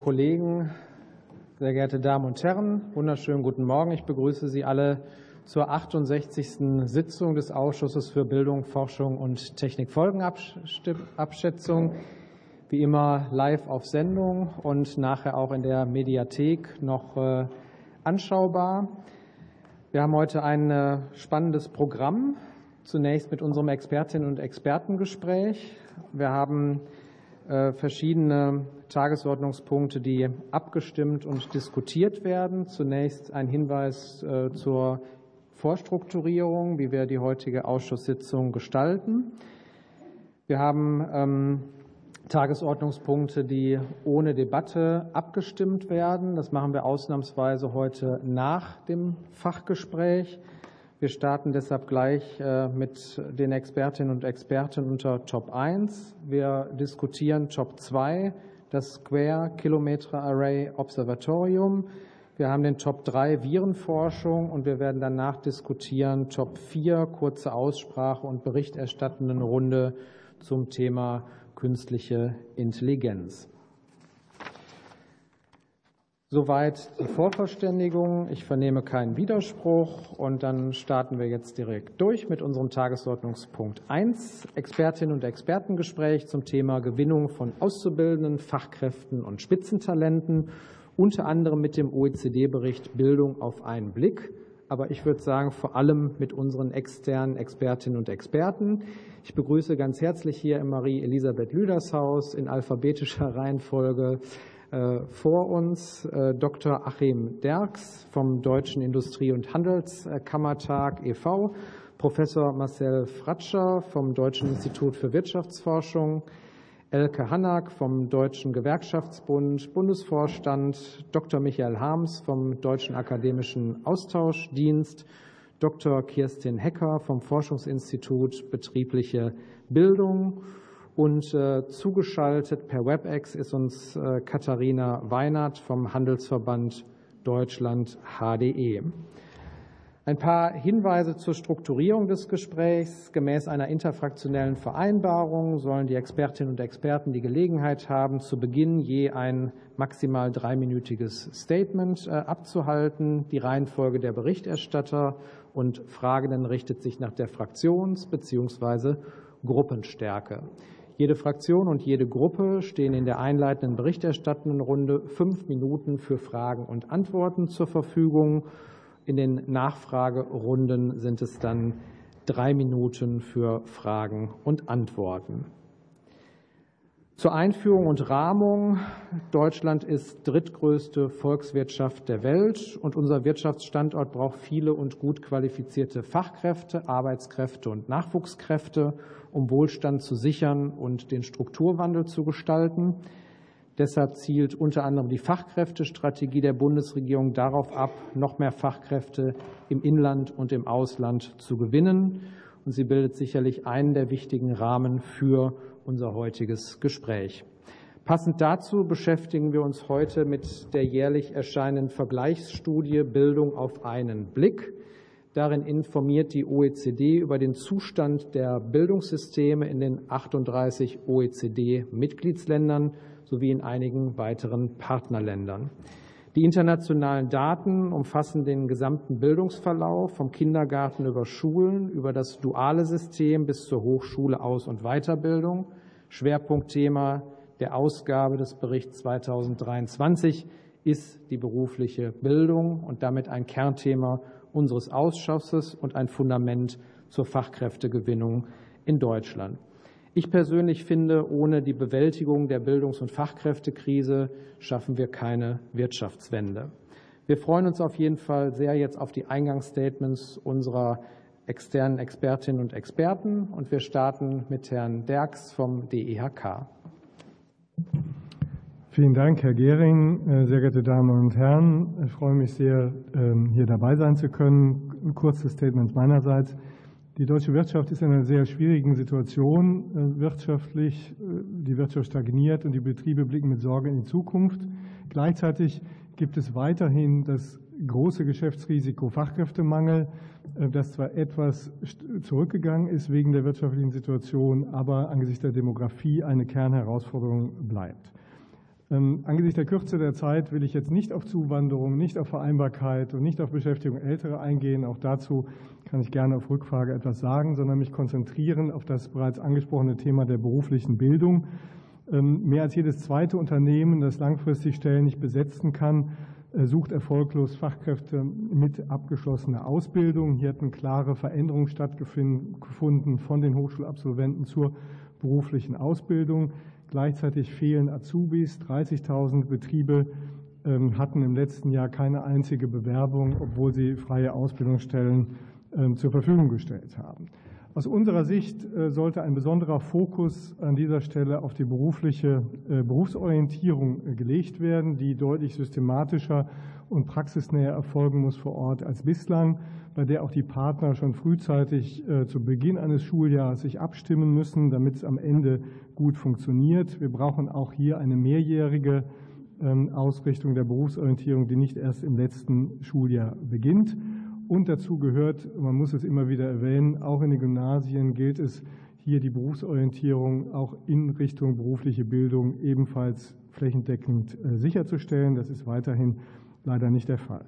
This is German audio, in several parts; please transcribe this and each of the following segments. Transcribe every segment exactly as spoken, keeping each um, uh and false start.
Kollegen, sehr geehrte Damen und Herren, wunderschönen guten Morgen. Ich begrüße Sie alle zur achtundsechzigsten Sitzung des Ausschusses für Bildung, Forschung und Technikfolgenabschätzung. Wie immer live auf Sendung und nachher auch in der Mediathek noch anschaubar. Wir haben heute ein spannendes Programm. Zunächst mit unserem Expertinnen- und Expertengespräch. Wir haben verschiedene Tagesordnungspunkte, die abgestimmt und diskutiert werden. Zunächst ein Hinweis zur Vorstrukturierung, wie wir die heutige Ausschusssitzung gestalten. Wir haben ähm, Tagesordnungspunkte, die ohne Debatte abgestimmt werden. Das machen wir ausnahmsweise heute nach dem Fachgespräch. Wir starten deshalb gleich mit den Expertinnen und Experten unter Top eins. Wir diskutieren Top zwei, das Square Kilometer Array Observatorium. Wir haben den Top drei Virenforschung und wir werden danach diskutieren Top vier kurze Aussprache und berichterstattende Runde zum Thema künstliche Intelligenz. Soweit die Vorverständigung. Ich vernehme keinen Widerspruch und dann starten wir jetzt direkt durch mit unserem Tagesordnungspunkt eins, Expertinnen- und Expertengespräch zum Thema Gewinnung von Auszubildenden, Fachkräften und Spitzentalenten, unter anderem mit dem O E C D-Bericht Bildung auf einen Blick, aber ich würde sagen vor allem mit unseren externen Expertinnen und Experten. Ich begrüße ganz herzlich hier im Marie-Elisabeth Lüders-Haus in alphabetischer Reihenfolge vor uns Doktor Achim Derks vom Deutschen Industrie- und Handelskammertag e V, Professor Marcel Fratscher vom Deutschen Institut für Wirtschaftsforschung, Elke Hannack vom Deutschen Gewerkschaftsbund, Bundesvorstand, Doktor Michael Harms vom Deutschen Akademischen Austauschdienst, Doktor Kirstin Hecker vom Forschungsinstitut Betriebliche Bildung. Und äh, zugeschaltet per WebEx ist uns äh, Katharina Weinert vom Handelsverband Deutschland H D E. Ein paar Hinweise zur Strukturierung des Gesprächs. Gemäß einer interfraktionellen Vereinbarung sollen die Expertinnen und Experten die Gelegenheit haben, zu Beginn je ein maximal dreiminütiges Statement äh, abzuhalten. Die Reihenfolge der Berichterstatter und Fragenden richtet sich nach der Fraktions- bzw. Gruppenstärke. Jede Fraktion und jede Gruppe stehen in der einleitenden berichterstattenden Runde fünf Minuten für Fragen und Antworten zur Verfügung. In den Nachfragerunden sind es dann drei Minuten für Fragen und Antworten. Zur Einführung und Rahmung. Deutschland ist drittgrößte Volkswirtschaft der Welt und unser Wirtschaftsstandort braucht viele und gut qualifizierte Fachkräfte, Arbeitskräfte und Nachwuchskräfte, um Wohlstand zu sichern und den Strukturwandel zu gestalten. Deshalb zielt unter anderem die Fachkräftestrategie der Bundesregierung darauf ab, noch mehr Fachkräfte im Inland und im Ausland zu gewinnen. Und sie bildet sicherlich einen der wichtigen Rahmen für unser heutiges Gespräch. Passend dazu beschäftigen wir uns heute mit der jährlich erscheinenden Vergleichsstudie Bildung auf einen Blick. Darin informiert die O E C D über den Zustand der Bildungssysteme in den achtunddreißig O E C D-Mitgliedsländern sowie in einigen weiteren Partnerländern. Die internationalen Daten umfassen den gesamten Bildungsverlauf vom Kindergarten über Schulen, über das duale System bis zur Hochschule, Aus- und Weiterbildung. Schwerpunktthema der Ausgabe des Berichts zweitausenddreiundzwanzig ist die berufliche Bildung und damit ein Kernthema unseres Ausschusses und ein Fundament zur Fachkräftegewinnung in Deutschland. Ich persönlich finde, ohne die Bewältigung der Bildungs- und Fachkräftekrise schaffen wir keine Wirtschaftswende. Wir freuen uns auf jeden Fall sehr jetzt auf die Eingangsstatements unserer externen Expertinnen und Experten und wir starten mit Herrn Derks vom D I H K. Vielen Dank, Herr Gehring. Sehr geehrte Damen und Herren, ich freue mich sehr, hier dabei sein zu können. Ein kurzes Statement meinerseits. Die deutsche Wirtschaft ist in einer sehr schwierigen Situation wirtschaftlich. Die Wirtschaft stagniert und die Betriebe blicken mit Sorge in die Zukunft. Gleichzeitig gibt es weiterhin das große Geschäftsrisiko Fachkräftemangel, das zwar etwas zurückgegangen ist wegen der wirtschaftlichen Situation, aber angesichts der Demografie eine Kernherausforderung bleibt. Angesichts der Kürze der Zeit will ich jetzt nicht auf Zuwanderung, nicht auf Vereinbarkeit und nicht auf Beschäftigung älterer eingehen. Auch dazu kann ich gerne auf Rückfrage etwas sagen, sondern mich konzentrieren auf das bereits angesprochene Thema der beruflichen Bildung. Mehr als jedes zweite Unternehmen, das langfristig Stellen nicht besetzen kann, sucht erfolglos Fachkräfte mit abgeschlossener Ausbildung. Hier hatten klare Veränderungen stattgefunden von den Hochschulabsolventen zur beruflichen Ausbildung. Gleichzeitig fehlen Azubis. dreißigtausend Betriebe hatten im letzten Jahr keine einzige Bewerbung, obwohl sie freie Ausbildungsstellen zur Verfügung gestellt haben. Aus unserer Sicht sollte ein besonderer Fokus an dieser Stelle auf die berufliche Berufsorientierung gelegt werden, die deutlich systematischer und praxisnäher erfolgen muss vor Ort als bislang, bei der auch die Partner schon frühzeitig zu Beginn eines Schuljahres sich abstimmen müssen, damit es am Ende gut funktioniert. Wir brauchen auch hier eine mehrjährige Ausrichtung der Berufsorientierung, die nicht erst im letzten Schuljahr beginnt. Und dazu gehört, man muss es immer wieder erwähnen, auch in den Gymnasien gilt es, hier die Berufsorientierung auch in Richtung berufliche Bildung ebenfalls flächendeckend sicherzustellen. Das ist weiterhin leider nicht der Fall.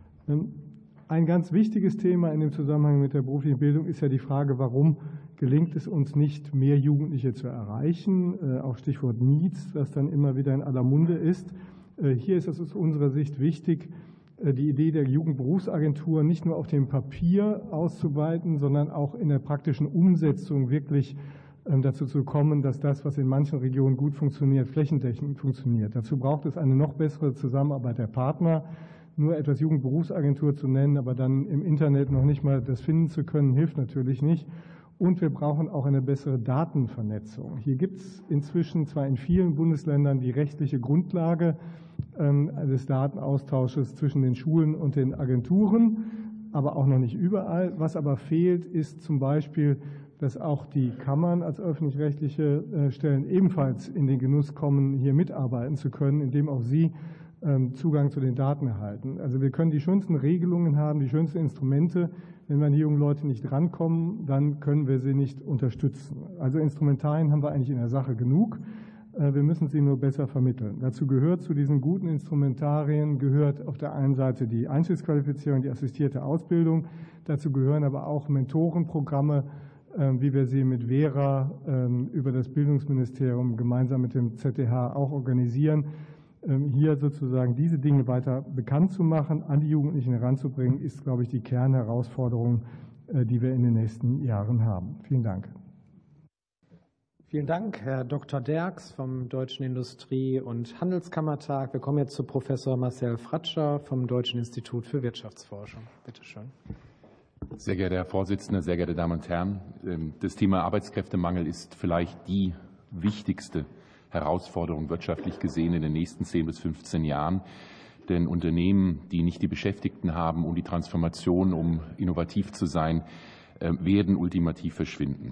Ein ganz wichtiges Thema in dem Zusammenhang mit der beruflichen Bildung ist ja die Frage, warum gelingt es uns nicht, mehr Jugendliche zu erreichen, auch Stichwort Needs, das dann immer wieder in aller Munde ist. Hier ist es aus unserer Sicht wichtig, die Idee der Jugendberufsagentur nicht nur auf dem Papier auszuweiten, sondern auch in der praktischen Umsetzung wirklich dazu zu kommen, dass das, was in manchen Regionen gut funktioniert, flächendeckend funktioniert. Dazu braucht es eine noch bessere Zusammenarbeit der Partner. Nur etwas Jugendberufsagentur zu nennen, aber dann im Internet noch nicht mal das finden zu können, hilft natürlich nicht. Und wir brauchen auch eine bessere Datenvernetzung. Hier gibt es inzwischen zwar in vielen Bundesländern die rechtliche Grundlage des Datenaustausches zwischen den Schulen und den Agenturen, aber auch noch nicht überall. Was aber fehlt, ist zum Beispiel, dass auch die Kammern als öffentlich-rechtliche Stellen ebenfalls in den Genuss kommen, hier mitarbeiten zu können, indem auch sie Zugang zu den Daten erhalten. Also wir können die schönsten Regelungen haben, die schönsten Instrumente. Wenn wir an die jungen Leute nicht rankommen, dann können wir sie nicht unterstützen. Also Instrumentarien haben wir eigentlich in der Sache genug. Wir müssen sie nur besser vermitteln. Dazu gehört zu diesen guten Instrumentarien gehört auf der einen Seite die Einstiegsqualifizierung, die assistierte Ausbildung. Dazu gehören aber auch Mentorenprogramme, wie wir sie mit Vera über das Bildungsministerium gemeinsam mit dem Z D H auch organisieren. Hier sozusagen diese Dinge weiter bekannt zu machen, an die Jugendlichen heranzubringen, ist, glaube ich, die Kernherausforderung, die wir in den nächsten Jahren haben. Vielen Dank. Vielen Dank, Herr Doktor Derks vom Deutschen Industrie- und Handelskammertag. Wir kommen jetzt zu Professor Marcel Fratscher vom Deutschen Institut für Wirtschaftsforschung. Bitte schön. Sehr geehrter Herr Vorsitzender, sehr geehrte Damen und Herren, das Thema Arbeitskräftemangel ist vielleicht die wichtigste Herausforderung wirtschaftlich gesehen in den nächsten zehn bis fünfzehn Jahren. Denn Unternehmen, die nicht die Beschäftigten haben, um die Transformation, um innovativ zu sein, werden ultimativ verschwinden.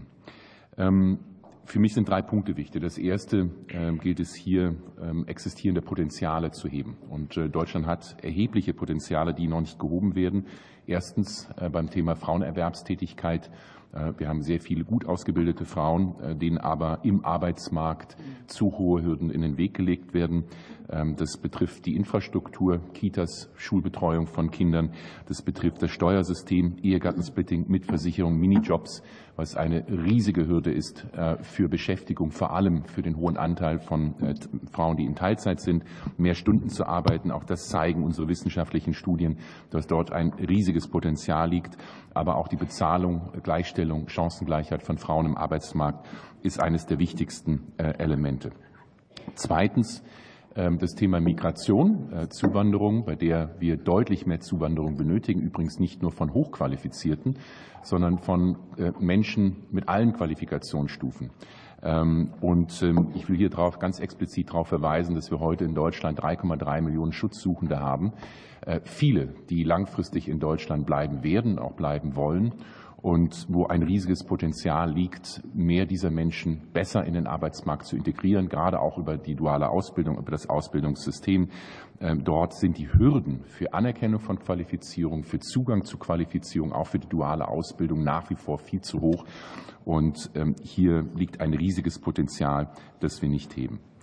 Für mich sind drei Punkte wichtig. Das erste gilt es hier, existierende Potenziale zu heben. Und Deutschland hat erhebliche Potenziale, die noch nicht gehoben werden. Erstens beim Thema Frauenerwerbstätigkeit. Wir haben sehr viele gut ausgebildete Frauen, denen aber im Arbeitsmarkt zu hohe Hürden in den Weg gelegt werden. Das betrifft die Infrastruktur, Kitas, Schulbetreuung von Kindern. Das betrifft das Steuersystem, Ehegattensplitting, Mitversicherung, Minijobs, was eine riesige Hürde ist für Beschäftigung, vor allem für den hohen Anteil von Frauen, die in Teilzeit sind, mehr Stunden zu arbeiten. Auch das zeigen unsere wissenschaftlichen Studien, dass dort ein riesiges Potenzial liegt. Aber auch die Bezahlung, Gleichstellung, Chancengleichheit von Frauen im Arbeitsmarkt ist eines der wichtigsten Elemente. Zweitens das Thema Migration, Zuwanderung, bei der wir deutlich mehr Zuwanderung benötigen, übrigens nicht nur von Hochqualifizierten, sondern von Menschen mit allen Qualifikationsstufen. Und ich will hier drauf, ganz explizit darauf verweisen, dass wir heute in Deutschland drei Komma drei Millionen Schutzsuchende haben. Viele, die langfristig in Deutschland bleiben werden, auch bleiben wollen. Und wo ein riesiges Potenzial liegt, mehr dieser Menschen besser in den Arbeitsmarkt zu integrieren, gerade auch über die duale Ausbildung, über das Ausbildungssystem. Dort sind die Hürden für Anerkennung von Qualifizierung, für Zugang zu Qualifizierung, auch für die duale Ausbildung nach wie vor viel zu hoch. Und hier liegt ein riesiges Potenzial, das wir nicht heben.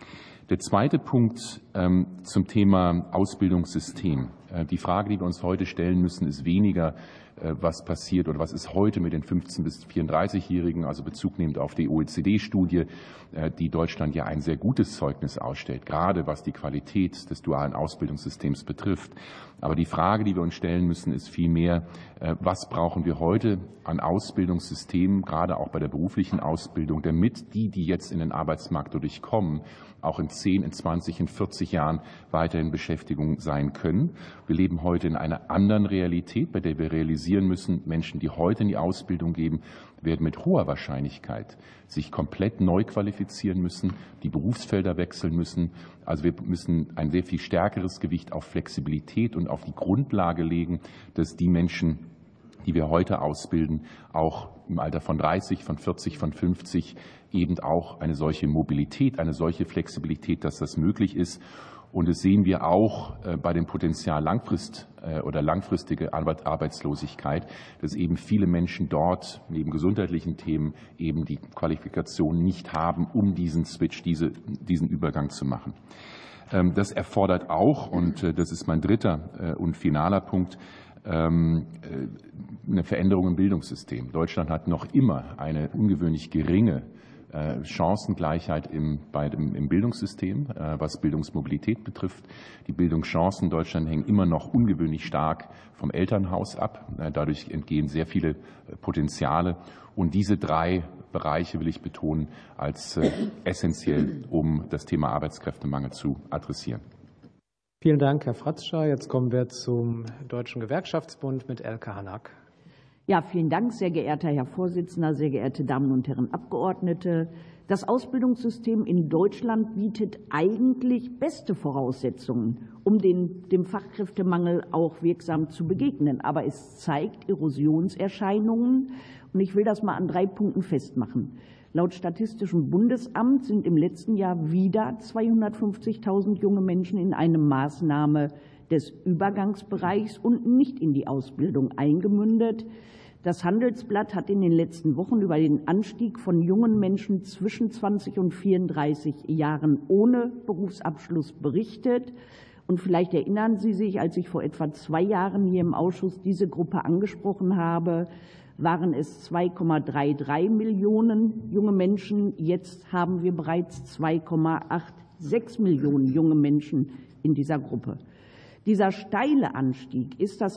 Der zweite Punkt ähm, zum Thema Ausbildungssystem. Äh, die Frage, die wir uns heute stellen müssen, ist weniger, äh, was passiert oder was ist heute mit den fünfzehn- bis vierunddreißigjährigen, also Bezug nehmend auf die O E C D-Studie, äh, die Deutschland ja ein sehr gutes Zeugnis ausstellt, gerade was die Qualität des dualen Ausbildungssystems betrifft. Aber die Frage, die wir uns stellen müssen, ist vielmehr, äh, was brauchen wir heute an Ausbildungssystemen, gerade auch bei der beruflichen Ausbildung, damit die, die jetzt in den Arbeitsmarkt durchkommen, auch in zehn, in zwanzig, in vierzig Jahren weiterhin Beschäftigung sein können. Wir leben heute in einer anderen Realität, bei der wir realisieren müssen, Menschen, die heute in die Ausbildung gehen, werden mit hoher Wahrscheinlichkeit sich komplett neu qualifizieren müssen, die Berufsfelder wechseln müssen. Also wir müssen ein sehr viel stärkeres Gewicht auf Flexibilität und auf die Grundlage legen, dass die Menschen, die wir heute ausbilden, auch im Alter von dreißig, von vierzig, von fünfzig eben auch eine solche Mobilität, eine solche Flexibilität, dass das möglich ist. Und das sehen wir auch bei dem Potenzial langfrist oder langfristige Arbeitslosigkeit, dass eben viele Menschen dort neben gesundheitlichen Themen eben die Qualifikation nicht haben, um diesen Switch, diese, diesen Übergang zu machen. Das erfordert auch, und das ist mein dritter und finaler Punkt, eine Veränderung im Bildungssystem. Deutschland hat noch immer eine ungewöhnlich geringe Chancengleichheit im, bei dem, im Bildungssystem, was Bildungsmobilität betrifft. Die Bildungschancen in Deutschland hängen immer noch ungewöhnlich stark vom Elternhaus ab. Dadurch entgehen sehr viele Potenziale. Und diese drei Bereiche will ich betonen als essentiell, um das Thema Arbeitskräftemangel zu adressieren. Vielen Dank, Herr Fratzscher. Jetzt kommen wir zum Deutschen Gewerkschaftsbund mit Elke Hanak. Ja, vielen Dank, sehr geehrter Herr Vorsitzender, sehr geehrte Damen und Herren Abgeordnete. Das Ausbildungssystem in Deutschland bietet eigentlich beste Voraussetzungen, um den, dem Fachkräftemangel auch wirksam zu begegnen. Aber es zeigt Erosionserscheinungen, und ich will das mal an drei Punkten festmachen. Laut Statistischem Bundesamt sind im letzten Jahr wieder zweihundertfünfzigtausend junge Menschen in eine Maßnahme des Übergangsbereichs und nicht in die Ausbildung eingemündet. Das Handelsblatt hat in den letzten Wochen über den Anstieg von jungen Menschen zwischen zwanzig und vierunddreißig Jahren ohne Berufsabschluss berichtet. Und vielleicht erinnern Sie sich, als ich vor etwa zwei Jahren hier im Ausschuss diese Gruppe angesprochen habe, waren es zwei Komma dreiunddreißig Millionen junge Menschen. Jetzt haben wir bereits zwei Komma sechsundachtzig Millionen junge Menschen in dieser Gruppe. Dieser steile Anstieg ist das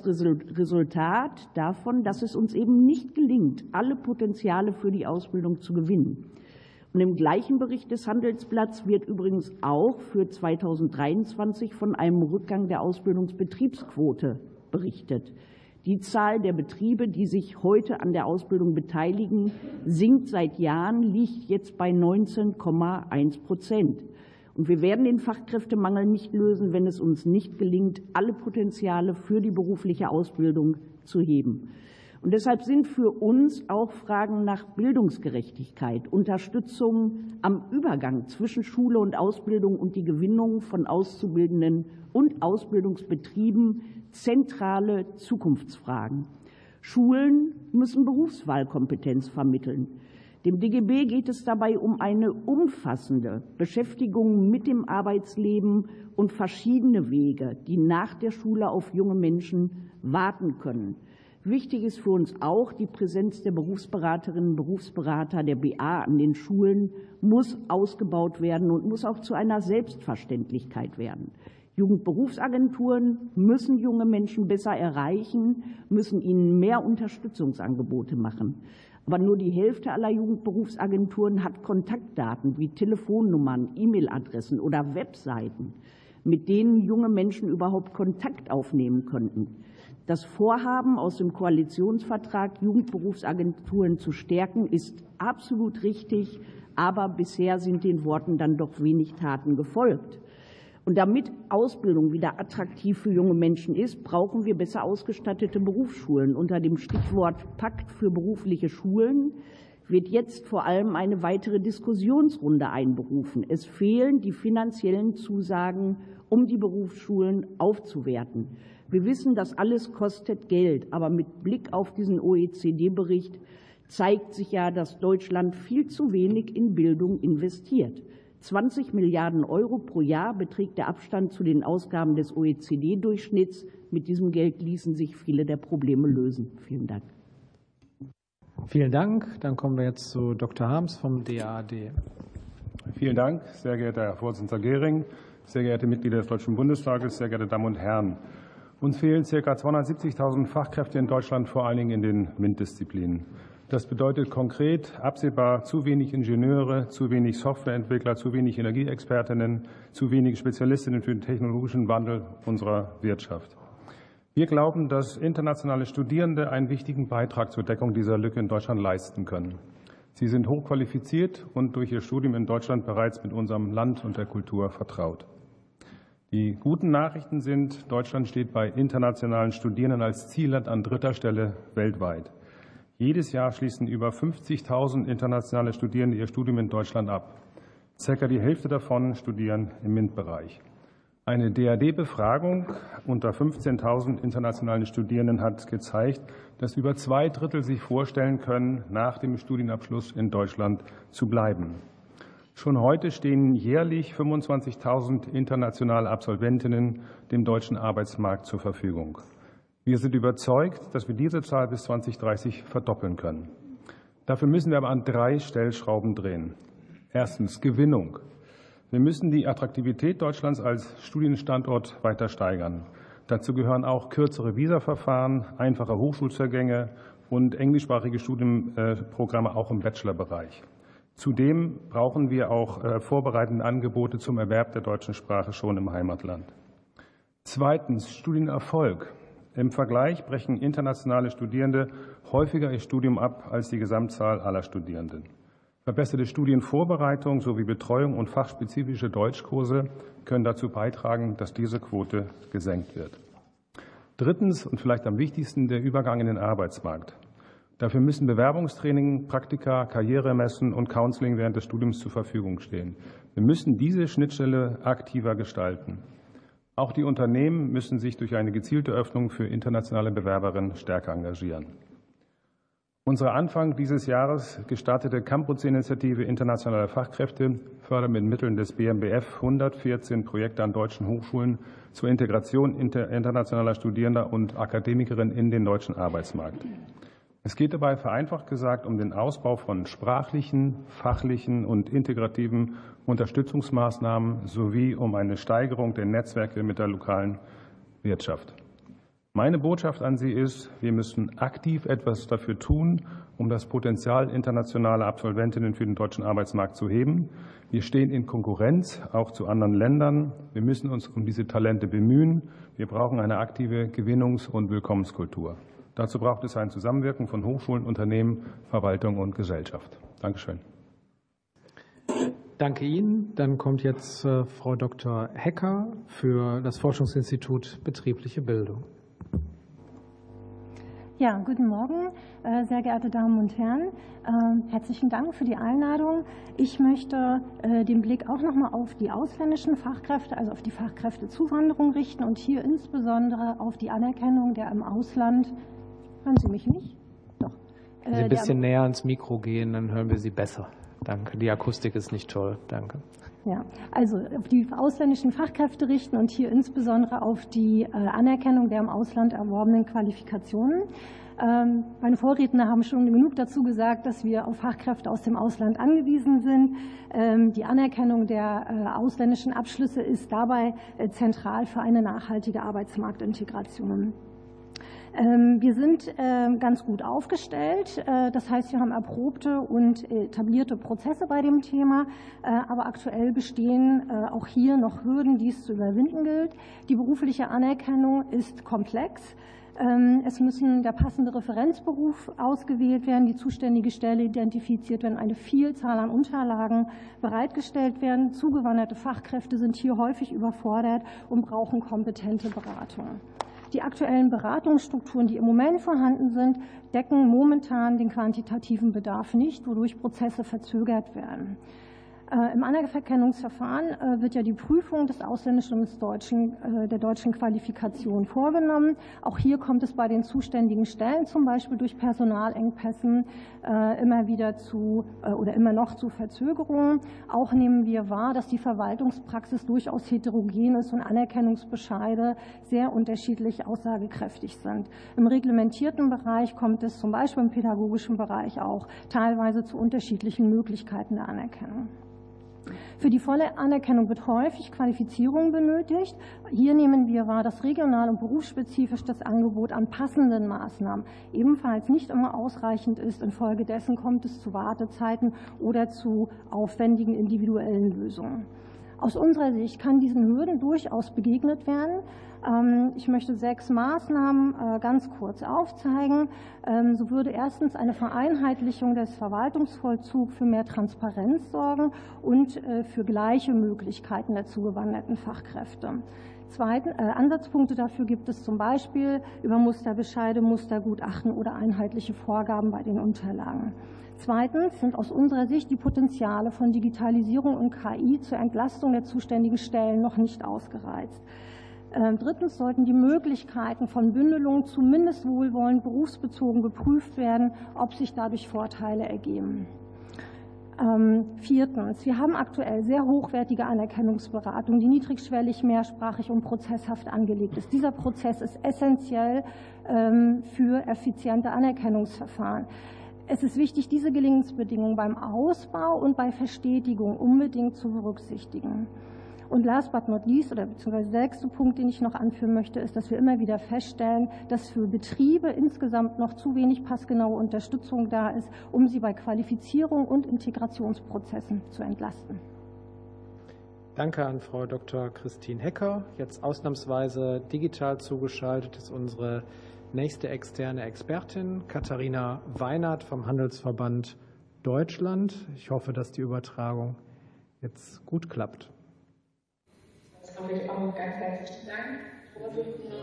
Resultat davon, dass es uns eben nicht gelingt, alle Potenziale für die Ausbildung zu gewinnen. Und im gleichen Bericht des Handelsblatts wird übrigens auch für zweitausenddreiundzwanzig von einem Rückgang der Ausbildungsbetriebsquote berichtet. Die Zahl der Betriebe, die sich heute an der Ausbildung beteiligen, sinkt seit Jahren, liegt jetzt bei neunzehn Komma eins Prozent. Und wir werden den Fachkräftemangel nicht lösen, wenn es uns nicht gelingt, alle Potenziale für die berufliche Ausbildung zu heben. Und deshalb sind für uns auch Fragen nach Bildungsgerechtigkeit, Unterstützung am Übergang zwischen Schule und Ausbildung und die Gewinnung von Auszubildenden und Ausbildungsbetrieben zentrale Zukunftsfragen. Schulen müssen Berufswahlkompetenz vermitteln. Dem D G B geht es dabei um eine umfassende Beschäftigung mit dem Arbeitsleben und verschiedene Wege, die nach der Schule auf junge Menschen warten können. Wichtig ist für uns auch, die Präsenz der Berufsberaterinnen und Berufsberater der B A an den Schulen muss ausgebaut werden und muss auch zu einer Selbstverständlichkeit werden. Jugendberufsagenturen müssen junge Menschen besser erreichen, müssen ihnen mehr Unterstützungsangebote machen. Aber nur die Hälfte aller Jugendberufsagenturen hat Kontaktdaten wie Telefonnummern, E-Mail-Adressen oder Webseiten, mit denen junge Menschen überhaupt Kontakt aufnehmen könnten. Das Vorhaben aus dem Koalitionsvertrag, Jugendberufsagenturen zu stärken, ist absolut richtig, aber bisher sind den Worten dann doch wenig Taten gefolgt. Und damit Ausbildung wieder attraktiv für junge Menschen ist, brauchen wir besser ausgestattete Berufsschulen. Unter dem Stichwort Pakt für berufliche Schulen wird jetzt vor allem eine weitere Diskussionsrunde einberufen. Es fehlen die finanziellen Zusagen, um die Berufsschulen aufzuwerten. Wir wissen, das alles kostet Geld, aber mit Blick auf diesen O E C D-Bericht zeigt sich ja, dass Deutschland viel zu wenig in Bildung investiert. zwanzig Milliarden Euro pro Jahr beträgt der Abstand zu den Ausgaben des O E C D-Durchschnitts. Mit diesem Geld ließen sich viele der Probleme lösen. Vielen Dank. Vielen Dank. Dann kommen wir jetzt zu Doktor Harms vom D A A D. Vielen Dank, sehr geehrter Herr Vorsitzender Gehring, sehr geehrte Mitglieder des Deutschen Bundestages, sehr geehrte Damen und Herren. Uns fehlen ca. zweihundertsiebzigtausend Fachkräfte in Deutschland, vor allen Dingen in den MINT-Disziplinen. Das bedeutet konkret absehbar zu wenig Ingenieure, zu wenig Softwareentwickler, zu wenig Energieexpertinnen, zu wenig Spezialistinnen für den technologischen Wandel unserer Wirtschaft. Wir glauben, dass internationale Studierende einen wichtigen Beitrag zur Deckung dieser Lücke in Deutschland leisten können. Sie sind hochqualifiziert und durch ihr Studium in Deutschland bereits mit unserem Land und der Kultur vertraut. Die guten Nachrichten sind, Deutschland steht bei internationalen Studierenden als Zielland an dritter Stelle weltweit. Jedes Jahr schließen über fünfzigtausend internationale Studierende ihr Studium in Deutschland ab. Circa die Hälfte davon studieren im MINT-Bereich. Eine D A D-Befragung unter fünfzehntausend internationalen Studierenden hat gezeigt, dass über zwei Drittel sich vorstellen können, nach dem Studienabschluss in Deutschland zu bleiben. Schon heute stehen jährlich fünfundzwanzigtausend internationale Absolventinnen dem deutschen Arbeitsmarkt zur Verfügung. Wir sind überzeugt, dass wir diese Zahl bis zweitausenddreißig verdoppeln können. Dafür müssen wir aber an drei Stellschrauben drehen. Erstens Gewinnung. Wir müssen die Attraktivität Deutschlands als Studienstandort weiter steigern. Dazu gehören auch kürzere Visaverfahren, einfache Hochschulzugänge und englischsprachige Studienprogramme auch im Bachelorbereich. Zudem brauchen wir auch vorbereitende Angebote zum Erwerb der deutschen Sprache schon im Heimatland. Zweitens Studienerfolg. Im Vergleich brechen internationale Studierende häufiger ihr Studium ab als die Gesamtzahl aller Studierenden. Verbesserte Studienvorbereitung sowie Betreuung und fachspezifische Deutschkurse können dazu beitragen, dass diese Quote gesenkt wird. Drittens und vielleicht am wichtigsten der Übergang in den Arbeitsmarkt. Dafür müssen Bewerbungstraining, Praktika, Karrieremessen und Counseling während des Studiums zur Verfügung stehen. Wir müssen diese Schnittstelle aktiver gestalten. Auch die Unternehmen müssen sich durch eine gezielte Öffnung für internationale Bewerberinnen stärker engagieren. Unsere Anfang dieses Jahres gestartete Campus-Initiative internationaler Fachkräfte fördert mit Mitteln des B M B F hundertvierzehn Projekte an deutschen Hochschulen zur Integration internationaler Studierender und Akademikerinnen in den deutschen Arbeitsmarkt. Es geht dabei vereinfacht gesagt um den Ausbau von sprachlichen, fachlichen und integrativen Unterstützungsmaßnahmen sowie um eine Steigerung der Netzwerke mit der lokalen Wirtschaft. Meine Botschaft an Sie ist, wir müssen aktiv etwas dafür tun, um das Potenzial internationaler Absolventinnen für den deutschen Arbeitsmarkt zu heben. Wir stehen in Konkurrenz auch zu anderen Ländern. Wir müssen uns um diese Talente bemühen. Wir brauchen eine aktive Gewinnungs- und Willkommenskultur. Dazu braucht es ein Zusammenwirken von Hochschulen, Unternehmen, Verwaltung und Gesellschaft. Dankeschön. Danke Ihnen. Dann kommt jetzt äh, Frau Doktor Hecker für das Forschungsinstitut Betriebliche Bildung. Ja, guten Morgen, sehr geehrte Damen und Herren. Herzlichen Dank für die Einladung. Ich möchte den Blick auch noch mal auf die ausländischen Fachkräfte, also auf die Fachkräftezuwanderung richten und hier insbesondere auf die Anerkennung der im Ausland. Hören Sie mich nicht? Doch. Wenn Sie ein bisschen näher ans Mikro gehen, dann hören wir Sie besser. Danke. Die Akustik ist nicht toll. Danke. Ja, also auf die ausländischen Fachkräfte richten und hier insbesondere auf die äh, Anerkennung der im Ausland erworbenen Qualifikationen. Ähm, meine Vorredner haben schon genug dazu gesagt, dass wir auf Fachkräfte aus dem Ausland angewiesen sind. Ähm, die Anerkennung der äh, ausländischen Abschlüsse ist dabei äh, zentral für eine nachhaltige Arbeitsmarktintegration. Wir sind ganz gut aufgestellt. Das heißt, wir haben erprobte und etablierte Prozesse bei dem Thema. Aber aktuell bestehen auch hier noch Hürden, die es zu überwinden gilt. Die berufliche Anerkennung ist komplex. Es müssen der passende Referenzberuf ausgewählt werden, die zuständige Stelle identifiziert werden, eine Vielzahl an Unterlagen bereitgestellt werden. Zugewanderte Fachkräfte sind hier häufig überfordert und brauchen kompetente Beratung. Die aktuellen Beratungsstrukturen, die im Moment vorhanden sind, decken momentan den quantitativen Bedarf nicht, wodurch Prozesse verzögert werden. Im Anerkennungsverfahren wird ja die Prüfung des ausländischen und des deutschen, der deutschen Qualifikation vorgenommen. Auch hier kommt es bei den zuständigen Stellen, zum Beispiel durch Personalengpässen, immer wieder zu oder immer noch zu Verzögerungen. Auch nehmen wir wahr, dass die Verwaltungspraxis durchaus heterogen ist und Anerkennungsbescheide sehr unterschiedlich aussagekräftig sind. Im reglementierten Bereich kommt es zum Beispiel im pädagogischen Bereich auch teilweise zu unterschiedlichen Möglichkeiten der Anerkennung. Für die volle Anerkennung wird häufig Qualifizierung benötigt. Hier nehmen wir wahr, dass regional und berufsspezifisch das Angebot an passenden Maßnahmen ebenfalls nicht immer ausreichend ist. Infolgedessen kommt es zu Wartezeiten oder zu aufwendigen individuellen Lösungen. Aus unserer Sicht kann diesen Hürden durchaus begegnet werden. Ich möchte sechs Maßnahmen ganz kurz aufzeigen. So würde erstens eine Vereinheitlichung des Verwaltungsvollzugs für mehr Transparenz sorgen und für gleiche Möglichkeiten der zugewanderten Fachkräfte. Zweitens, äh, Ansatzpunkte dafür gibt es zum Beispiel über Musterbescheide, Mustergutachten oder einheitliche Vorgaben bei den Unterlagen. Zweitens sind aus unserer Sicht die Potenziale von Digitalisierung und K I zur Entlastung der zuständigen Stellen noch nicht ausgereizt. Drittens sollten die Möglichkeiten von Bündelung zumindest wohlwollend berufsbezogen geprüft werden, ob sich dadurch Vorteile ergeben. Viertens, wir haben aktuell sehr hochwertige Anerkennungsberatung, die niedrigschwellig, mehrsprachig und prozesshaft angelegt ist. Dieser Prozess ist essentiell für effiziente Anerkennungsverfahren. Es ist wichtig, diese Gelingensbedingungen beim Ausbau und bei Verstetigung unbedingt zu berücksichtigen. Und last but not least, oder beziehungsweise der sechste Punkt, den ich noch anführen möchte, ist, dass wir immer wieder feststellen, dass für Betriebe insgesamt noch zu wenig passgenaue Unterstützung da ist, um sie bei Qualifizierung und Integrationsprozessen zu entlasten. Danke an Frau Doktor Christine Hecker. Jetzt ausnahmsweise digital zugeschaltet ist unsere nächste externe Expertin, Katharina Weinert vom Handelsverband Deutschland. Ich hoffe, dass die Übertragung jetzt gut klappt. Das habe ich auch ganz herzlichen Dank, Vorsitzende.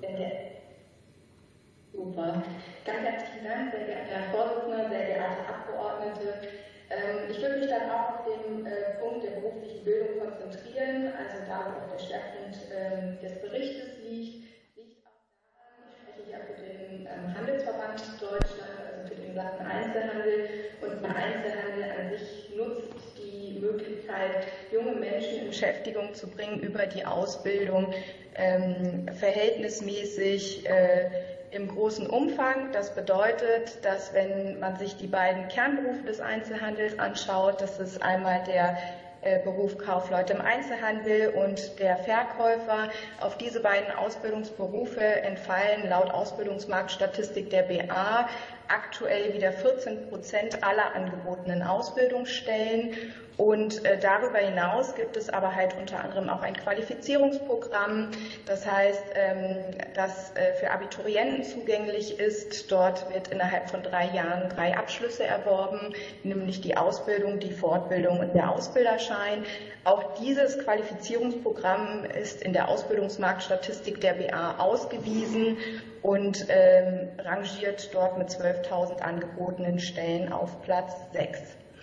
Super. Ganz herzlichen Dank, sehr geehrter Herr Vorsitzender, sehr geehrte Abgeordnete. Ich würde mich dann auch auf den Punkt der beruflichen Bildung konzentrieren, also da, wo auch der Schwerpunkt des Berichtes liegt. Liegt auch daran, ich spreche ja für den Handelsverband Deutschland, also für den Sachen Einzelhandel. Und der Einzelhandel an sich nutzt die Möglichkeit, junge Menschen in Beschäftigung zu bringen über die Ausbildung, ähm, verhältnismäßig äh, im großen Umfang. Das bedeutet, dass wenn man sich die beiden Kernberufe des Einzelhandels anschaut, das ist einmal der äh, Beruf Kaufleute im Einzelhandel und der Verkäufer. Auf diese beiden Ausbildungsberufe entfallen laut Ausbildungsmarktstatistik der B A aktuell wieder vierzehn Prozent aller angebotenen Ausbildungsstellen. Und äh, darüber hinaus gibt es aber halt unter anderem auch ein Qualifizierungsprogramm, das heißt, ähm, das äh, für Abiturienten zugänglich ist. Dort wird innerhalb von drei Jahren drei Abschlüsse erworben, nämlich die Ausbildung, die Fortbildung und der Ausbilderschein. Auch dieses Qualifizierungsprogramm ist in der Ausbildungsmarktstatistik der B A ausgewiesen und ähm, rangiert dort mit zwölftausend angebotenen Stellen auf Platz sechs.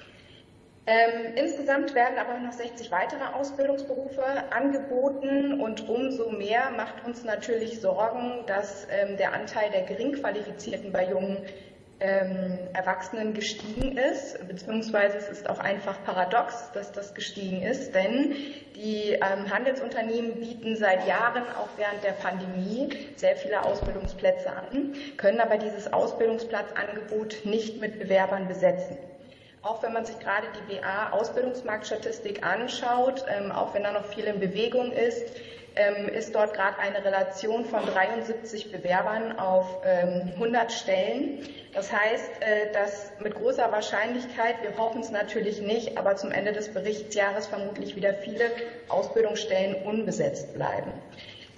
Ähm, insgesamt werden aber noch sechzig weitere Ausbildungsberufe angeboten und umso mehr macht uns natürlich Sorgen, dass ähm, der Anteil der Geringqualifizierten bei jungen ähm, Erwachsenen gestiegen ist, beziehungsweise es ist auch einfach paradox, dass das gestiegen ist, denn die ähm, Handelsunternehmen bieten seit Jahren, auch während der Pandemie, sehr viele Ausbildungsplätze an, können aber dieses Ausbildungsplatzangebot nicht mit Bewerbern besetzen. Auch wenn man sich gerade die B A-Ausbildungsmarktstatistik anschaut, ähm, auch wenn da noch viel in Bewegung ist, ähm, ist dort gerade eine Relation von dreiundsiebzig Bewerbern auf ähm, hundert Stellen. Das heißt, äh, dass mit großer Wahrscheinlichkeit, wir hoffen es natürlich nicht, aber zum Ende des Berichtsjahres vermutlich wieder viele Ausbildungsstellen unbesetzt bleiben.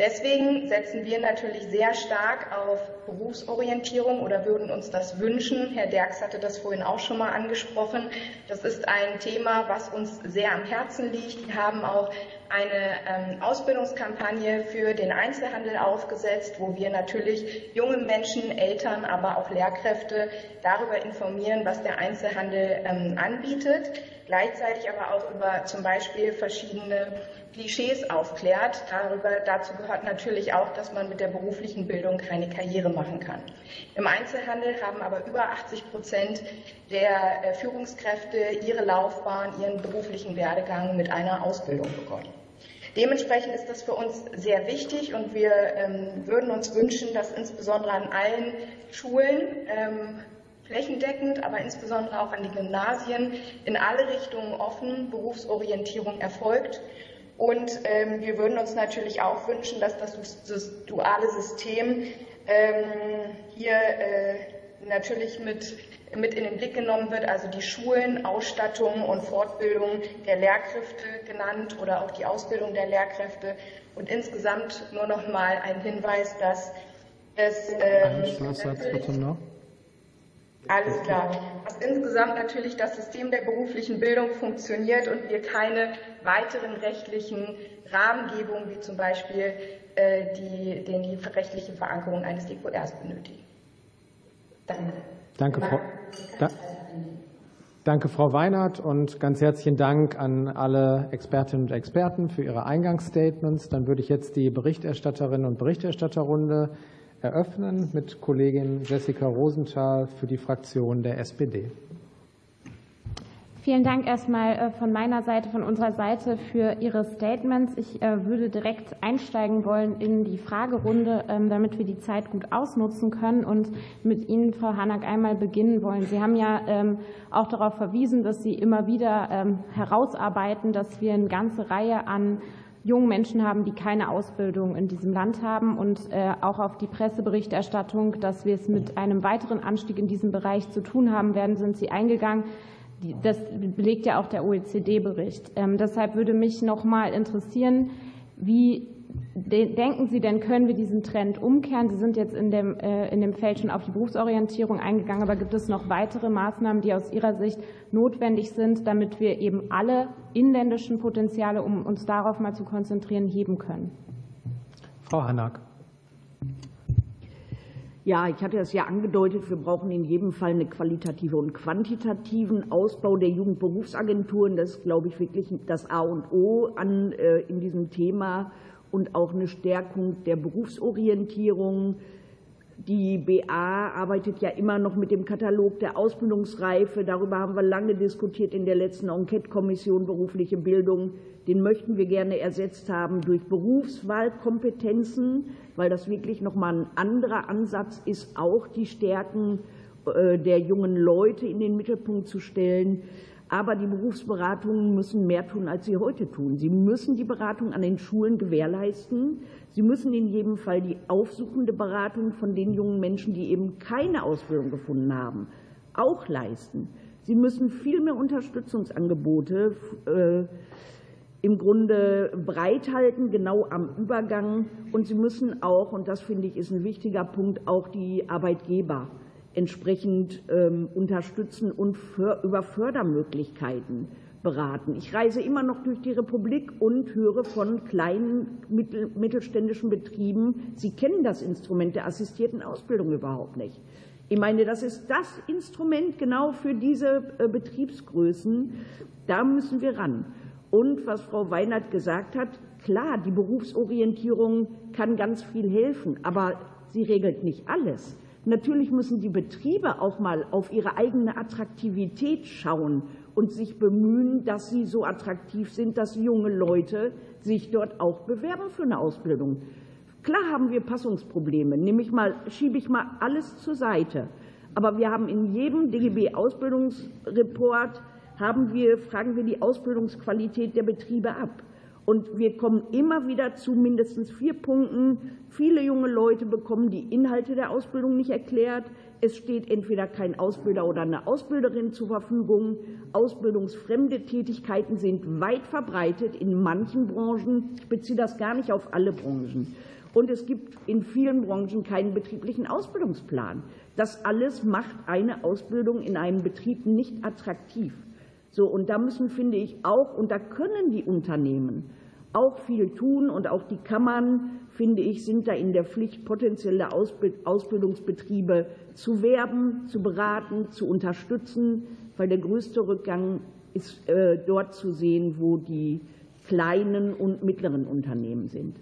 Deswegen setzen wir natürlich sehr stark auf Berufsorientierung oder würden uns das wünschen. Herr Derks hatte das vorhin auch schon mal angesprochen. Das ist ein Thema, was uns sehr am Herzen liegt. Wir haben auch eine ähm, Ausbildungskampagne für den Einzelhandel aufgesetzt, wo wir natürlich junge Menschen, Eltern, aber auch Lehrkräfte darüber informieren, was der Einzelhandel ähm, anbietet. Gleichzeitig aber auch über zum Beispiel verschiedene Klischees aufklärt. Darüber, dazu gehört natürlich auch, dass man mit der beruflichen Bildung keine Karriere machen kann. Im Einzelhandel haben aber über achtzig Prozent der äh, Führungskräfte ihre Laufbahn, ihren beruflichen Werdegang mit einer Ausbildung begonnen. Dementsprechend ist das für uns sehr wichtig und wir ähm, würden uns wünschen, dass insbesondere an allen Schulen ähm, flächendeckend, aber insbesondere auch an die Gymnasien in alle Richtungen offen Berufsorientierung erfolgt. Und ähm, wir würden uns natürlich auch wünschen, dass das, das duale System ähm, hier äh, natürlich mit, mit in den Blick genommen wird, also die Schulen, Ausstattung und Fortbildung der Lehrkräfte genannt oder auch die Ausbildung der Lehrkräfte. Und insgesamt nur noch mal ein Hinweis, dass es ähm, Schlusssatz bitte noch. Alles klar. Dass insgesamt natürlich das System der beruflichen Bildung funktioniert und wir keine weiteren rechtlichen Rahmengebungen, wie zum Beispiel äh, die, den, die rechtliche Verankerung eines D Q Rs benötigen. Danke. Danke, Frau, da, danke, Frau Weinert, und ganz herzlichen Dank an alle Expertinnen und Experten für ihre Eingangsstatements. Dann würde ich jetzt die Berichterstatterinnen und Berichterstatterrunde eröffnen mit Kollegin Jessica Rosenthal für die Fraktion der S P D. Vielen Dank erstmal von meiner Seite, von unserer Seite für Ihre Statements. Ich würde direkt einsteigen wollen in die Fragerunde, damit wir die Zeit gut ausnutzen können und mit Ihnen, Frau Hanak, einmal beginnen wollen. Sie haben ja auch darauf verwiesen, dass Sie immer wieder herausarbeiten, dass wir eine ganze Reihe an jungen Menschen haben, die keine Ausbildung in diesem Land haben, und auch auf die Presseberichterstattung, dass wir es mit einem weiteren Anstieg in diesem Bereich zu tun haben werden, sind Sie eingegangen. Das belegt ja auch der O E C D-Bericht. Ähm, deshalb würde mich noch mal interessieren, wie de denken Sie denn, können wir diesen Trend umkehren? Sie sind jetzt in dem, äh, in dem Feld schon auf die Berufsorientierung eingegangen, aber gibt es noch weitere Maßnahmen, die aus Ihrer Sicht notwendig sind, damit wir eben alle inländischen Potenziale, um uns darauf mal zu konzentrieren, heben können? Frau Hanak. Ja, ich hatte es ja angedeutet, wir brauchen in jedem Fall einen qualitativen und quantitativen Ausbau der Jugendberufsagenturen. Das ist, glaube ich, wirklich das A und O an, äh, in diesem Thema, und auch eine Stärkung der Berufsorientierung. Die B A arbeitet ja immer noch mit dem Katalog der Ausbildungsreife. Darüber haben wir lange diskutiert in der letzten Enquete-Kommission berufliche Bildung. Den möchten wir gerne ersetzt haben durch Berufswahlkompetenzen, weil das wirklich noch mal ein anderer Ansatz ist, auch die Stärken der jungen Leute in den Mittelpunkt zu stellen. Aber die Berufsberatungen müssen mehr tun, als sie heute tun. Sie müssen die Beratung an den Schulen gewährleisten. Sie müssen in jedem Fall die aufsuchende Beratung von den jungen Menschen, die eben keine Ausbildung gefunden haben, auch leisten. Sie müssen viel mehr Unterstützungsangebote äh, im Grunde bereithalten, genau am Übergang. Und Sie müssen auch, und das finde ich ist ein wichtiger Punkt, auch die Arbeitgeber entsprechend ähm, unterstützen und für, über Fördermöglichkeiten beraten. Ich reise immer noch durch die Republik und höre von kleinen mittel, mittelständischen Betrieben, sie kennen das Instrument der assistierten Ausbildung überhaupt nicht. Ich meine, das ist das Instrument genau für diese äh, Betriebsgrößen. Da müssen wir ran. Und was Frau Weinert gesagt hat, klar, die Berufsorientierung kann ganz viel helfen, aber sie regelt nicht alles. Natürlich müssen die Betriebe auch mal auf ihre eigene Attraktivität schauen und sich bemühen, dass sie so attraktiv sind, dass junge Leute sich dort auch bewerben für eine Ausbildung. Klar haben wir Passungsprobleme, nämlich mal, schiebe ich mal alles zur Seite. Aber wir haben in jedem D G B-Ausbildungsreport haben wir, fragen wir die Ausbildungsqualität der Betriebe ab. Und wir kommen immer wieder zu mindestens vier Punkten. Viele junge Leute bekommen die Inhalte der Ausbildung nicht erklärt. Es steht entweder kein Ausbilder oder eine Ausbilderin zur Verfügung. Ausbildungsfremde Tätigkeiten sind weit verbreitet in manchen Branchen. Ich beziehe das gar nicht auf alle Branchen. Und es gibt in vielen Branchen keinen betrieblichen Ausbildungsplan. Das alles macht eine Ausbildung in einem Betrieb nicht attraktiv. So, und da müssen, finde ich, auch, und da können die Unternehmen auch viel tun, und auch die Kammern, finde ich, sind da in der Pflicht, potenzielle Ausbildungsbetriebe zu werben, zu beraten, zu unterstützen, weil der größte Rückgang ist äh, dort zu sehen, wo die kleinen und mittleren Unternehmen sind.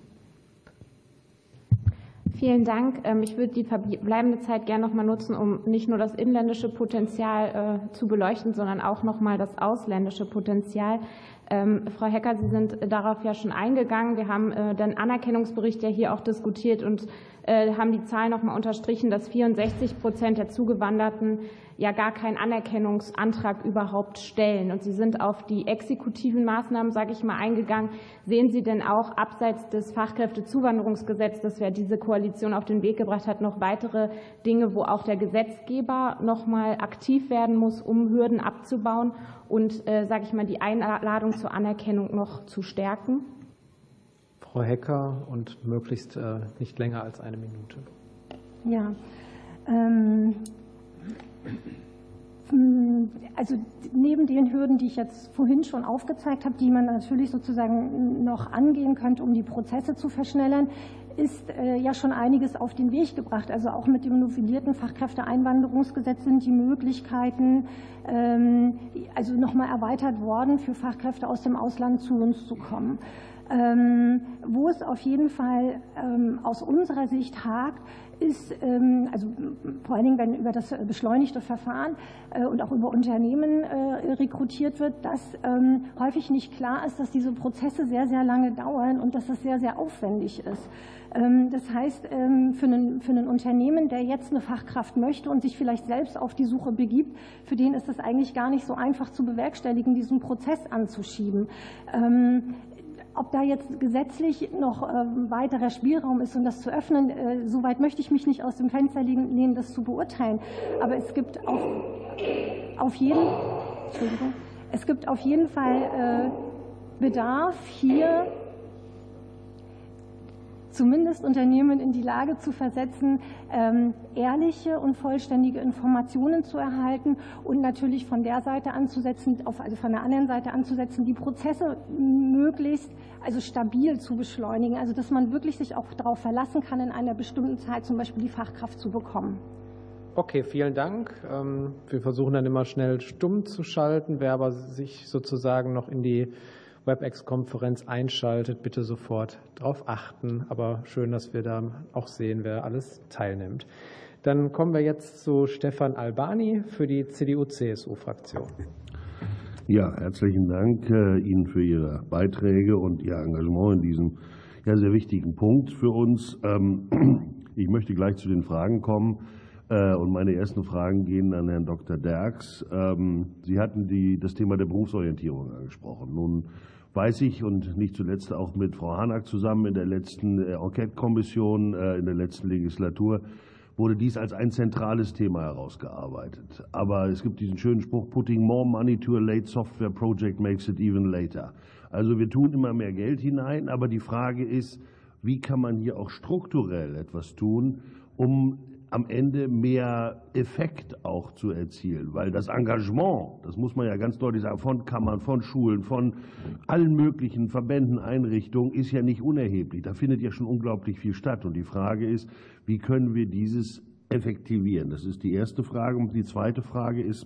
Vielen Dank. Ich würde die verbleibende Zeit gerne noch mal nutzen, um nicht nur das inländische Potenzial äh, zu beleuchten, sondern auch noch mal das ausländische Potenzial. Ähm, Frau Hecker, Sie sind darauf ja schon eingegangen. Wir haben äh, den Anerkennungsbericht ja hier auch diskutiert und äh, haben die Zahl noch mal unterstrichen, dass vierundsechzig Prozent der Zugewanderten ja gar keinen Anerkennungsantrag überhaupt stellen. Und Sie sind auf die exekutiven Maßnahmen, sage ich mal, eingegangen. Sehen Sie denn auch abseits des Fachkräftezuwanderungsgesetzes, das ja diese Koalition auf den Weg gebracht hat, noch weitere Dinge, wo auch der Gesetzgeber noch mal aktiv werden muss, um Hürden abzubauen und, äh, sage ich mal, die Einladung zur Anerkennung noch zu stärken? Frau Hecker, und möglichst äh, nicht länger als eine Minute. Ja, ähm also neben den Hürden, die ich jetzt vorhin schon aufgezeigt habe, die man natürlich sozusagen noch angehen könnte, um die Prozesse zu verschnellern, ist ja schon einiges auf den Weg gebracht. Also auch mit dem novellierten Fachkräfteeinwanderungsgesetz sind die Möglichkeiten also nochmal erweitert worden, für Fachkräfte aus dem Ausland zu uns zu kommen. Ähm, wo es auf jeden Fall ähm, aus unserer Sicht hakt, ist, ähm, also vor allen Dingen, wenn über das beschleunigte Verfahren äh, und auch über Unternehmen äh, rekrutiert wird, dass ähm, häufig nicht klar ist, dass diese Prozesse sehr, sehr lange dauern und dass das sehr, sehr aufwendig ist. Ähm, das heißt, ähm, für einen, für einen Unternehmen, der jetzt eine Fachkraft möchte und sich vielleicht selbst auf die Suche begibt, für den ist es eigentlich gar nicht so einfach zu bewerkstelligen, diesen Prozess anzuschieben. Ähm, Ob da jetzt gesetzlich noch weiterer Spielraum ist, um das zu öffnen, soweit möchte ich mich nicht aus dem Fenster lehnen, das zu beurteilen. Aber es gibt auf, auf jeden, Entschuldigung, es gibt auf jeden Fall Bedarf, hier zumindest Unternehmen in die Lage zu versetzen, ehrliche und vollständige Informationen zu erhalten und natürlich von der Seite anzusetzen, also von der anderen Seite anzusetzen, die Prozesse möglichst also stabil zu beschleunigen, also dass man wirklich sich auch darauf verlassen kann, in einer bestimmten Zeit zum Beispiel die Fachkraft zu bekommen. Okay, vielen Dank. Wir versuchen dann immer schnell stumm zu schalten. Wer aber sich sozusagen noch in die WebEx-Konferenz einschaltet, bitte sofort darauf achten. Aber schön, dass wir da auch sehen, wer alles teilnimmt. Dann kommen wir jetzt zu Stefan Albani für die C D U-C S U-Fraktion. Ja, herzlichen Dank äh, Ihnen für Ihre Beiträge und Ihr Engagement in diesem ja, sehr wichtigen Punkt für uns. Ähm, ich möchte gleich zu den Fragen kommen. Äh, und meine ersten Fragen gehen an Herrn Doktor Derks. Ähm, Sie hatten die, das Thema der Berufsorientierung angesprochen. Nun weiß ich, und nicht zuletzt auch mit Frau Hanak zusammen in der letzten äh, Enquete-Kommission, äh, in der letzten Legislatur, wurde dies als ein zentrales Thema herausgearbeitet. Aber es gibt diesen schönen Spruch, putting more money to a late software project makes it even later. Also wir tun immer mehr Geld hinein, aber die Frage ist, wie kann man hier auch strukturell etwas tun, um am Ende mehr Effekt auch zu erzielen. Weil das Engagement, das muss man ja ganz deutlich sagen, von Kammern, von Schulen, von allen möglichen Verbänden, Einrichtungen, ist ja nicht unerheblich. Da findet ja schon unglaublich viel statt. Und die Frage ist, wie können wir dieses effektivieren? Das ist die erste Frage. Und die zweite Frage ist,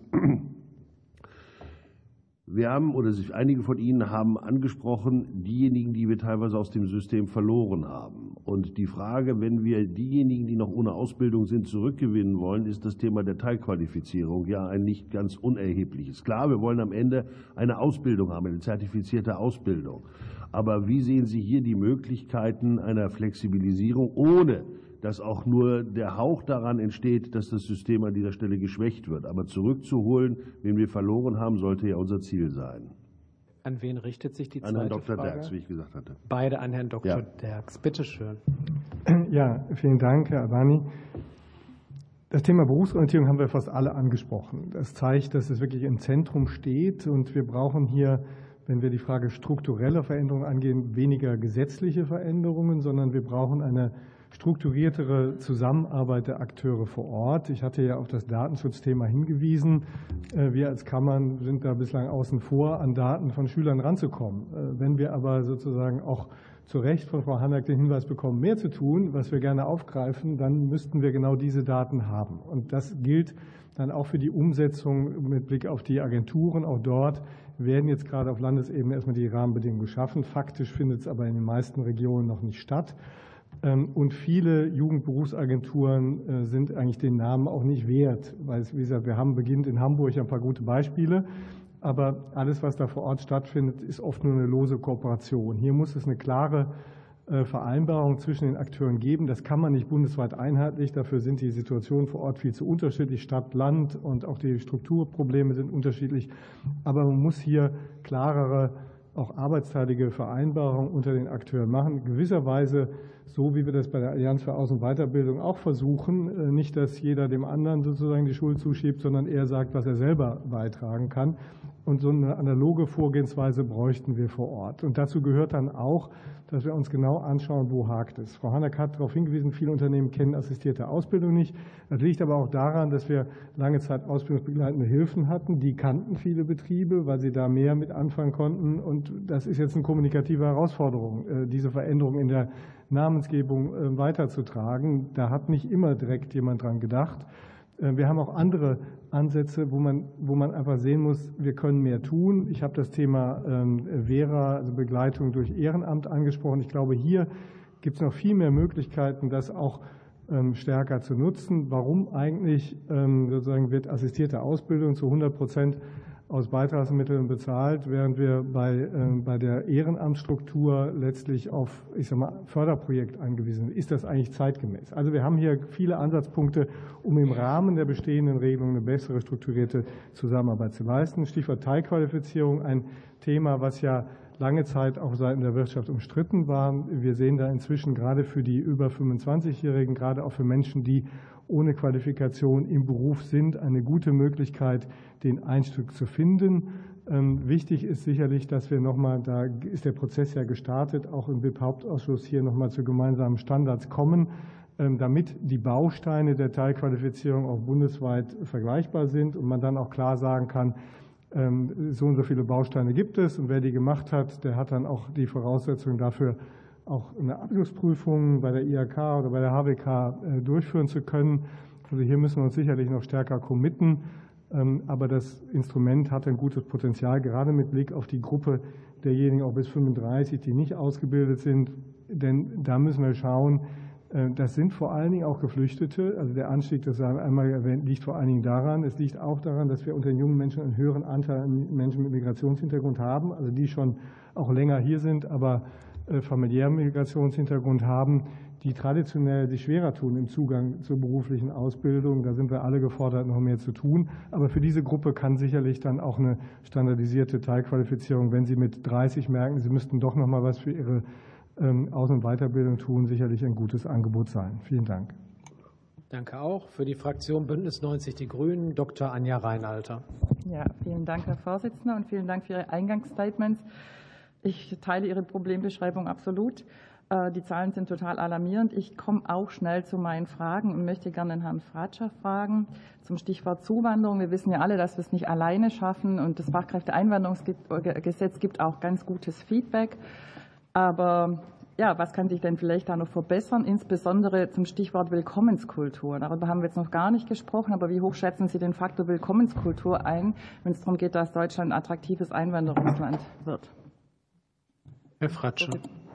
wir haben, oder sich einige von Ihnen haben angesprochen, diejenigen, die wir teilweise aus dem System verloren haben. Und die Frage, wenn wir diejenigen, die noch ohne Ausbildung sind, zurückgewinnen wollen, ist das Thema der Teilqualifizierung ja ein nicht ganz unerhebliches. Klar, wir wollen am Ende eine Ausbildung haben, eine zertifizierte Ausbildung. Aber wie sehen Sie hier die Möglichkeiten einer Flexibilisierung, ohne dass auch nur der Hauch daran entsteht, dass das System an dieser Stelle geschwächt wird? Aber zurückzuholen, wen wir verloren haben, sollte ja unser Ziel sein. An wen richtet sich die zweite Frage? An Herrn Doktor Frage? Derks, wie ich gesagt hatte. Beide an Herrn Doktor Ja. Derks. Bitte schön. Ja, vielen Dank, Herr Albani. Das Thema Berufsorientierung haben wir fast alle angesprochen. Das zeigt, dass es wirklich im Zentrum steht und wir brauchen hier, wenn wir die Frage struktureller Veränderungen angehen, weniger gesetzliche Veränderungen, sondern wir brauchen eine strukturiertere Zusammenarbeit der Akteure vor Ort. Ich hatte ja auf das Datenschutzthema hingewiesen. Wir als Kammern sind da bislang außen vor, an Daten von Schülern ranzukommen. Wenn wir aber sozusagen auch zu Recht von Frau Hanak den Hinweis bekommen, mehr zu tun, was wir gerne aufgreifen, dann müssten wir genau diese Daten haben. Und das gilt dann auch für die Umsetzung mit Blick auf die Agenturen. Auch dort werden jetzt gerade auf Landesebene erstmal die Rahmenbedingungen geschaffen. Faktisch findet es aber in den meisten Regionen noch nicht statt. Und viele Jugendberufsagenturen sind eigentlich den Namen auch nicht wert, weil, wie gesagt, wir haben beginnt in Hamburg ein paar gute Beispiele, aber alles, was da vor Ort stattfindet, ist oft nur eine lose Kooperation. Hier muss es eine klare Vereinbarung zwischen den Akteuren geben. Das kann man nicht bundesweit einheitlich. Dafür sind die Situationen vor Ort viel zu unterschiedlich, Stadt, Land, und auch die Strukturprobleme sind unterschiedlich. Aber man muss hier klarere, auch arbeitsteilige Vereinbarungen unter den Akteuren machen. Gewisserweise so, wie wir das bei der Allianz für Aus- und Weiterbildung auch versuchen. Nicht, dass jeder dem anderen sozusagen die Schuld zuschiebt, sondern er sagt, was er selber beitragen kann. Und so eine analoge Vorgehensweise bräuchten wir vor Ort. Und dazu gehört dann auch, dass wir uns genau anschauen, wo hakt es. Frau Hanak hat darauf hingewiesen, viele Unternehmen kennen assistierte Ausbildung nicht. Das liegt aber auch daran, dass wir lange Zeit ausbildungsbegleitende Hilfen hatten. Die kannten viele Betriebe, weil sie da mehr mit anfangen konnten. Und das ist jetzt eine kommunikative Herausforderung, diese Veränderung in der Namensgebung weiterzutragen. Da hat nicht immer direkt jemand dran gedacht. Wir haben auch andere Ansätze, wo man, wo man einfach sehen muss, wir können mehr tun. Ich habe das Thema Vera, also Begleitung durch Ehrenamt, angesprochen. Ich glaube, hier gibt es noch viel mehr Möglichkeiten, das auch stärker zu nutzen. Warum eigentlich sozusagen wird assistierte Ausbildung zu hundert Prozent aus Beitragsmitteln bezahlt, während wir bei, äh, bei der Ehrenamtsstruktur letztlich auf, ich sag mal, Förderprojekt angewiesen sind. Ist das eigentlich zeitgemäß? Also wir haben hier viele Ansatzpunkte, um im Rahmen der bestehenden Regelungen eine bessere strukturierte Zusammenarbeit zu leisten. Stichwort Teilqualifizierung, ein Thema, was ja lange Zeit auch seitens der Wirtschaft umstritten war. Wir sehen da inzwischen gerade für die über fünfundzwanzigjährigen, gerade auch für Menschen, die ohne Qualifikation im Beruf sind, eine gute Möglichkeit, den Einstieg zu finden. Ähm, wichtig ist sicherlich, dass wir nochmal, da ist der Prozess ja gestartet, auch im B I P-Hauptausschuss hier nochmal zu gemeinsamen Standards kommen, ähm, damit die Bausteine der Teilqualifizierung auch bundesweit vergleichbar sind und man dann auch klar sagen kann, ähm, so und so viele Bausteine gibt es und wer die gemacht hat, der hat dann auch die Voraussetzungen dafür, auch eine Abschlussprüfung bei der I H K oder bei der H W K durchführen zu können. Also hier müssen wir uns sicherlich noch stärker committen. Aber das Instrument hat ein gutes Potenzial, gerade mit Blick auf die Gruppe derjenigen auch bis fünfunddreißig, die nicht ausgebildet sind. Denn da müssen wir schauen, das sind vor allen Dingen auch Geflüchtete. Also der Anstieg, das haben wir einmal erwähnt, liegt vor allen Dingen daran. Es liegt auch daran, dass wir unter den jungen Menschen einen höheren Anteil an Menschen mit Migrationshintergrund haben, also die schon auch länger hier sind, aber familiären Migrationshintergrund haben, die traditionell sich schwerer tun im Zugang zur beruflichen Ausbildung. Da sind wir alle gefordert, noch mehr zu tun. Aber für diese Gruppe kann sicherlich dann auch eine standardisierte Teilqualifizierung, wenn Sie mit dreißig merken, Sie müssten doch noch mal was für Ihre Aus- und Weiterbildung tun, sicherlich ein gutes Angebot sein. Vielen Dank. Danke auch. Für die Fraktion Bündnis neunzig Die Grünen, Doktor Anja Reinalter. Ja, vielen Dank, Herr Vorsitzender, und vielen Dank für Ihre Eingangsstatements. Ich teile Ihre Problembeschreibung absolut. Die Zahlen sind total alarmierend. Ich komme auch schnell zu meinen Fragen und möchte gerne Herrn Fratscher fragen zum Stichwort Zuwanderung. Wir wissen ja alle, dass wir es nicht alleine schaffen, und das Fachkräfteeinwanderungsgesetz gibt auch ganz gutes Feedback. Aber ja, was kann sich denn vielleicht da noch verbessern, insbesondere zum Stichwort Willkommenskultur? Darüber haben wir jetzt noch gar nicht gesprochen, aber wie hoch schätzen Sie den Faktor Willkommenskultur ein, wenn es darum geht, dass Deutschland ein attraktives Einwanderungsland wird? Herr Fratscher.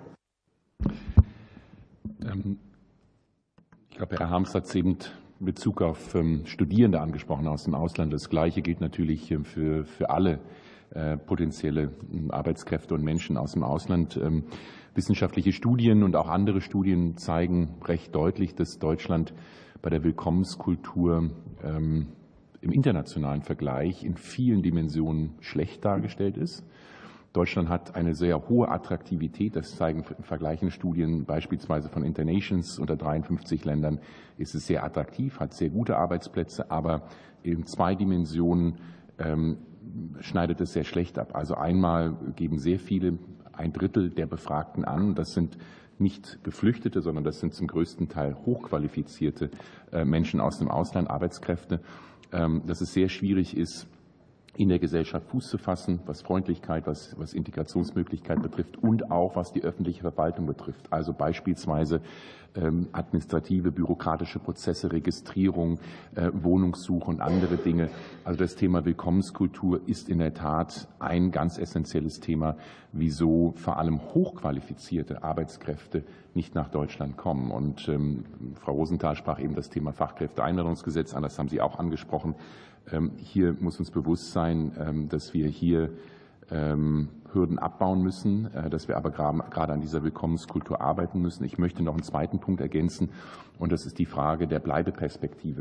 Ich glaube, Herr Harms hat es eben in Bezug auf Studierende angesprochen aus dem Ausland. Das Gleiche gilt natürlich für, für alle potenzielle Arbeitskräfte und Menschen aus dem Ausland. Wissenschaftliche Studien und auch andere Studien zeigen recht deutlich, dass Deutschland bei der Willkommenskultur im internationalen Vergleich in vielen Dimensionen schlecht dargestellt ist. Deutschland hat eine sehr hohe Attraktivität. Das zeigen vergleichende Studien beispielsweise von Internations. Unter dreiundfünfzig Ländern ist es sehr attraktiv, hat sehr gute Arbeitsplätze, aber in zwei Dimensionen ähm, schneidet es sehr schlecht ab. Also einmal geben sehr viele, ein Drittel der Befragten an, das sind nicht Geflüchtete, sondern das sind zum größten Teil hochqualifizierte Menschen aus dem Ausland, Arbeitskräfte, dass es sehr schwierig ist, in der Gesellschaft Fuß zu fassen, was Freundlichkeit, was, was Integrationsmöglichkeit betrifft und auch was die öffentliche Verwaltung betrifft. Also beispielsweise ähm, administrative, bürokratische Prozesse, Registrierung, äh, Wohnungssuche und andere Dinge. Also das Thema Willkommenskultur ist in der Tat ein ganz essentielles Thema, wieso vor allem hochqualifizierte Arbeitskräfte nicht nach Deutschland kommen. Und ähm, Frau Rosenthal sprach eben das Thema Fachkräfteeinwanderungsgesetz an, das haben Sie auch angesprochen. Hier muss uns bewusst sein, dass wir hier Hürden abbauen müssen, dass wir aber gerade an dieser Willkommenskultur arbeiten müssen. Ich möchte noch einen zweiten Punkt ergänzen, und das ist die Frage der Bleibeperspektive.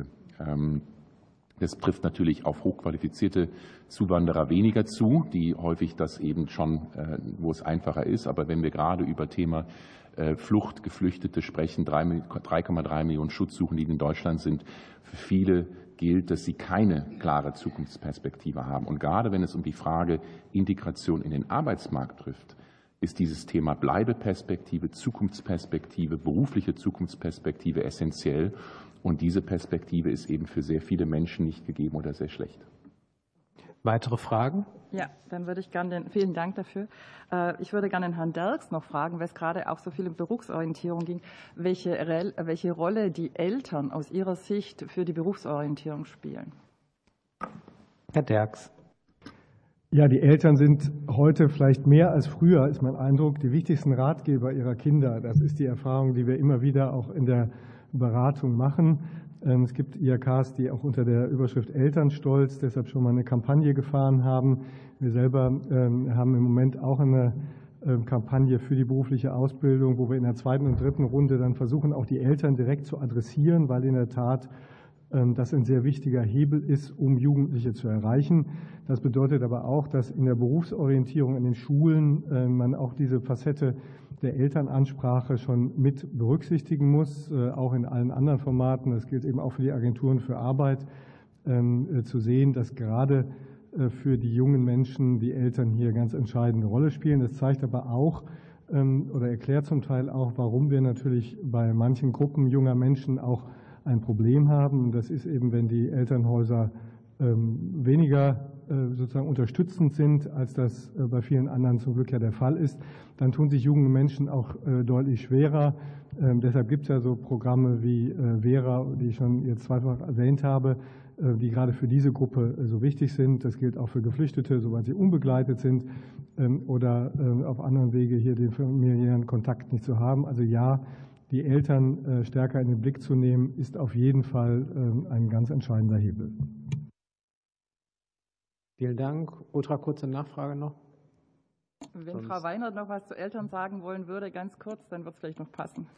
Das trifft natürlich auf hochqualifizierte Zuwanderer weniger zu, die häufig das eben schon, wo es einfacher ist. Aber wenn wir gerade über Thema Flucht, Geflüchtete sprechen, drei Komma drei Millionen Schutzsuchende, die in Deutschland sind, für viele gilt, dass sie keine klare Zukunftsperspektive haben. Und gerade wenn es um die Frage Integration in den Arbeitsmarkt trifft, ist dieses Thema Bleibeperspektive, Zukunftsperspektive, berufliche Zukunftsperspektive essentiell. Und diese Perspektive ist eben für sehr viele Menschen nicht gegeben oder sehr schlecht. Weitere Fragen? Ja, dann würde ich gerne, den, vielen Dank dafür. Ich würde gerne Herrn Derks noch fragen, weil es gerade auch so viel um Berufsorientierung ging, welche, welche Rolle die Eltern aus Ihrer Sicht für die Berufsorientierung spielen. Herr Derks. Ja, die Eltern sind heute vielleicht mehr als früher, ist mein Eindruck, die wichtigsten Ratgeber ihrer Kinder. Das ist die Erfahrung, die wir immer wieder auch in der Beratung machen. Es gibt I H Ks, die auch unter der Überschrift Elternstolz deshalb schon mal eine Kampagne gefahren haben. Wir selber haben im Moment auch eine Kampagne für die berufliche Ausbildung, wo wir in der zweiten und dritten Runde dann versuchen, auch die Eltern direkt zu adressieren, weil in der Tat das ein sehr wichtiger Hebel ist, um Jugendliche zu erreichen. Das bedeutet aber auch, dass in der Berufsorientierung in den Schulen man auch diese Facette der Elternansprache schon mit berücksichtigen muss, auch in allen anderen Formaten. Das gilt eben auch für die Agenturen für Arbeit, zu sehen, dass gerade für die jungen Menschen die Eltern hier ganz entscheidende Rolle spielen. Das zeigt aber auch oder erklärt zum Teil auch, warum wir natürlich bei manchen Gruppen junger Menschen auch ein Problem haben. Und das ist eben, wenn die Elternhäuser weniger sozusagen unterstützend sind, als das bei vielen anderen zum Glück ja der Fall ist, dann tun sich junge Menschen auch deutlich schwerer. Deshalb gibt es ja so Programme wie Vera, die ich schon jetzt zweifach erwähnt habe, die gerade für diese Gruppe so wichtig sind. Das gilt auch für Geflüchtete, soweit sie unbegleitet sind oder auf anderen Wege hier den familiären Kontakt nicht zu haben. Also ja, die Eltern stärker in den Blick zu nehmen, ist auf jeden Fall ein ganz entscheidender Hebel. Vielen Dank. Ultra kurze Nachfrage noch. Wenn Sonst. Frau Weinert noch was zu Eltern sagen wollen würde, ganz kurz, dann wird es vielleicht noch passen.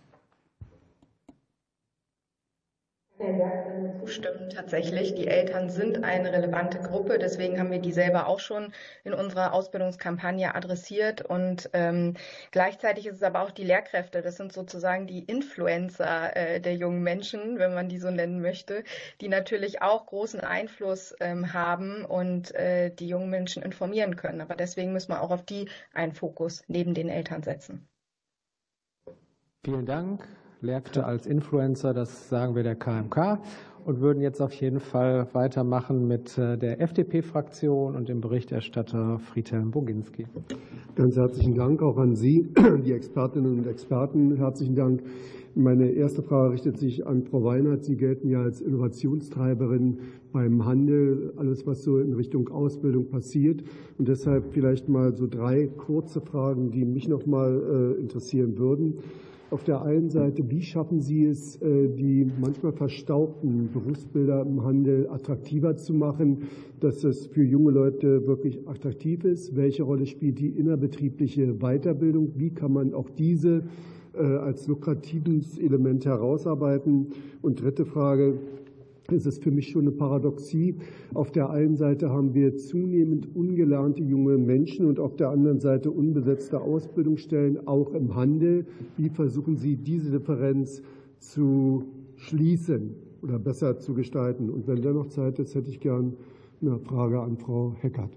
Herr Berg, zustimmen tatsächlich. Die Eltern sind eine relevante Gruppe. Deswegen haben wir die selber auch schon in unserer Ausbildungskampagne adressiert. Und ähm, gleichzeitig ist es aber auch die Lehrkräfte. Das sind sozusagen die Influencer äh, der jungen Menschen, wenn man die so nennen möchte, die natürlich auch großen Einfluss ähm, haben und äh, die jungen Menschen informieren können. Aber deswegen müssen wir auch auf die einen Fokus neben den Eltern setzen. Vielen Dank. Lehrkräfte als Influencer, das sagen wir der K M K, und würden jetzt auf jeden Fall weitermachen mit der F D P-Fraktion und dem Berichterstatter Friedhelm Boginski. Ganz herzlichen Dank auch an Sie, die Expertinnen und Experten. Herzlichen Dank. Meine erste Frage richtet sich an Frau Weinert. Sie gelten ja als Innovationstreiberin beim Handel, alles, was so in Richtung Ausbildung passiert. Und deshalb vielleicht mal so drei kurze Fragen, die mich noch mal interessieren würden. Auf der einen Seite, wie schaffen Sie es, die manchmal verstaubten Berufsbilder im Handel attraktiver zu machen, dass es für junge Leute wirklich attraktiv ist? Welche Rolle spielt die innerbetriebliche Weiterbildung? Wie kann man auch diese als lukratives Element herausarbeiten? Und dritte Frage, Es ist für mich schon eine Paradoxie. Auf der einen Seite haben wir zunehmend ungelernte junge Menschen und auf der anderen Seite unbesetzte Ausbildungsstellen, auch im Handel. Wie versuchen Sie, diese Differenz zu schließen oder besser zu gestalten? Und wenn da noch Zeit ist, hätte ich gern eine Frage an Frau Heckert.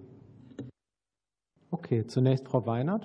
Okay, zunächst Frau Weinert.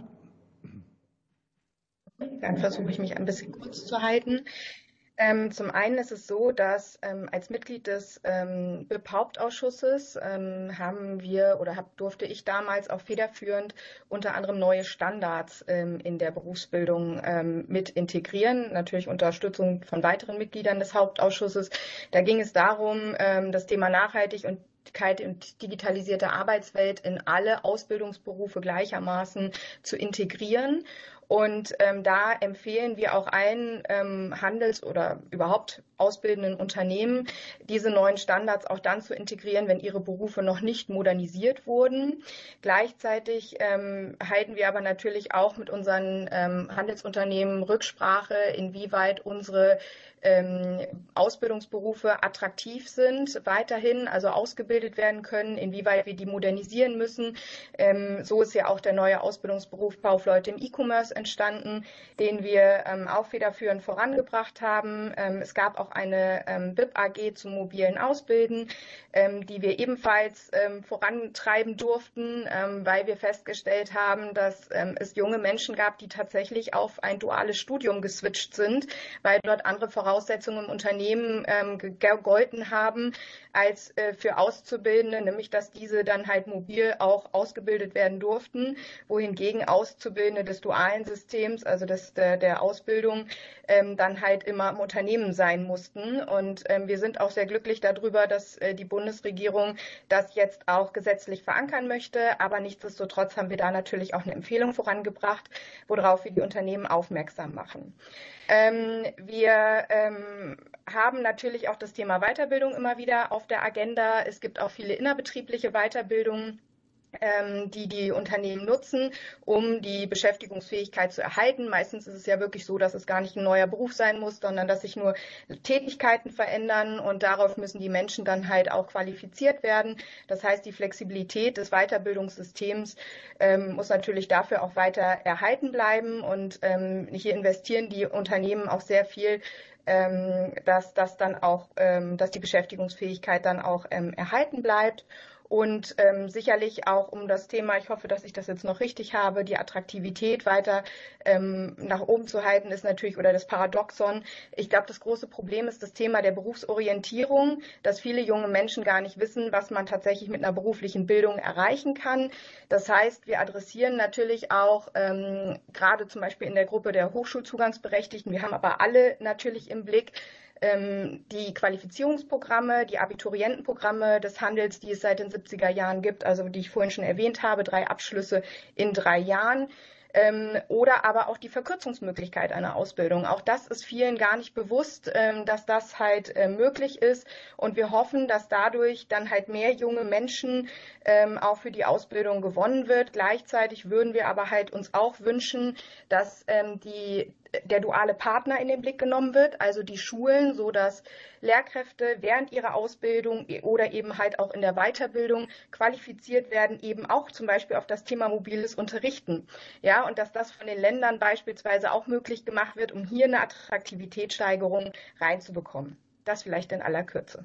Dann versuche ich mich ein bisschen kurz zu halten. Ähm, zum einen ist es so, dass ähm, als Mitglied des ähm, B I P-Hauptausschusses ähm, haben wir oder hab, durfte ich damals auch federführend unter anderem neue Standards ähm, in der Berufsbildung ähm, mit integrieren, natürlich unter Unterstützung von weiteren Mitgliedern des Hauptausschusses. Da ging es darum, ähm, das Thema Nachhaltig und und digitalisierte Arbeitswelt in alle Ausbildungsberufe gleichermaßen zu integrieren. Und ähm, da empfehlen wir auch allen ähm, Handels- oder überhaupt ausbildenden Unternehmen, diese neuen Standards auch dann zu integrieren, wenn ihre Berufe noch nicht modernisiert wurden. Gleichzeitig ähm, halten wir aber natürlich auch mit unseren ähm, Handelsunternehmen Rücksprache, inwieweit unsere ähm, Ausbildungsberufe attraktiv sind, weiterhin also ausgebildet werden können, inwieweit wir die modernisieren müssen. Ähm, so ist ja auch der neue Ausbildungsberuf Kaufleute im E-Commerce entstanden, den wir ähm, auch federführend vorangebracht haben. Ähm, es gab auch eine ähm, B I P A G zum mobilen Ausbilden, ähm, die wir ebenfalls ähm, vorantreiben durften, ähm, weil wir festgestellt haben, dass ähm, es junge Menschen gab, die tatsächlich auf ein duales Studium geswitcht sind, weil dort andere Voraussetzungen im Unternehmen ähm, gegolten haben als äh, für Auszubildende, nämlich dass diese dann halt mobil auch ausgebildet werden durften, wohingegen Auszubildende des dualen Systems, also des, der, der Ausbildung, ähm, dann halt immer im Unternehmen sein mussten. Und ähm, wir sind auch sehr glücklich darüber, dass äh, die Bundesregierung das jetzt auch gesetzlich verankern möchte. Aber nichtsdestotrotz haben wir da natürlich auch eine Empfehlung vorangebracht, worauf wir die Unternehmen aufmerksam machen. Ähm, wir ähm, haben natürlich auch das Thema Weiterbildung immer wieder auf der Agenda. Es gibt auch viele innerbetriebliche Weiterbildungen, ähm, die die Unternehmen nutzen, um die Beschäftigungsfähigkeit zu erhalten. Meistens ist es ja wirklich so, dass es gar nicht ein neuer Beruf sein muss, sondern dass sich nur Tätigkeiten verändern und darauf müssen die Menschen dann halt auch qualifiziert werden. Das heißt, die Flexibilität des Weiterbildungssystems ähm, muss natürlich dafür auch weiter erhalten bleiben und ähm, hier investieren die Unternehmen auch sehr viel, ähm, dass das dann auch, ähm, dass die Beschäftigungsfähigkeit dann auch ähm, erhalten bleibt. Und ähm, sicherlich auch um das Thema, ich hoffe, dass ich das jetzt noch richtig habe, die Attraktivität weiter ähm, nach oben zu halten, ist natürlich, oder das Paradoxon. Ich glaube, das große Problem ist das Thema der Berufsorientierung, dass viele junge Menschen gar nicht wissen, was man tatsächlich mit einer beruflichen Bildung erreichen kann. Das heißt, wir adressieren natürlich auch ähm, gerade zum Beispiel in der Gruppe der Hochschulzugangsberechtigten, wir haben aber alle natürlich im Blick, die Qualifizierungsprogramme, die Abiturientenprogramme des Handels, die es seit den siebziger Jahren gibt, also die ich vorhin schon erwähnt habe, drei Abschlüsse in drei Jahren. Oder aber auch die Verkürzungsmöglichkeit einer Ausbildung. Auch das ist vielen gar nicht bewusst, dass das halt möglich ist. Und wir hoffen, dass dadurch dann halt mehr junge Menschen auch für die Ausbildung gewonnen wird. Gleichzeitig würden wir aber halt uns auch wünschen, dass die der duale Partner in den Blick genommen wird, also die Schulen, so dass Lehrkräfte während ihrer Ausbildung oder eben halt auch in der Weiterbildung qualifiziert werden, eben auch zum Beispiel auf das Thema mobiles Unterrichten. Ja, und dass das von den Ländern beispielsweise auch möglich gemacht wird, um hier eine Attraktivitätssteigerung reinzubekommen. Das vielleicht in aller Kürze.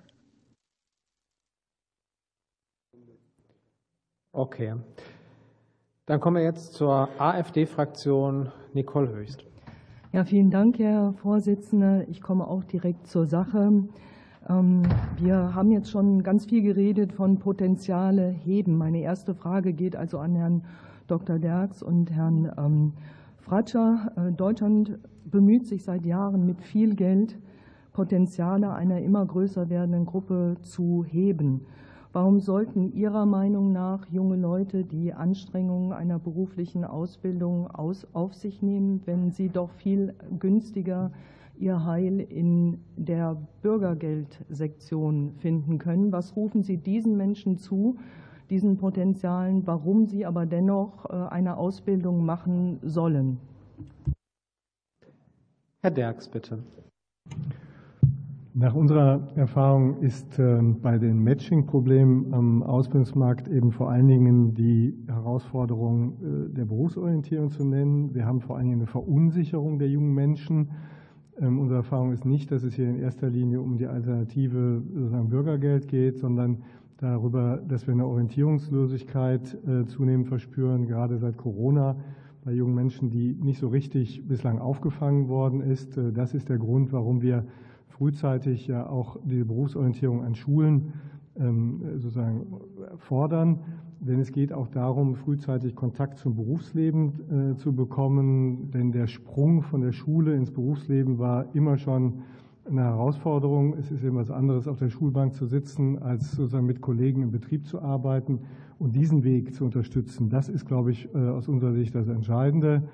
Okay. Dann kommen wir jetzt zur AfD-Fraktion. Nicole Höchst. Ja, vielen Dank, Herr Vorsitzender. Ich komme auch direkt zur Sache. Wir haben jetzt schon ganz viel geredet von Potenziale heben. Meine erste Frage geht also an Herrn Doktor Derks und Herrn Fratscher. Deutschland bemüht sich seit Jahren mit viel Geld, Potenziale einer immer größer werdenden Gruppe zu heben. Warum sollten Ihrer Meinung nach junge Leute die Anstrengungen einer beruflichen Ausbildung aus, auf sich nehmen, wenn sie doch viel günstiger ihr Heil in der Bürgergeldsektion finden können? Was rufen Sie diesen Menschen zu, diesen Potenzialen, warum sie aber dennoch eine Ausbildung machen sollen? Herr Derks, bitte. Nach unserer Erfahrung ist bei den Matching-Problemen am Ausbildungsmarkt eben vor allen Dingen die Herausforderung der Berufsorientierung zu nennen. Wir haben vor allen Dingen eine Verunsicherung der jungen Menschen. Unsere Erfahrung ist nicht, dass es hier in erster Linie um die Alternative sozusagen Bürgergeld geht, sondern darüber, dass wir eine Orientierungslosigkeit zunehmend verspüren, gerade seit Corona, bei jungen Menschen, die nicht so richtig bislang aufgefangen worden ist. Das ist der Grund, warum wir frühzeitig ja auch die Berufsorientierung an Schulen sozusagen fordern. Denn es geht auch darum, frühzeitig Kontakt zum Berufsleben zu bekommen. Denn der Sprung von der Schule ins Berufsleben war immer schon eine Herausforderung. Es ist eben was anderes, auf der Schulbank zu sitzen, als sozusagen mit Kollegen im Betrieb zu arbeiten und diesen Weg zu unterstützen. Das ist, glaube ich, aus unserer Sicht das Entscheidende.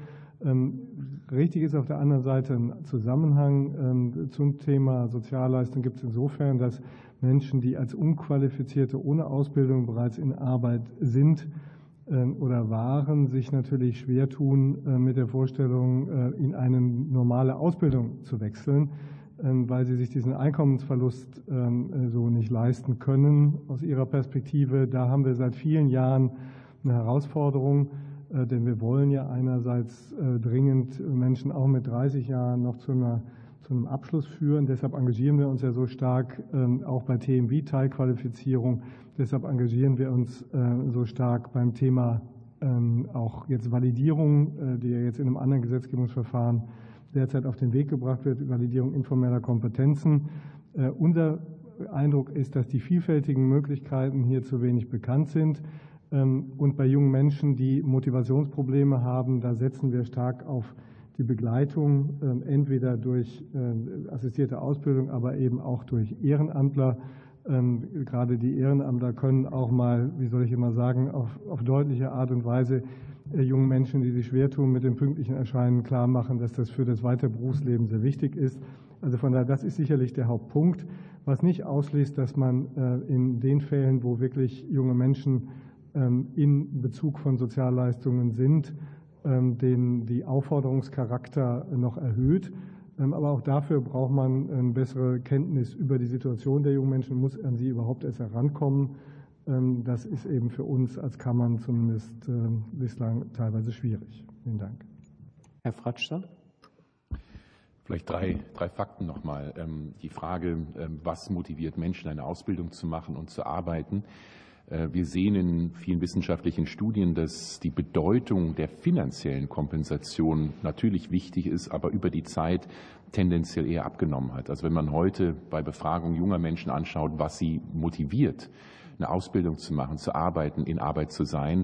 Richtig ist auf der anderen Seite ein Zusammenhang zum Thema Sozialleistung gibt es insofern, dass Menschen, die als Unqualifizierte ohne Ausbildung bereits in Arbeit sind oder waren, sich natürlich schwer tun, mit der Vorstellung, in eine normale Ausbildung zu wechseln, weil sie sich diesen Einkommensverlust so nicht leisten können aus ihrer Perspektive. Da haben wir seit vielen Jahren eine Herausforderung. Denn wir wollen ja einerseits dringend Menschen auch mit dreißig Jahren noch zu, einer, zu einem Abschluss führen. Deshalb engagieren wir uns ja so stark auch bei T M V-Teilqualifizierung. Deshalb engagieren wir uns so stark beim Thema auch jetzt Validierung, die ja jetzt in einem anderen Gesetzgebungsverfahren derzeit auf den Weg gebracht wird, Validierung informeller Kompetenzen. Unser Eindruck ist, dass die vielfältigen Möglichkeiten hier zu wenig bekannt sind. Und bei jungen Menschen, die Motivationsprobleme haben, da setzen wir stark auf die Begleitung, entweder durch assistierte Ausbildung, aber eben auch durch Ehrenamtler. Gerade die Ehrenamtler können auch mal, wie soll ich immer sagen, auf, auf deutliche Art und Weise jungen Menschen, die sich schwer tun mit dem pünktlichen Erscheinen, klar machen, dass das für das weitere Berufsleben sehr wichtig ist. Also von daher, das ist sicherlich der Hauptpunkt, was nicht ausschließt, dass man in den Fällen, wo wirklich junge Menschen in Bezug von Sozialleistungen sind, den die Aufforderungscharakter noch erhöht. Aber auch dafür braucht man eine bessere Kenntnis über die Situation der jungen Menschen, muss an sie überhaupt erst herankommen. Das ist eben für uns als Kammern zumindest bislang teilweise schwierig. Vielen Dank. Herr Fratscher. Vielleicht drei, drei Fakten nochmal. Die Frage, was motiviert Menschen, eine Ausbildung zu machen und zu arbeiten. Wir sehen in vielen wissenschaftlichen Studien, dass die Bedeutung der finanziellen Kompensation natürlich wichtig ist, aber über die Zeit tendenziell eher abgenommen hat. Also wenn man heute bei Befragung junger Menschen anschaut, was sie motiviert, eine Ausbildung zu machen, zu arbeiten, in Arbeit zu sein,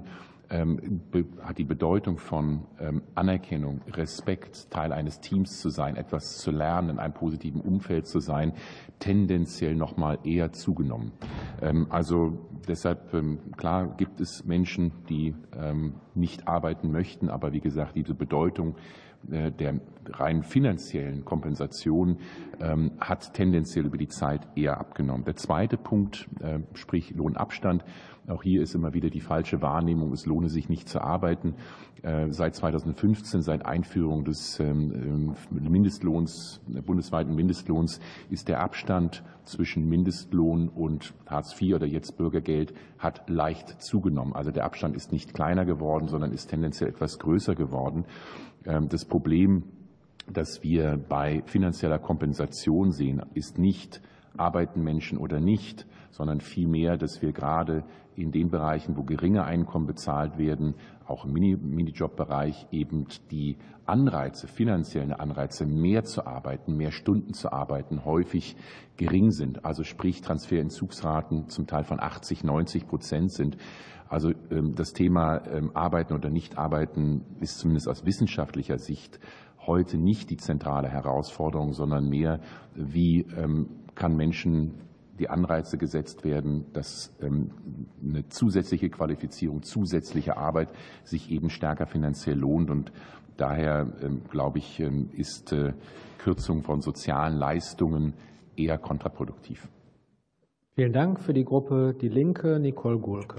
hat die Bedeutung von Anerkennung, Respekt, Teil eines Teams zu sein, etwas zu lernen, in einem positiven Umfeld zu sein, tendenziell noch mal eher zugenommen. Also deshalb, klar, gibt es Menschen, die nicht arbeiten möchten, aber wie gesagt, diese Bedeutung der rein finanziellen Kompensation hat tendenziell über die Zeit eher abgenommen. Der zweite Punkt, sprich Lohnabstand. Auch hier ist immer wieder die falsche Wahrnehmung, es lohne sich nicht zu arbeiten. Seit zweitausendfünfzehn, seit Einführung des Mindestlohns, bundesweiten Mindestlohns, ist der Abstand zwischen Mindestlohn und Hartz vier oder jetzt Bürgergeld hat leicht zugenommen. Also der Abstand ist nicht kleiner geworden, sondern ist tendenziell etwas größer geworden. Das Problem, das wir bei finanzieller Kompensation sehen, ist nicht, arbeiten Menschen oder nicht, sondern vielmehr, dass wir gerade in den Bereichen, wo geringe Einkommen bezahlt werden, auch im Minijob-Bereich eben die Anreize, finanziellen Anreize, mehr zu arbeiten, mehr Stunden zu arbeiten, häufig gering sind. Also sprich Transferentzugsraten zum Teil von achtzig, neunzig Prozent sind. Also das Thema Arbeiten oder Nicht-Arbeiten ist zumindest aus wissenschaftlicher Sicht heute nicht die zentrale Herausforderung, sondern mehr, wie kann Menschen die Anreize gesetzt werden, dass eine zusätzliche Qualifizierung, zusätzliche Arbeit sich eben stärker finanziell lohnt. Und daher, glaube ich, ist Kürzung von sozialen Leistungen eher kontraproduktiv. Vielen Dank. Für die Gruppe Die Linke, Nicole Gohlke.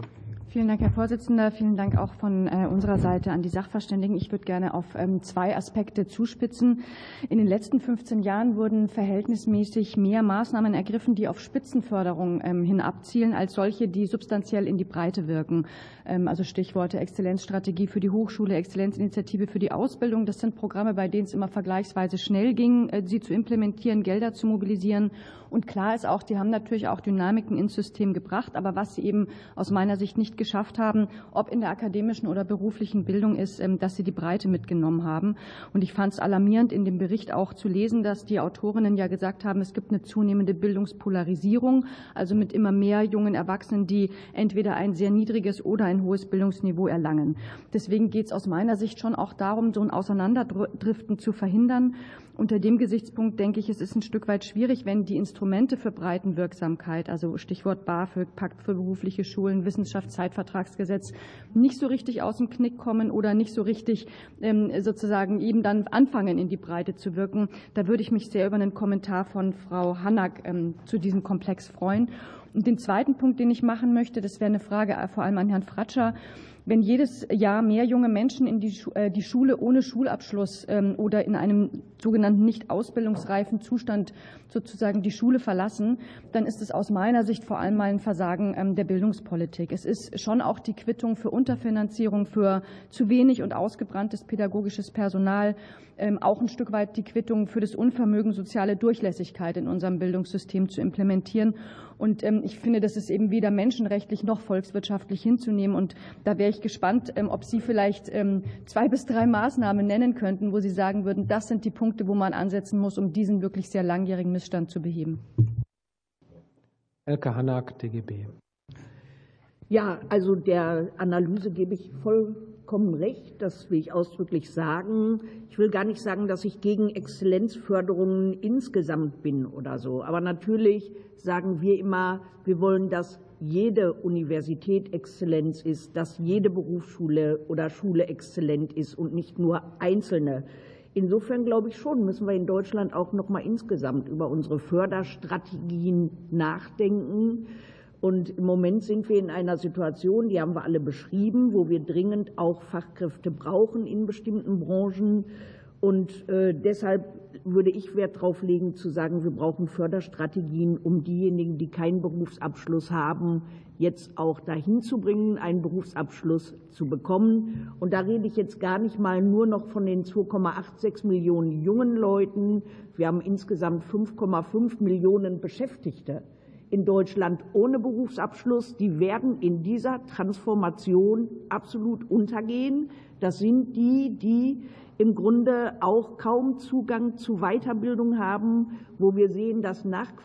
Vielen Dank, Herr Vorsitzender. Vielen Dank auch von unserer Seite an die Sachverständigen. Ich würde gerne auf zwei Aspekte zuspitzen. In den letzten fünfzehn Jahren wurden verhältnismäßig mehr Maßnahmen ergriffen, die auf Spitzenförderung hin abzielen, als solche, die substanziell in die Breite wirken. Also Stichworte Exzellenzstrategie für die Hochschule, Exzellenzinitiative für die Ausbildung. Das sind Programme, bei denen es immer vergleichsweise schnell ging, sie zu implementieren, Gelder zu mobilisieren. Und klar ist auch, die haben natürlich auch Dynamiken ins System gebracht. Aber was sie eben aus meiner Sicht nicht geschafft haben, ob in der akademischen oder beruflichen Bildung, ist, dass sie die Breite mitgenommen haben. Und ich fand es alarmierend, in dem Bericht auch zu lesen, dass die Autorinnen ja gesagt haben, es gibt eine zunehmende Bildungspolarisierung, also mit immer mehr jungen Erwachsenen, die entweder ein sehr niedriges oder ein hohes Bildungsniveau erlangen. Deswegen geht es aus meiner Sicht schon auch darum, so ein Auseinanderdriften zu verhindern. Unter dem Gesichtspunkt denke ich, es ist ein Stück weit schwierig, wenn die Instrumente für Breitenwirksamkeit, also Stichwort BAföG, Pakt für berufliche Schulen, Wissenschaftszeitvertragsgesetz, nicht so richtig aus dem Knick kommen oder nicht so richtig sozusagen eben dann anfangen, in die Breite zu wirken. Da würde ich mich sehr über einen Kommentar von Frau Hanak zu diesem Komplex freuen. Und den zweiten Punkt, den ich machen möchte, das wäre eine Frage vor allem an Herrn Fratscher. Wenn jedes Jahr mehr junge Menschen in die Schule ohne Schulabschluss oder in einem sogenannten nicht ausbildungsreifen Zustand sozusagen die Schule verlassen, dann ist es aus meiner Sicht vor allem mal ein Versagen der Bildungspolitik. Es ist schon auch die Quittung für Unterfinanzierung, für zu wenig und ausgebranntes pädagogisches Personal, auch ein Stück weit die Quittung für das Unvermögen, soziale Durchlässigkeit in unserem Bildungssystem zu implementieren. Und ich finde, das ist eben weder menschenrechtlich noch volkswirtschaftlich hinzunehmen. Und da wäre ich gespannt, ob Sie vielleicht zwei bis drei Maßnahmen nennen könnten, wo Sie sagen würden, das sind die Punkte, wo man ansetzen muss, um diesen wirklich sehr langjährigen Missstand zu beheben. Elke Hanak, D G B. Ja, also der Analyse gebe ich vollkommen recht. Das will ich ausdrücklich sagen. Ich will gar nicht sagen, dass ich gegen Exzellenzförderungen insgesamt bin oder so. Aber natürlich sagen wir immer, wir wollen, dass jede Universität Exzellenz ist, dass jede Berufsschule oder Schule exzellent ist und nicht nur einzelne. Insofern glaube ich schon, müssen wir in Deutschland auch noch mal insgesamt über unsere Förderstrategien nachdenken. Und im Moment sind wir in einer Situation, die haben wir alle beschrieben, wo wir dringend auch Fachkräfte brauchen in bestimmten Branchen. Und äh, deshalb würde ich Wert darauf legen, zu sagen, wir brauchen Förderstrategien, um diejenigen, die keinen Berufsabschluss haben, jetzt auch dahin zu bringen, einen Berufsabschluss zu bekommen. Und da rede ich jetzt gar nicht mal nur noch von den zwei Komma sechsundachtzig Millionen jungen Leuten. Wir haben insgesamt fünf Komma fünf Millionen Beschäftigte in Deutschland ohne Berufsabschluss. Die werden in dieser Transformation absolut untergehen. Das sind die, die im Grunde auch kaum Zugang zu Weiterbildung haben, wo wir sehen, dass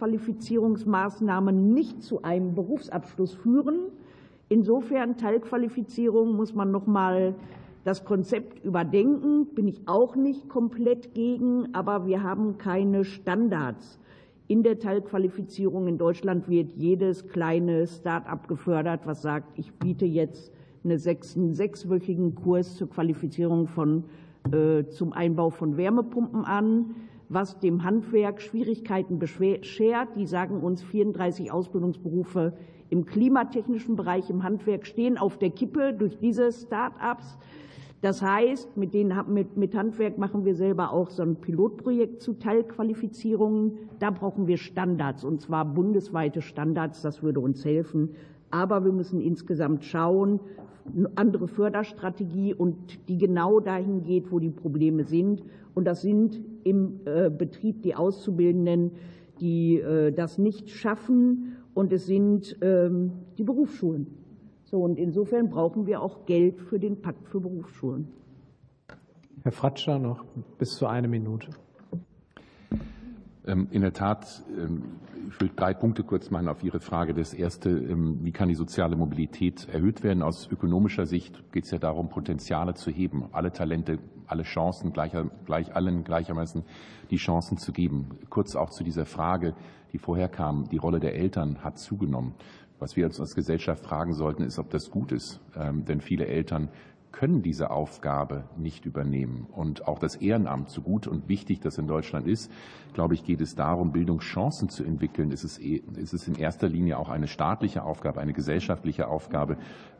Nachqualifizierungsmaßnahmen nicht zu einem Berufsabschluss führen. Insofern Teilqualifizierung muss man noch mal das Konzept überdenken, bin ich auch nicht komplett gegen, aber wir haben keine Standards. In der Teilqualifizierung in Deutschland wird jedes kleine Start-up gefördert, was sagt, ich biete jetzt einen sechswöchigen Kurs zur Qualifizierung von, äh, zum Einbau von Wärmepumpen an, was dem Handwerk Schwierigkeiten beschert. Die sagen uns, vierunddreißig Ausbildungsberufe im klimatechnischen Bereich im Handwerk stehen auf der Kippe durch diese Start-ups. Das heißt, mit, den, mit, mit Handwerk machen wir selber auch so ein Pilotprojekt zu Teilqualifizierungen. Da brauchen wir Standards, und zwar bundesweite Standards. Das würde uns helfen. Aber wir müssen insgesamt schauen, eine andere Förderstrategie, und die genau dahin geht, wo die Probleme sind. Und das sind im äh, Betrieb die Auszubildenden, die äh, das nicht schaffen, und es sind ähm, die Berufsschulen. So, und insofern brauchen wir auch Geld für den Pakt für Berufsschulen. Herr Fratscher, noch bis zu eine Minute. In der Tat, ich will drei Punkte kurz machen auf Ihre Frage. Das erste, wie kann die soziale Mobilität erhöht werden? Aus ökonomischer Sicht geht es ja darum, Potenziale zu heben, alle Talente, alle Chancen, gleicher, gleich allen gleichermaßen die Chancen zu geben. Kurz auch zu dieser Frage, die vorher kam, die Rolle der Eltern hat zugenommen. Was wir uns als Gesellschaft fragen sollten, ist, ob das gut ist, wenn viele Eltern können diese Aufgabe nicht übernehmen. Und auch das Ehrenamt, so gut und wichtig das in Deutschland ist, glaube ich, geht es darum, Bildungschancen zu entwickeln. Es ist, es ist in erster Linie auch eine staatliche Aufgabe, eine gesellschaftliche Aufgabe,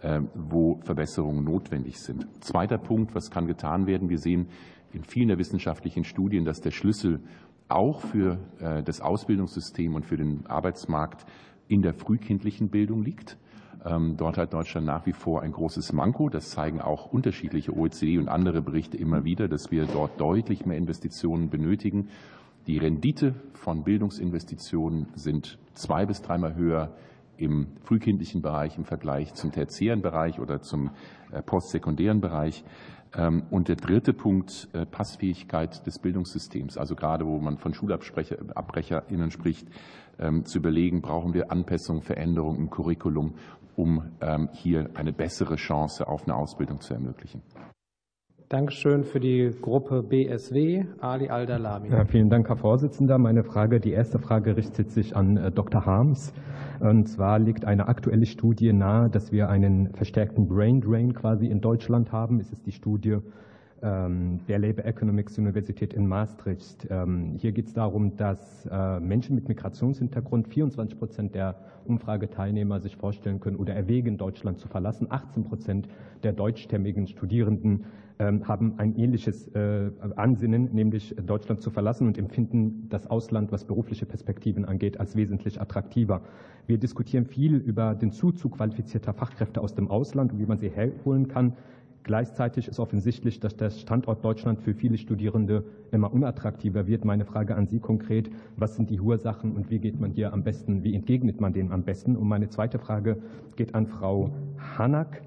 wo Verbesserungen notwendig sind. Zweiter Punkt, was kann getan werden? Wir sehen in vielen der wissenschaftlichen Studien, dass der Schlüssel auch für das Ausbildungssystem und für den Arbeitsmarkt in der frühkindlichen Bildung liegt. Dort hat Deutschland nach wie vor ein großes Manko. Das zeigen auch unterschiedliche O E C D und andere Berichte immer wieder, dass wir dort deutlich mehr Investitionen benötigen. Die Rendite von Bildungsinvestitionen sind zwei- bis dreimal höher im frühkindlichen Bereich im Vergleich zum tertiären Bereich oder zum postsekundären Bereich. Und der dritte Punkt, Passfähigkeit des Bildungssystems. Also gerade, wo man von SchulabbrecherInnen spricht, zu überlegen, brauchen wir Anpassungen, Veränderungen im Curriculum, um hier eine bessere Chance auf eine Ausbildung zu ermöglichen. Dankeschön für die Gruppe B S W, Ali Al-Dalami. Ja, vielen Dank, Herr Vorsitzender. Meine Frage, die erste Frage richtet sich an äh, Doktor Harms. Und zwar liegt eine aktuelle Studie nahe, dass wir einen verstärkten Brain Drain quasi in Deutschland haben. Es ist die Studie ähm, der Labour Economics Universität in Maastricht. Ähm, hier geht es darum, dass äh, Menschen mit Migrationshintergrund, vierundzwanzig Prozent der Umfrageteilnehmer sich vorstellen können oder erwägen, Deutschland zu verlassen. achtzehn Prozent der deutschstämmigen Studierenden haben ein ähnliches äh, Ansinnen, nämlich Deutschland zu verlassen und empfinden das Ausland, was berufliche Perspektiven angeht, als wesentlich attraktiver. Wir diskutieren viel über den Zuzug qualifizierter Fachkräfte aus dem Ausland und wie man sie herholen kann. Gleichzeitig ist offensichtlich, dass der Standort Deutschland für viele Studierende immer unattraktiver wird. Meine Frage an Sie konkret, was sind die Ursachen und wie geht man hier am besten, wie entgegnet man denen am besten? Und meine zweite Frage geht an Frau Hanak.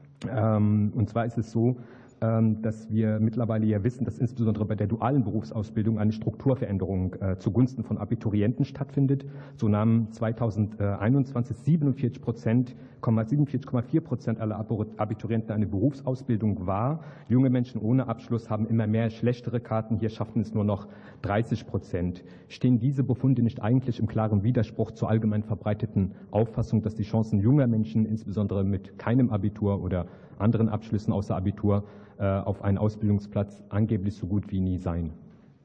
Ähm, und zwar ist es so, dass wir mittlerweile ja wissen, dass insbesondere bei der dualen Berufsausbildung eine Strukturveränderung zugunsten von Abiturienten stattfindet. So nahmen zweitausendeinundzwanzig siebenundvierzig Prozent, siebenundvierzig Komma vier Prozent aller Abiturienten eine Berufsausbildung wahr. Junge Menschen ohne Abschluss haben immer mehr schlechtere Karten. Hier schaffen es nur noch dreißig Prozent. Stehen diese Befunde nicht eigentlich im klaren Widerspruch zur allgemein verbreiteten Auffassung, dass die Chancen junger Menschen, insbesondere mit keinem Abitur oder anderen Abschlüssen außer Abitur, auf einen Ausbildungsplatz angeblich so gut wie nie sein?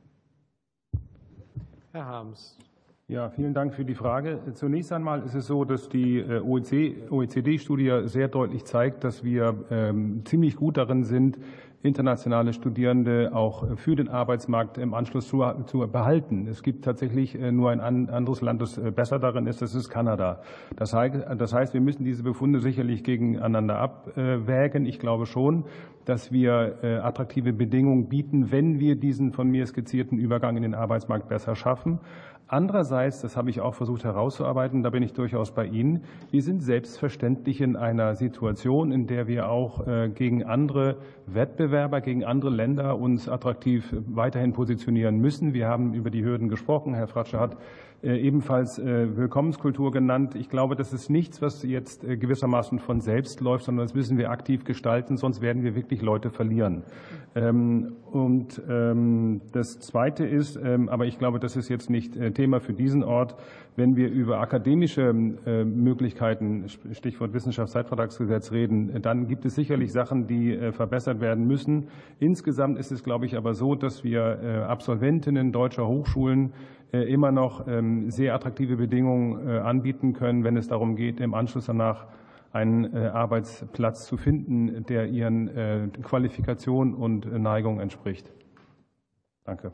Herr Harms. Ja, vielen Dank für die Frage. Zunächst einmal ist es so, dass die O E C D-Studie sehr deutlich zeigt, dass wir ähm, ziemlich gut darin sind, internationale Studierende auch für den Arbeitsmarkt im Anschluss zu, zu behalten. Es gibt tatsächlich nur ein anderes Land, das besser darin ist, das ist Kanada. Das heißt, das heißt, wir müssen diese Befunde sicherlich gegeneinander abwägen. Ich glaube schon, dass wir attraktive Bedingungen bieten, wenn wir diesen von mir skizzierten Übergang in den Arbeitsmarkt besser schaffen. Andererseits, das habe ich auch versucht herauszuarbeiten, da bin ich durchaus bei Ihnen, wir sind selbstverständlich in einer Situation, in der wir auch gegen andere Wettbewerber, gegen andere Länder uns attraktiv weiterhin positionieren müssen. Wir haben über die Hürden gesprochen. Herr Fratscher hat ebenfalls Willkommenskultur genannt. Ich glaube, das ist nichts, was jetzt gewissermaßen von selbst läuft, sondern das müssen wir aktiv gestalten, sonst werden wir wirklich Leute verlieren. Und das Zweite ist, aber ich glaube, das ist jetzt nicht Thema für diesen Ort, wenn wir über akademische Möglichkeiten, Stichwort Wissenschaftszeitvertragsgesetz, reden, dann gibt es sicherlich Sachen, die verbessert werden müssen. Insgesamt ist es, glaube ich, aber so, dass wir Absolventinnen deutscher Hochschulen immer noch sehr attraktive Bedingungen anbieten können, wenn es darum geht, im Anschluss danach einen Arbeitsplatz zu finden, der ihren Qualifikationen und Neigungen entspricht. Danke.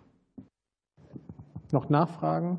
Noch Nachfragen?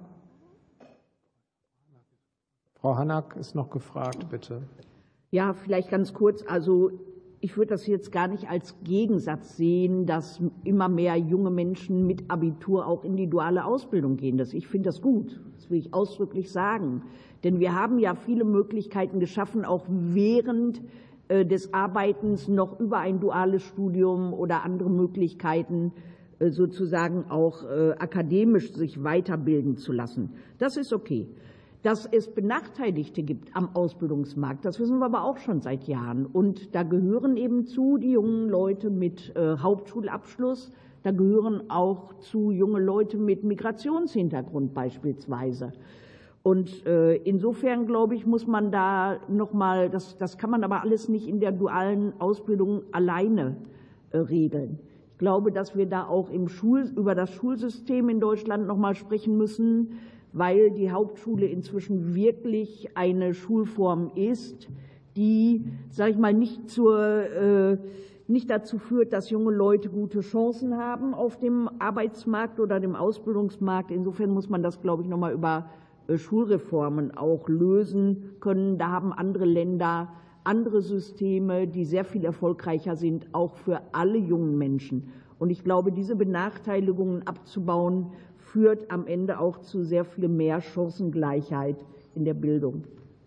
Frau Hanak ist noch gefragt, bitte. Ja, vielleicht ganz kurz. Also ich würde das jetzt gar nicht als Gegensatz sehen, dass immer mehr junge Menschen mit Abitur auch in die duale Ausbildung gehen. Das, ich finde das gut. Das will ich ausdrücklich sagen. Denn wir haben ja viele Möglichkeiten geschaffen, auch während des Arbeitens noch über ein duales Studium oder andere Möglichkeiten sozusagen auch akademisch sich weiterbilden zu lassen. Das ist okay. Dass es Benachteiligte gibt am Ausbildungsmarkt, das wissen wir aber auch schon seit Jahren. Und da gehören eben zu die jungen Leute mit Hauptschulabschluss, da gehören auch zu junge Leute mit Migrationshintergrund beispielsweise. Und insofern, glaube ich, muss man da noch mal, das, das kann man aber alles nicht in der dualen Ausbildung alleine regeln. Ich glaube, dass wir da auch im Schul, über das Schulsystem in Deutschland noch mal sprechen müssen, weil die Hauptschule inzwischen wirklich eine Schulform ist, die, sage ich mal, nicht zur äh, nicht dazu führt, dass junge Leute gute Chancen haben auf dem Arbeitsmarkt oder dem Ausbildungsmarkt. Insofern muss man das, glaube ich, noch mal über Schulreformen auch lösen können. Da haben andere Länder andere Systeme, die sehr viel erfolgreicher sind, auch für alle jungen Menschen. Und ich glaube, diese Benachteiligungen abzubauen, führt am Ende auch zu sehr viel mehr Chancengleichheit in der Bildung.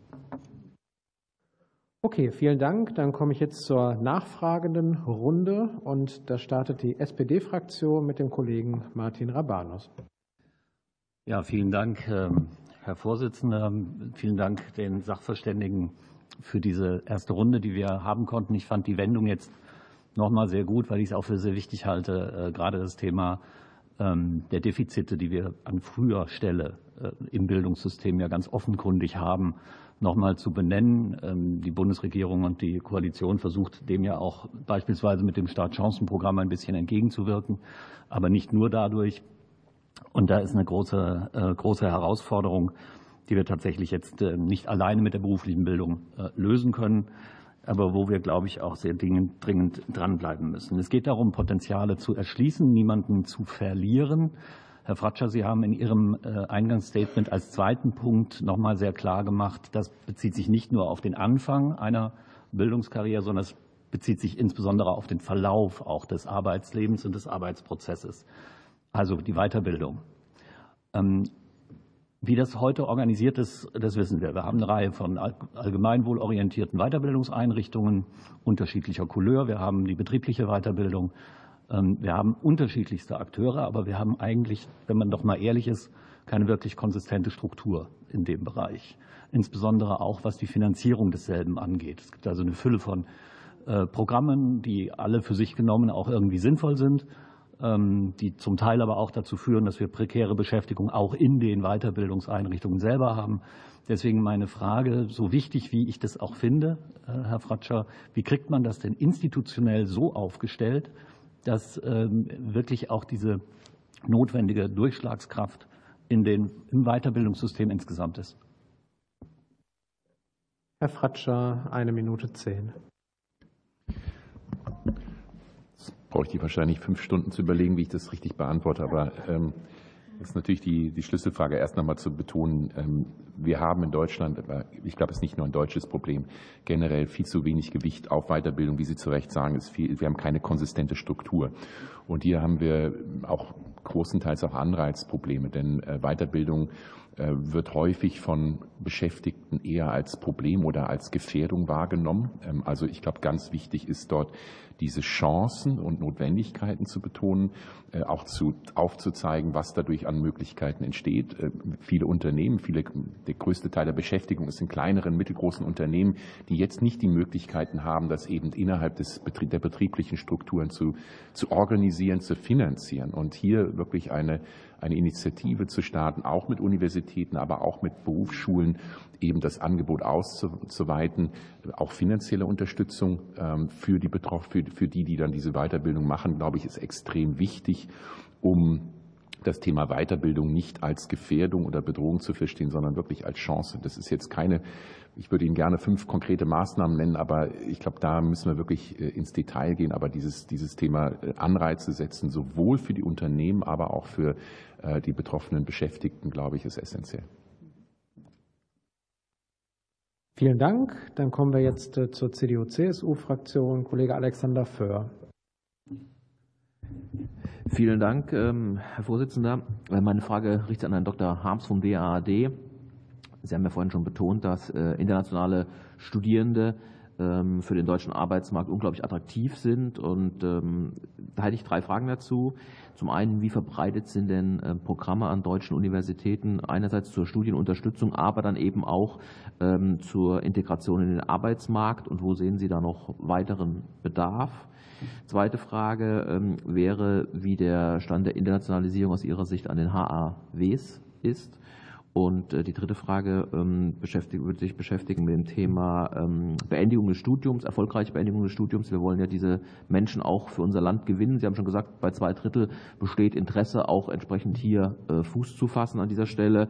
Okay, vielen Dank. Dann komme ich jetzt zur nachfragenden Runde und da startet die S P D-Fraktion mit dem Kollegen Martin Rabanus. Ja, vielen Dank, Herr Vorsitzender. Vielen Dank den Sachverständigen für diese erste Runde, die wir haben konnten. Ich fand die Wendung jetzt noch mal sehr gut, weil ich es auch für sehr wichtig halte, gerade das Thema der Defizite, die wir an früher Stelle im Bildungssystem ja ganz offenkundig haben, noch mal zu benennen. Die Bundesregierung und die Koalition versucht dem ja auch beispielsweise mit dem Startchancenprogramm ein bisschen entgegenzuwirken, aber nicht nur dadurch. Und da ist eine große, große Herausforderung, die wir tatsächlich jetzt nicht alleine mit der beruflichen Bildung lösen können, aber wo wir, glaube ich, auch sehr dringend dranbleiben müssen. Es geht darum, Potenziale zu erschließen, niemanden zu verlieren. Herr Fratscher, Sie haben in Ihrem Eingangsstatement als zweiten Punkt noch mal sehr klar gemacht, das bezieht sich nicht nur auf den Anfang einer Bildungskarriere, sondern es bezieht sich insbesondere auf den Verlauf auch des Arbeitslebens und des Arbeitsprozesses, also die Weiterbildung. Wie das heute organisiert ist, das wissen wir. Wir haben eine Reihe von allgemeinwohlorientierten Weiterbildungseinrichtungen unterschiedlicher Couleur. Wir haben die betriebliche Weiterbildung. Wir haben unterschiedlichste Akteure, aber wir haben eigentlich, wenn man doch mal ehrlich ist, keine wirklich konsistente Struktur in dem Bereich. Insbesondere auch, was die Finanzierung desselben angeht. Es gibt also eine Fülle von Programmen, die alle für sich genommen auch irgendwie sinnvoll sind, die zum Teil aber auch dazu führen, dass wir prekäre Beschäftigung auch in den Weiterbildungseinrichtungen selber haben. Deswegen meine Frage, so wichtig wie ich das auch finde, Herr Fratscher, wie kriegt man das denn institutionell so aufgestellt, dass wirklich auch diese notwendige Durchschlagskraft in den, im Weiterbildungssystem insgesamt ist? Herr Fratscher, eine Minute zehn. Bräuchte ich wahrscheinlich fünf Stunden zu überlegen, wie ich das richtig beantworte. Aber ähm, das ist natürlich die, die Schlüsselfrage, erst noch mal zu betonen. Ähm, wir haben in Deutschland, aber ich glaube, es ist nicht nur ein deutsches Problem, generell viel zu wenig Gewicht auf Weiterbildung, wie Sie zu Recht sagen. Ist viel, wir haben keine konsistente Struktur. Und hier haben wir auch großenteils auch Anreizprobleme, denn äh, Weiterbildung äh, wird häufig von Beschäftigten eher als Problem oder als Gefährdung wahrgenommen. Ähm, also ich glaube, ganz wichtig ist dort, diese Chancen und Notwendigkeiten zu betonen, auch zu, aufzuzeigen, was dadurch an Möglichkeiten entsteht. Viele Unternehmen, viele, der größte Teil der Beschäftigung ist in kleineren, mittelgroßen Unternehmen, die jetzt nicht die Möglichkeiten haben, das eben innerhalb des, der betrieblichen Strukturen zu, zu organisieren, zu finanzieren. Und hier wirklich eine, eine Initiative zu starten, auch mit Universitäten, aber auch mit Berufsschulen, eben das Angebot auszuweiten, auch finanzielle Unterstützung für die Betroff- für, für die, die dann diese Weiterbildung machen, glaube ich, ist extrem wichtig, um das Thema Weiterbildung nicht als Gefährdung oder Bedrohung zu verstehen, sondern wirklich als Chance. Das ist jetzt keine, ich würde Ihnen gerne fünf konkrete Maßnahmen nennen, aber ich glaube, da müssen wir wirklich ins Detail gehen. Aber dieses, dieses Thema Anreize setzen, sowohl für die Unternehmen, aber auch für die betroffenen Beschäftigten, glaube ich, ist essentiell. Vielen Dank. Dann kommen wir jetzt zur C D U-C S U-Fraktion. Kollege Alexander Föhr. Vielen Dank, Herr Vorsitzender. Meine Frage richtet sich an Herrn Doktor Harms vom B A A D. Sie haben ja vorhin schon betont, dass internationale Studierende für den deutschen Arbeitsmarkt unglaublich attraktiv sind. Und ähm, da hätte ich drei Fragen dazu. Zum einen, wie verbreitet sind denn äh, Programme an deutschen Universitäten einerseits zur Studienunterstützung, aber dann eben auch ähm, zur Integration in den Arbeitsmarkt? Und wo sehen Sie da noch weiteren Bedarf? Zweite Frage ähm, wäre, wie der Stand der Internationalisierung aus Ihrer Sicht an den H A Ws ist. Und die dritte Frage beschäftigt, wird sich beschäftigen mit dem Thema Beendigung des Studiums, erfolgreiche Beendigung des Studiums. Wir wollen ja diese Menschen auch für unser Land gewinnen. Sie haben schon gesagt, bei zwei Drittel besteht Interesse, auch entsprechend hier Fuß zu fassen an dieser Stelle.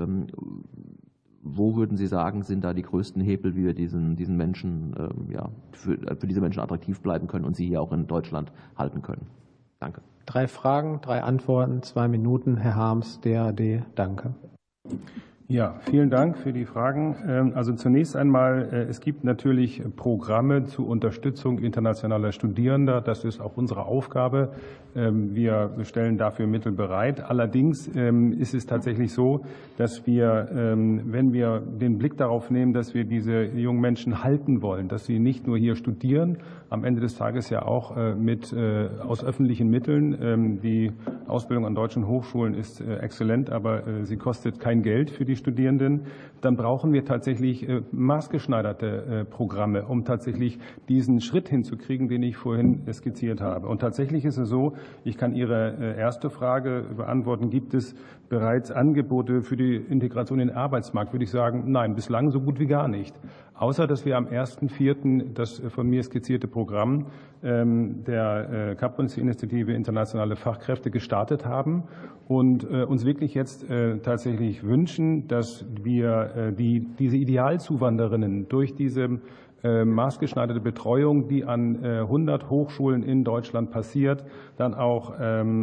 Wo würden Sie sagen, sind da die größten Hebel, wie wir diesen, diesen Menschen, ja, für, für diese Menschen attraktiv bleiben können und sie hier auch in Deutschland halten können? Danke. Drei Fragen, drei Antworten, zwei Minuten. Herr Harms, D A A D, danke. Ja, vielen Dank für die Fragen. Also zunächst einmal, es gibt natürlich Programme zur Unterstützung internationaler Studierender. Das ist auch unsere Aufgabe. Wir stellen dafür Mittel bereit. Allerdings ist es tatsächlich so, dass wir, wenn wir den Blick darauf nehmen, dass wir diese jungen Menschen halten wollen, dass sie nicht nur hier studieren, am Ende des Tages ja auch mit aus öffentlichen Mitteln. Die Ausbildung an deutschen Hochschulen ist exzellent, aber sie kostet kein Geld für die Studierenden. Dann brauchen wir tatsächlich maßgeschneiderte Programme, um tatsächlich diesen Schritt hinzukriegen, den ich vorhin skizziert habe. Und tatsächlich ist es so, ich kann Ihre erste Frage beantworten, gibt es bereits Angebote für die Integration in den Arbeitsmarkt? Würde ich sagen, nein, bislang so gut wie gar nicht. Außer, dass wir am ersten vierten das von mir skizzierte Programm der Kapp-Initiative Internationale Fachkräfte gestartet haben und uns wirklich jetzt tatsächlich wünschen, dass wir die, diese Idealzuwanderinnen durch diese maßgeschneiderte Betreuung, die an hundert Hochschulen in Deutschland passiert, dann auch,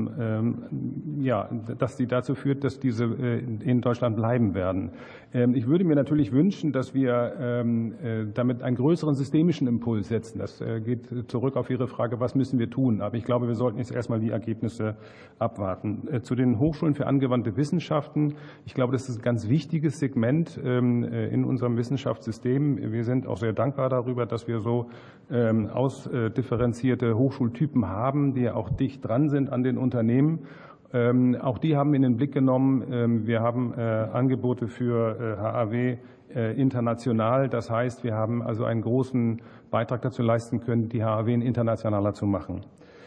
ähm, ja, dass die dazu führt, dass diese in Deutschland bleiben werden. Ich würde mir natürlich wünschen, dass wir ähm, damit einen größeren systemischen Impuls setzen. Das geht zurück auf Ihre Frage, was müssen wir tun? Aber ich glaube, wir sollten jetzt erstmal die Ergebnisse abwarten. Zu den Hochschulen für angewandte Wissenschaften. Ich glaube, das ist ein ganz wichtiges Segment ähm, in unserem Wissenschaftssystem. Wir sind auch sehr dankbar darüber, dass wir so ähm, ausdifferenzierte Hochschultypen haben, die auch dicht dran sind an den Unternehmen. Ähm, auch die haben wir in den Blick genommen. Ähm, wir haben äh, Angebote für äh, H A W äh, international. Das heißt, wir haben also einen großen Beitrag dazu leisten können, die H A W internationaler zu machen.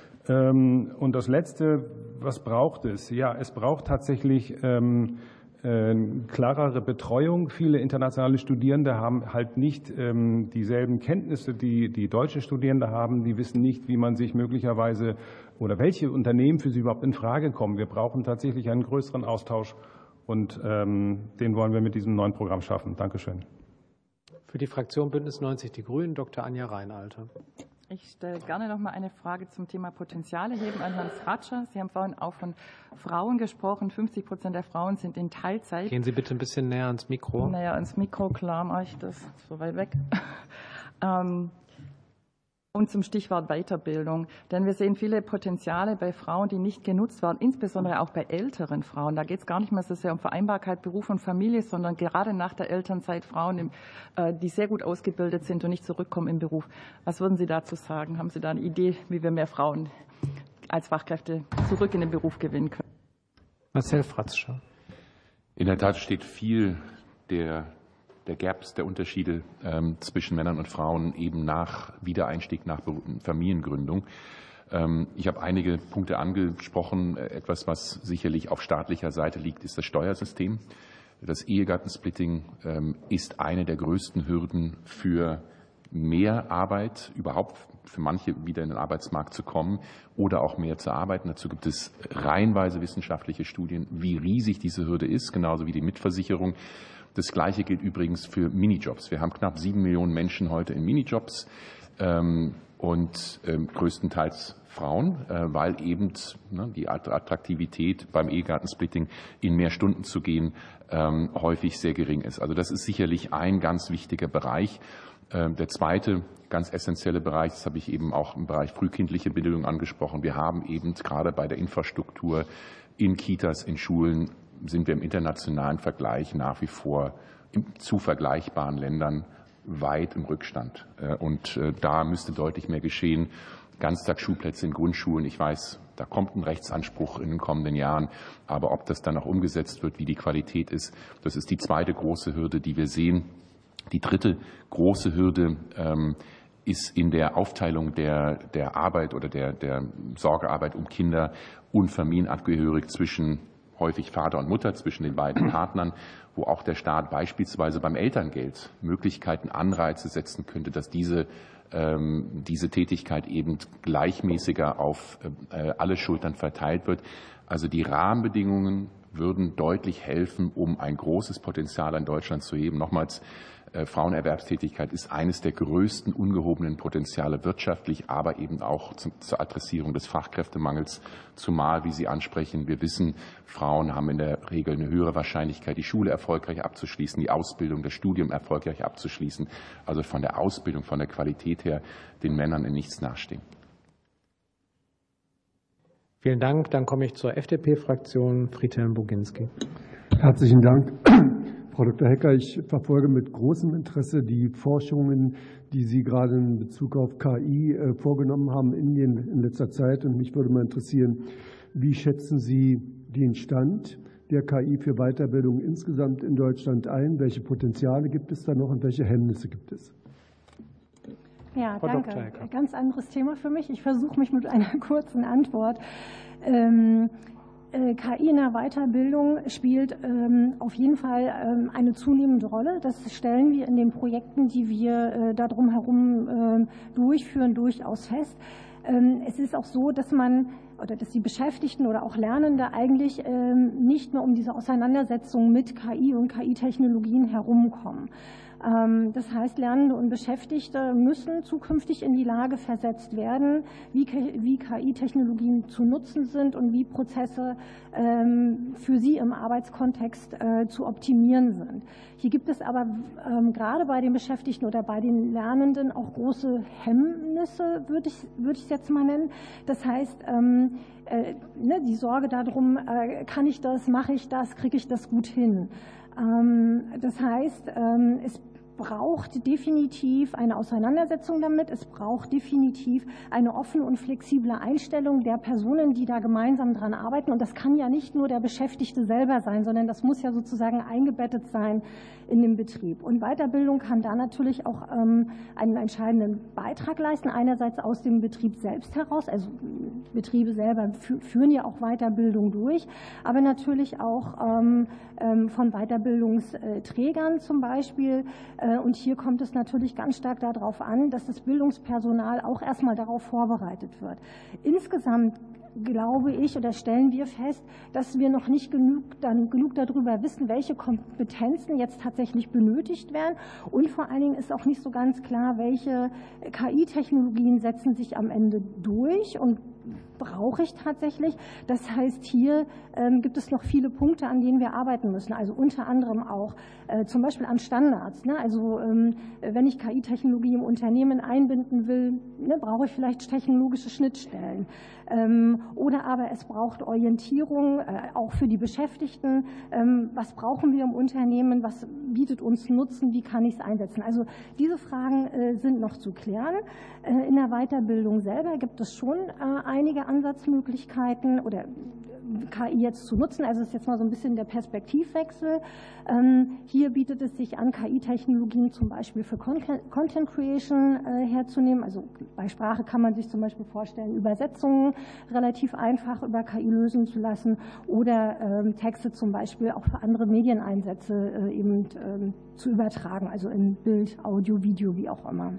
Ähm, und das Letzte, was braucht es? Ja, es braucht tatsächlich ähm, klarere Betreuung. Viele internationale Studierende haben halt nicht ähm, dieselben Kenntnisse, die die deutsche Studierende haben. Die wissen nicht, wie man sich möglicherweise oder welche Unternehmen für sie überhaupt in Frage kommen. Wir brauchen tatsächlich einen größeren Austausch und ähm, den wollen wir mit diesem neuen Programm schaffen. Dankeschön. Für die Fraktion Bündnis neunzig Die Grünen, Doktor Anja Reinalter. Ich stelle gerne noch mal eine Frage zum Thema Potenziale heben an Herrn Fratscher. Sie haben vorhin auch von Frauen gesprochen. fünfzig Prozent der Frauen sind in Teilzeit. Gehen Sie bitte ein bisschen näher ans Mikro. Näher ans Mikro, klar mache ich das. So weit weg. ähm, Und zum Stichwort Weiterbildung. Denn wir sehen viele Potenziale bei Frauen, die nicht genutzt werden, insbesondere auch bei älteren Frauen. Da geht es gar nicht mehr so sehr um Vereinbarkeit, Beruf und Familie, sondern gerade nach der Elternzeit Frauen, die sehr gut ausgebildet sind und nicht zurückkommen im Beruf. Was würden Sie dazu sagen? Haben Sie da eine Idee, wie wir mehr Frauen als Fachkräfte zurück in den Beruf gewinnen können? Marcel Fratscher. In der Tat steht viel der der Gaps, der Unterschiede ähm, zwischen Männern und Frauen eben nach Wiedereinstieg, nach Familiengründung. Ähm, ich habe einige Punkte angesprochen. Etwas, was sicherlich auf staatlicher Seite liegt, ist das Steuersystem. Das Ehegattensplitting ähm, ist eine der größten Hürden für mehr Arbeit, überhaupt für manche wieder in den Arbeitsmarkt zu kommen oder auch mehr zu arbeiten. Dazu gibt es reihenweise wissenschaftliche Studien, wie riesig diese Hürde ist, genauso wie die Mitversicherung. Das Gleiche gilt übrigens für Minijobs. Wir haben knapp sieben Millionen Menschen heute in Minijobs ähm, und ähm, größtenteils Frauen, äh, weil eben ne, die Attraktivität beim Ehegattensplitting in mehr Stunden zu gehen ähm, häufig sehr gering ist. Also das ist sicherlich ein ganz wichtiger Bereich. Ähm, der zweite ganz essentielle Bereich, das habe ich eben auch im Bereich frühkindliche Bildung angesprochen. Wir haben eben gerade bei der Infrastruktur in Kitas, in Schulen, sind wir im internationalen Vergleich nach wie vor zu vergleichbaren Ländern weit im Rückstand. Und da müsste deutlich mehr geschehen. Ganztagsschulplätze in Grundschulen, ich weiß, da kommt ein Rechtsanspruch in den kommenden Jahren, aber ob das dann auch umgesetzt wird, wie die Qualität ist, das ist die zweite große Hürde, die wir sehen. Die dritte große Hürde ähm, ist in der Aufteilung der, der Arbeit oder der, der Sorgearbeit um Kinder und Familienangehörige zwischen häufig Vater und Mutter, zwischen den beiden Partnern, wo auch der Staat beispielsweise beim Elterngeld Möglichkeiten, Anreize setzen könnte, dass diese, ähm, diese Tätigkeit eben gleichmäßiger auf äh, alle Schultern verteilt wird. Also die Rahmenbedingungen würden deutlich helfen, um ein großes Potenzial in Deutschland zu heben. Nochmals, äh, Frauenerwerbstätigkeit ist eines der größten ungehobenen Potenziale wirtschaftlich, aber eben auch zum, zur Adressierung des Fachkräftemangels. Zumal, wie Sie ansprechen, wir wissen, Frauen haben in der Regel eine höhere Wahrscheinlichkeit, die Schule erfolgreich abzuschließen, die Ausbildung, das Studium erfolgreich abzuschließen. Also von der Ausbildung, von der Qualität her den Männern in nichts nachstehen. Vielen Dank. Dann komme ich zur F D P-Fraktion. Friedhelm Boginski. Herzlichen Dank. Frau Doktor Hecker, ich verfolge mit großem Interesse die Forschungen, die Sie gerade in Bezug auf K I vorgenommen haben in, Indien in letzter Zeit. Und mich würde mal interessieren, wie schätzen Sie den Stand der K I für Weiterbildung insgesamt in Deutschland ein? Welche Potenziale gibt es da noch und welche Hemmnisse gibt es? Ja, Frau danke. Doktor Hecker. Ganz anderes Thema für mich. Ich versuche mich mit einer kurzen Antwort. Ähm, äh, K I in der Weiterbildung spielt ähm, auf jeden Fall ähm, eine zunehmende Rolle. Das stellen wir in den Projekten, die wir äh, da drumherum äh, durchführen, durchaus fest. Ähm, es ist auch so, dass man oder dass die Beschäftigten oder auch Lernende eigentlich ähm, nicht mehr um diese Auseinandersetzung mit K I und K I-Technologien herumkommen. Das heißt, Lernende und Beschäftigte müssen zukünftig in die Lage versetzt werden, wie K I-Technologien zu nutzen sind und wie Prozesse für sie im Arbeitskontext zu optimieren sind. Hier gibt es aber gerade bei den Beschäftigten oder bei den Lernenden auch große Hemmnisse, würde ich, würde ich es jetzt mal nennen. Das heißt, die Sorge darum, kann ich das, mache ich das, kriege ich das gut hin. Das heißt, es braucht definitiv eine Auseinandersetzung damit. Es braucht definitiv eine offene und flexible Einstellung der Personen, die da gemeinsam dran arbeiten. Und das kann ja nicht nur der Beschäftigte selber sein, sondern das muss ja sozusagen eingebettet sein in den Betrieb. Und Weiterbildung kann da natürlich auch ähm, einen entscheidenden Beitrag leisten. Einerseits aus dem Betrieb selbst heraus, also Betriebe selber führen ja auch Weiterbildung durch, aber natürlich auch ähm, von Weiterbildungsträgern zum Beispiel. Und hier kommt es natürlich ganz stark darauf an, dass das Bildungspersonal auch erstmal darauf vorbereitet wird. Insgesamt glaube ich oder stellen wir fest, dass wir noch nicht genug, dann, genug darüber wissen, welche Kompetenzen jetzt tatsächlich benötigt werden. Und vor allen Dingen ist auch nicht so ganz klar, welche K I-Technologien setzen sich am Ende durch und brauche ich tatsächlich. Das heißt, hier ähm, gibt es noch viele Punkte, an denen wir arbeiten müssen. Also unter anderem auch äh, zum Beispiel an Standards. Ne? Also ähm, wenn ich K I-Technologie im Unternehmen einbinden will, ne, brauche ich vielleicht technologische Schnittstellen. Ähm, oder aber es braucht Orientierung, äh, auch für die Beschäftigten. Ähm, was brauchen wir im Unternehmen? Was bietet uns Nutzen? Wie kann ich es einsetzen? Also diese Fragen äh, sind noch zu klären. Äh, in der Weiterbildung selber gibt es schon äh, einige Ansatzmöglichkeiten oder K I jetzt zu nutzen. Also das ist jetzt mal so ein bisschen der Perspektivwechsel. Ähm, hier bietet es sich an, K I-Technologien zum Beispiel für Content Creation äh, herzunehmen. Also bei Sprache kann man sich zum Beispiel vorstellen, Übersetzungen relativ einfach über K I lösen zu lassen oder ähm, Texte zum Beispiel auch für andere Medieneinsätze äh, eben ähm, zu übertragen, also in Bild, Audio, Video, wie auch immer.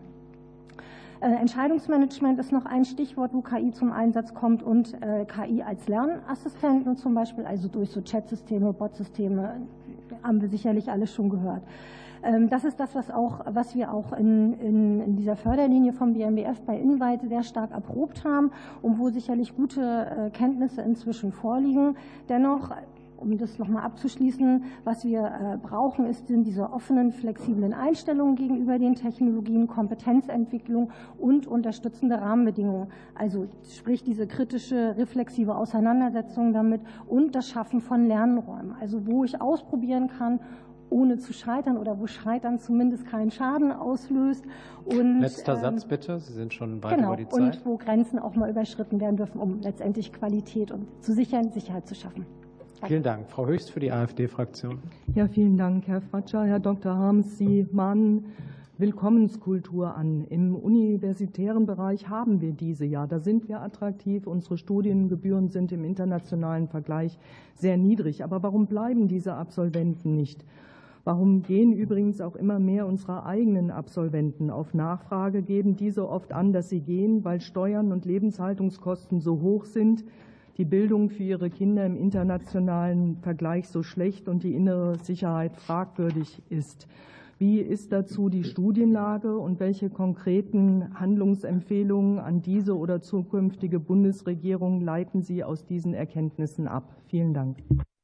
Entscheidungsmanagement ist noch ein Stichwort, wo K I zum Einsatz kommt und K I als Lernassistenten zum Beispiel, also durch so Chatsysteme, Botsysteme, haben wir sicherlich alles schon gehört. Das ist das, was, auch, was wir auch in, in, in dieser Förderlinie vom B M B F bei Invite sehr stark erprobt haben und wo sicherlich gute Kenntnisse inzwischen vorliegen. Dennoch, um das nochmal abzuschließen, was wir brauchen, ist, sind diese offenen, flexiblen Einstellungen gegenüber den Technologien, Kompetenzentwicklung und unterstützende Rahmenbedingungen. Also sprich diese kritische, reflexive Auseinandersetzung damit und das Schaffen von Lernräumen. Also wo ich ausprobieren kann, ohne zu scheitern oder wo Scheitern zumindest keinen Schaden auslöst. Und, Letzter ähm, Satz bitte, Sie sind schon weit genau, über die Zeit. Und wo Grenzen auch mal überschritten werden dürfen, um letztendlich Qualität und zu sichern, Sicherheit zu schaffen. Vielen Dank. Frau Höchst für die AfD-Fraktion. Ja, vielen Dank, Herr Fratscher. Herr Doktor Harms, Sie mahnen Willkommenskultur an. Im universitären Bereich haben wir diese ja. Da sind wir attraktiv. Unsere Studiengebühren sind im internationalen Vergleich sehr niedrig. Aber warum bleiben diese Absolventen nicht? Warum gehen übrigens auch immer mehr unserer eigenen Absolventen auf Nachfrage, geben diese oft an, dass sie gehen, weil Steuern und Lebenshaltungskosten so hoch sind, die Bildung für ihre Kinder im internationalen Vergleich so schlecht und die innere Sicherheit fragwürdig ist. Wie ist dazu die Studienlage und welche konkreten Handlungsempfehlungen an diese oder zukünftige Bundesregierung leiten Sie aus diesen Erkenntnissen ab? Vielen Dank.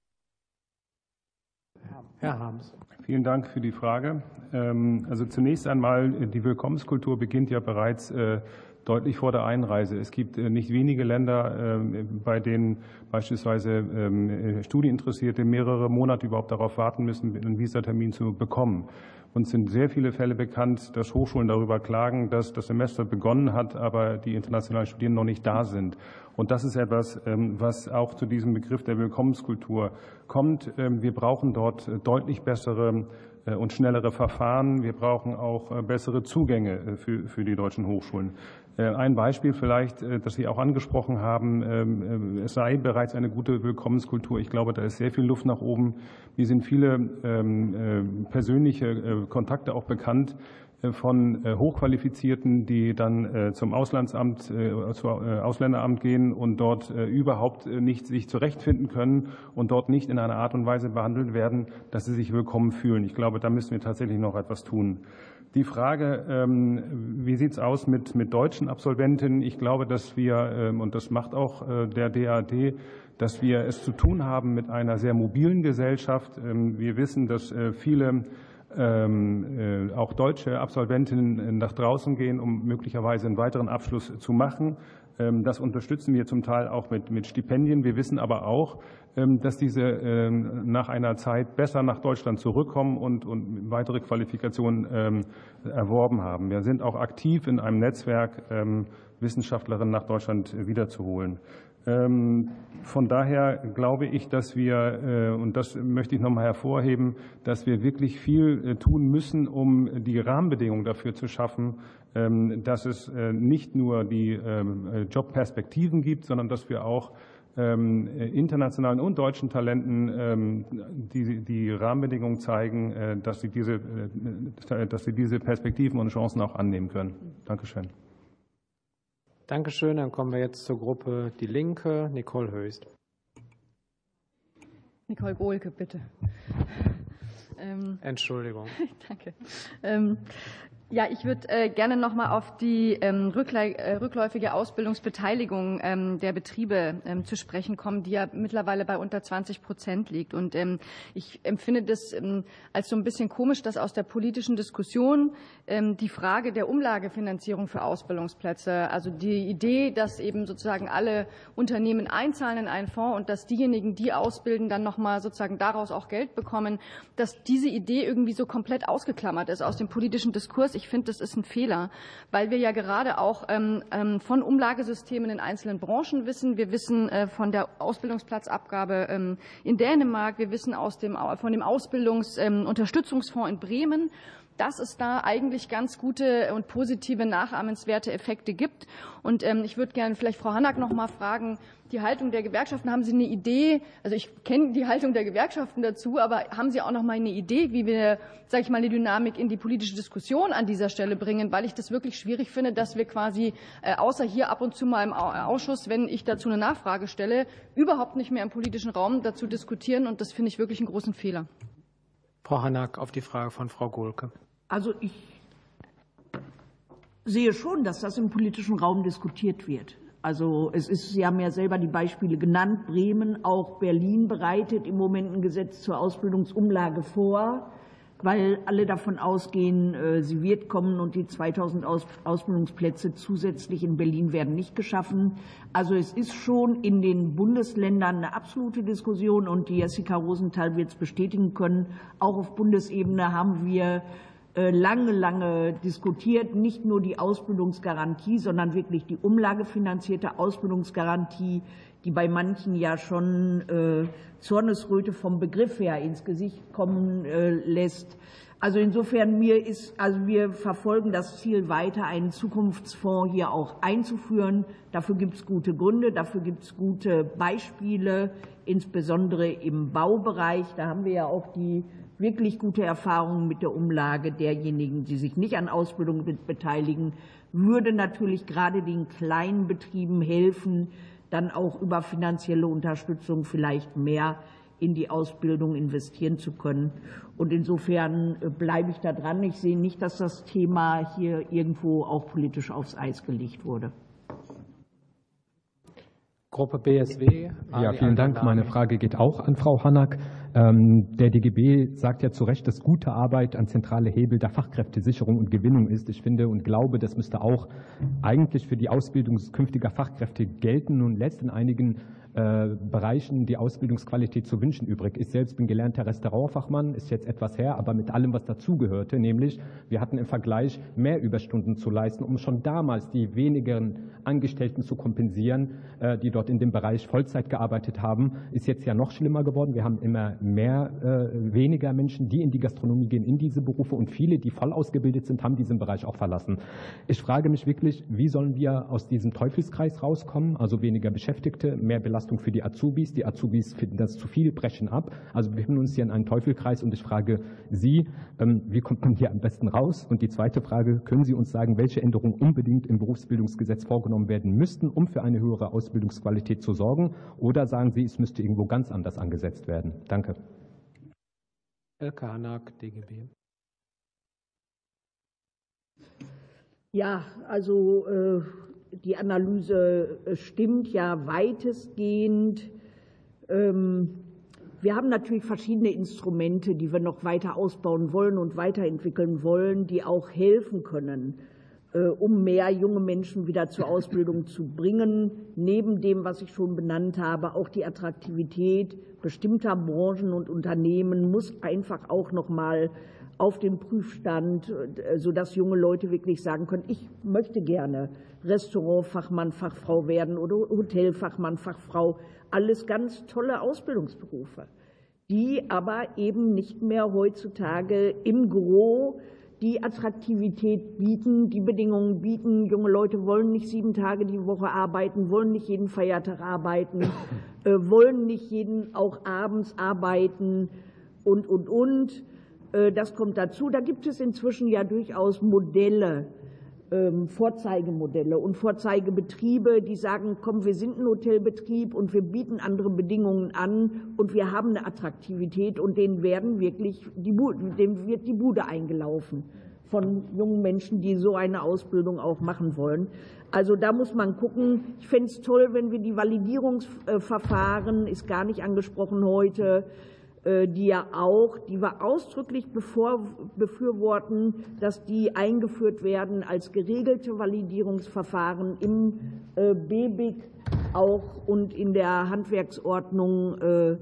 Herr Harms. Vielen Dank für die Frage. Also zunächst einmal, die Willkommenskultur beginnt ja bereits deutlich vor der Einreise. Es gibt nicht wenige Länder, bei denen beispielsweise Studieninteressierte mehrere Monate überhaupt darauf warten müssen, einen Visatermin zu bekommen. Uns sind sehr viele Fälle bekannt, dass Hochschulen darüber klagen, dass das Semester begonnen hat, aber die internationalen Studierenden noch nicht da sind. Und das ist etwas, was auch zu diesem Begriff der Willkommenskultur kommt. Wir brauchen dort deutlich bessere und schnellere Verfahren. Wir brauchen auch bessere Zugänge für, für die deutschen Hochschulen. Ein Beispiel vielleicht, das Sie auch angesprochen haben, es sei bereits eine gute Willkommenskultur. Ich glaube, da ist sehr viel Luft nach oben. Mir sind viele persönliche Kontakte auch bekannt von Hochqualifizierten, die dann zum Auslandsamt, zum Ausländeramt gehen und dort überhaupt nicht sich zurechtfinden können und dort nicht in einer Art und Weise behandelt werden, dass sie sich willkommen fühlen. Ich glaube, da müssen wir tatsächlich noch etwas tun. Die Frage, wie sieht es aus mit, mit deutschen Absolventinnen? Ich glaube, dass wir, und das macht auch der D A D, dass wir es zu tun haben mit einer sehr mobilen Gesellschaft. Wir wissen, dass viele auch deutsche Absolventinnen nach draußen gehen, um möglicherweise einen weiteren Abschluss zu machen. Das unterstützen wir zum Teil auch mit, mit Stipendien. Wir wissen aber auch, dass diese nach einer Zeit besser nach Deutschland zurückkommen und, und weitere Qualifikationen erworben haben. Wir sind auch aktiv in einem Netzwerk, Wissenschaftlerinnen nach Deutschland wiederzuholen. Von daher glaube ich, dass wir, und das möchte ich nochmal hervorheben, dass wir wirklich viel tun müssen, um die Rahmenbedingungen dafür zu schaffen, dass es nicht nur die Jobperspektiven gibt, sondern dass wir auch internationalen und deutschen Talenten die, die Rahmenbedingungen zeigen, dass sie, diese, dass sie diese Perspektiven und Chancen auch annehmen können. Dankeschön. Dankeschön. Dann kommen wir jetzt zur Gruppe Die Linke. Nicole Höchst. Nicole Gohlke, bitte. Ähm, Entschuldigung. Danke. Ähm, Ja, ich würde äh, gerne noch mal auf die ähm, rückläufige Ausbildungsbeteiligung ähm, der Betriebe ähm, zu sprechen kommen, die ja mittlerweile bei unter zwanzig Prozent liegt. Und ähm, ich empfinde das ähm, als so ein bisschen komisch, dass aus der politischen Diskussion ähm, die Frage der Umlagefinanzierung für Ausbildungsplätze, also die Idee, dass eben sozusagen alle Unternehmen einzahlen in einen Fonds und dass diejenigen, die ausbilden, dann noch mal sozusagen daraus auch Geld bekommen, dass diese Idee irgendwie so komplett ausgeklammert ist aus dem politischen Diskurs. Ich finde, das ist ein Fehler, weil wir ja gerade auch ähm, von Umlagesystemen in einzelnen Branchen wissen. Wir wissen äh, von der Ausbildungsplatzabgabe ähm, in Dänemark. Wir wissen aus dem, von dem Ausbildungsunterstützungsfonds ähm, in Bremen, dass es da eigentlich ganz gute und positive, nachahmenswerte Effekte gibt. Und ähm, ich würde gerne vielleicht Frau Hanak noch mal fragen, die Haltung der Gewerkschaften, haben Sie eine Idee, also ich kenne die Haltung der Gewerkschaften dazu, aber haben Sie auch noch mal eine Idee, wie wir, sage ich mal, eine Dynamik in die politische Diskussion an dieser Stelle bringen, weil ich das wirklich schwierig finde, dass wir quasi, äh, außer hier ab und zu mal im Ausschuss, wenn ich dazu eine Nachfrage stelle, überhaupt nicht mehr im politischen Raum dazu diskutieren, und das finde ich wirklich einen großen Fehler. Frau Hanak auf die Frage von Frau Gohlke. Also ich sehe schon, dass das im politischen Raum diskutiert wird. Also es ist, Sie haben ja selber die Beispiele genannt, Bremen, auch Berlin bereitet im Moment ein Gesetz zur Ausbildungsumlage vor, weil alle davon ausgehen, sie wird kommen und die zweitausend Ausbildungsplätze zusätzlich in Berlin werden nicht geschaffen. Also es ist schon in den Bundesländern eine absolute Diskussion, und die Jessica Rosenthal wird es bestätigen können. Auch auf Bundesebene haben wir lange, lange diskutiert, nicht nur die Ausbildungsgarantie, sondern wirklich die umlagefinanzierte Ausbildungsgarantie, die bei manchen ja schon äh, Zornesröte vom Begriff her ins Gesicht kommen äh, lässt. Also insofern mir ist, also wir verfolgen das Ziel weiter, einen Zukunftsfonds hier auch einzuführen. Dafür gibt es gute Gründe, dafür gibt es gute Beispiele, insbesondere im Baubereich. Da haben wir ja auch die wirklich gute Erfahrung mit der Umlage derjenigen, die sich nicht an Ausbildung beteiligen, würde natürlich gerade den kleinen Betrieben helfen, dann auch über finanzielle Unterstützung vielleicht mehr in die Ausbildung investieren zu können. Und insofern bleibe ich da dran. Ich sehe nicht, dass das Thema hier irgendwo auch politisch aufs Eis gelegt wurde. Gruppe B S W. Ja, vielen Dank. Meine Frage geht auch an Frau Hanak. Der D G B sagt ja zu Recht, dass gute Arbeit ein zentraler Hebel der Fachkräftesicherung und Gewinnung ist. Ich finde und glaube, das müsste auch eigentlich für die Ausbildung künftiger Fachkräfte gelten und lässt in einigen Bereichen die Ausbildungsqualität zu wünschen übrig. Ich selbst bin gelernter Restaurantfachmann, ist jetzt etwas her, aber mit allem, was dazugehörte, nämlich wir hatten im Vergleich mehr Überstunden zu leisten, um schon damals die wenigen Angestellten zu kompensieren, die dort in dem Bereich Vollzeit gearbeitet haben. Ist jetzt ja noch schlimmer geworden. Wir haben immer mehr, äh, weniger Menschen, die in die Gastronomie gehen, in diese Berufe, und viele, die voll ausgebildet sind, haben diesen Bereich auch verlassen. Ich frage mich wirklich, wie sollen wir aus diesem Teufelskreis rauskommen? Also weniger Beschäftigte, mehr Belastung für die Azubis. Die Azubis finden das zu viel, brechen ab. Also wir befinden uns hier in einem Teufelskreis, und ich frage Sie, ähm, wie kommt man hier am besten raus? Und die zweite Frage, können Sie uns sagen, welche Änderungen unbedingt im Berufsbildungsgesetz vorgenommen werden müssten, um für eine höhere Ausbildungsqualität zu sorgen? Oder sagen Sie, es müsste irgendwo ganz anders angesetzt werden? Danke. Elke Hanak, D G B. Ja, also äh die Analyse stimmt ja weitestgehend. Wir haben natürlich verschiedene Instrumente, die wir noch weiter ausbauen wollen und weiterentwickeln wollen, die auch helfen können, um mehr junge Menschen wieder zur Ausbildung zu bringen. Neben dem, was ich schon benannt habe, auch die Attraktivität bestimmter Branchen und Unternehmen muss einfach auch noch mal auf den Prüfstand, sodass junge Leute wirklich sagen können, ich möchte gerne Restaurantfachmann, Fachfrau werden oder Hotelfachmann, Fachfrau. Alles ganz tolle Ausbildungsberufe, die aber eben nicht mehr heutzutage im Gros die Attraktivität bieten, die Bedingungen bieten. Junge Leute wollen nicht sieben Tage die Woche arbeiten, wollen nicht jeden Feiertag arbeiten, äh, wollen nicht jeden auch abends arbeiten und, und, und. Das kommt dazu. Da gibt es inzwischen ja durchaus Modelle, ähm, Vorzeigemodelle und Vorzeigebetriebe, die sagen, komm, wir sind ein Hotelbetrieb und wir bieten andere Bedingungen an und wir haben eine Attraktivität, und denen werden wirklich die Bude, dem wird die Bude eingelaufen von jungen Menschen, die so eine Ausbildung auch machen wollen. Also da muss man gucken. Ich fände es toll, wenn wir die Validierungsverfahren, ist gar nicht angesprochen heute, die ja auch, die wir ausdrücklich befürworten, dass die eingeführt werden als geregelte Validierungsverfahren im B B I C auch und in der Handwerksordnung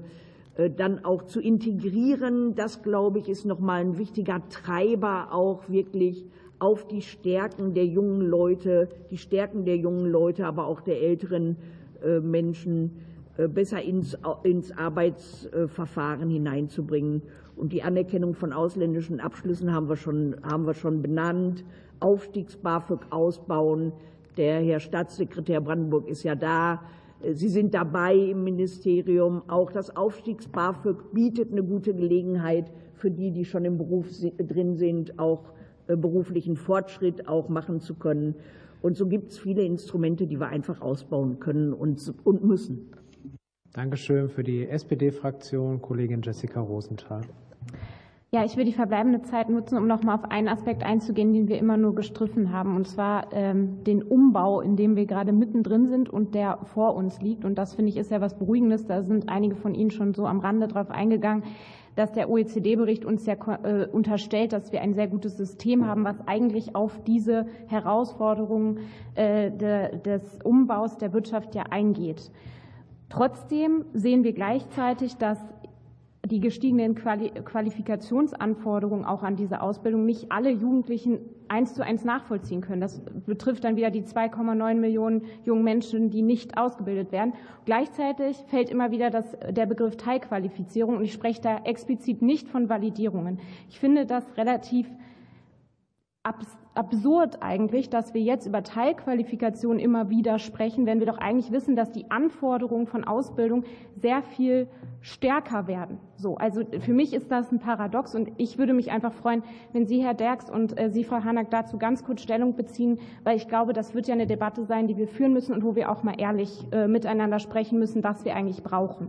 dann auch zu integrieren. Das, glaube ich, ist nochmal ein wichtiger Treiber auch wirklich auf die Stärken der jungen Leute, die Stärken der jungen Leute, aber auch der älteren Menschen besser ins, ins Arbeitsverfahren hineinzubringen. Und die Anerkennung von ausländischen Abschlüssen haben wir schon, haben wir schon benannt. Aufstiegs-BAföG ausbauen. Der Herr Staatssekretär Brandenburg ist ja da. Sie sind dabei im Ministerium. Auch das Aufstiegs-BAföG bietet eine gute Gelegenheit für die, die schon im Beruf drin sind, auch beruflichen Fortschritt auch machen zu können. Und so gibt es viele Instrumente, die wir einfach ausbauen können und, und müssen. Dankeschön. Für die S P D-Fraktion Kollegin Jessica Rosenthal. Ja, ich will die verbleibende Zeit nutzen, um noch mal auf einen Aspekt einzugehen, den wir immer nur gestriffen haben, und zwar ähm, den Umbau, in dem wir gerade mittendrin sind und der vor uns liegt. Und das, finde ich, ist ja was Beruhigendes. Da sind einige von Ihnen schon so am Rande drauf eingegangen, dass der O E C D-Bericht uns ja äh, unterstellt, dass wir ein sehr gutes System haben, was eigentlich auf diese Herausforderungen äh, de, des Umbaus der Wirtschaft ja eingeht. Trotzdem sehen wir gleichzeitig, dass die gestiegenen Qualifikationsanforderungen auch an diese Ausbildung nicht alle Jugendlichen eins zu eins nachvollziehen können. Das betrifft dann wieder die zwei Komma neun Millionen jungen Menschen, die nicht ausgebildet werden. Gleichzeitig fällt immer wieder das, der Begriff Teilqualifizierung, und ich spreche da explizit nicht von Validierungen. Ich finde das relativ absurd eigentlich, dass wir jetzt über Teilqualifikation immer wieder sprechen, wenn wir doch eigentlich wissen, dass die Anforderungen von Ausbildung sehr viel stärker werden. So, also für mich ist das ein Paradox, und ich würde mich einfach freuen, wenn Sie, Herr Derks, und Sie, Frau Harnack, dazu ganz kurz Stellung beziehen, weil ich glaube, das wird ja eine Debatte sein, die wir führen müssen und wo wir auch mal ehrlich äh, miteinander sprechen müssen, was wir eigentlich brauchen.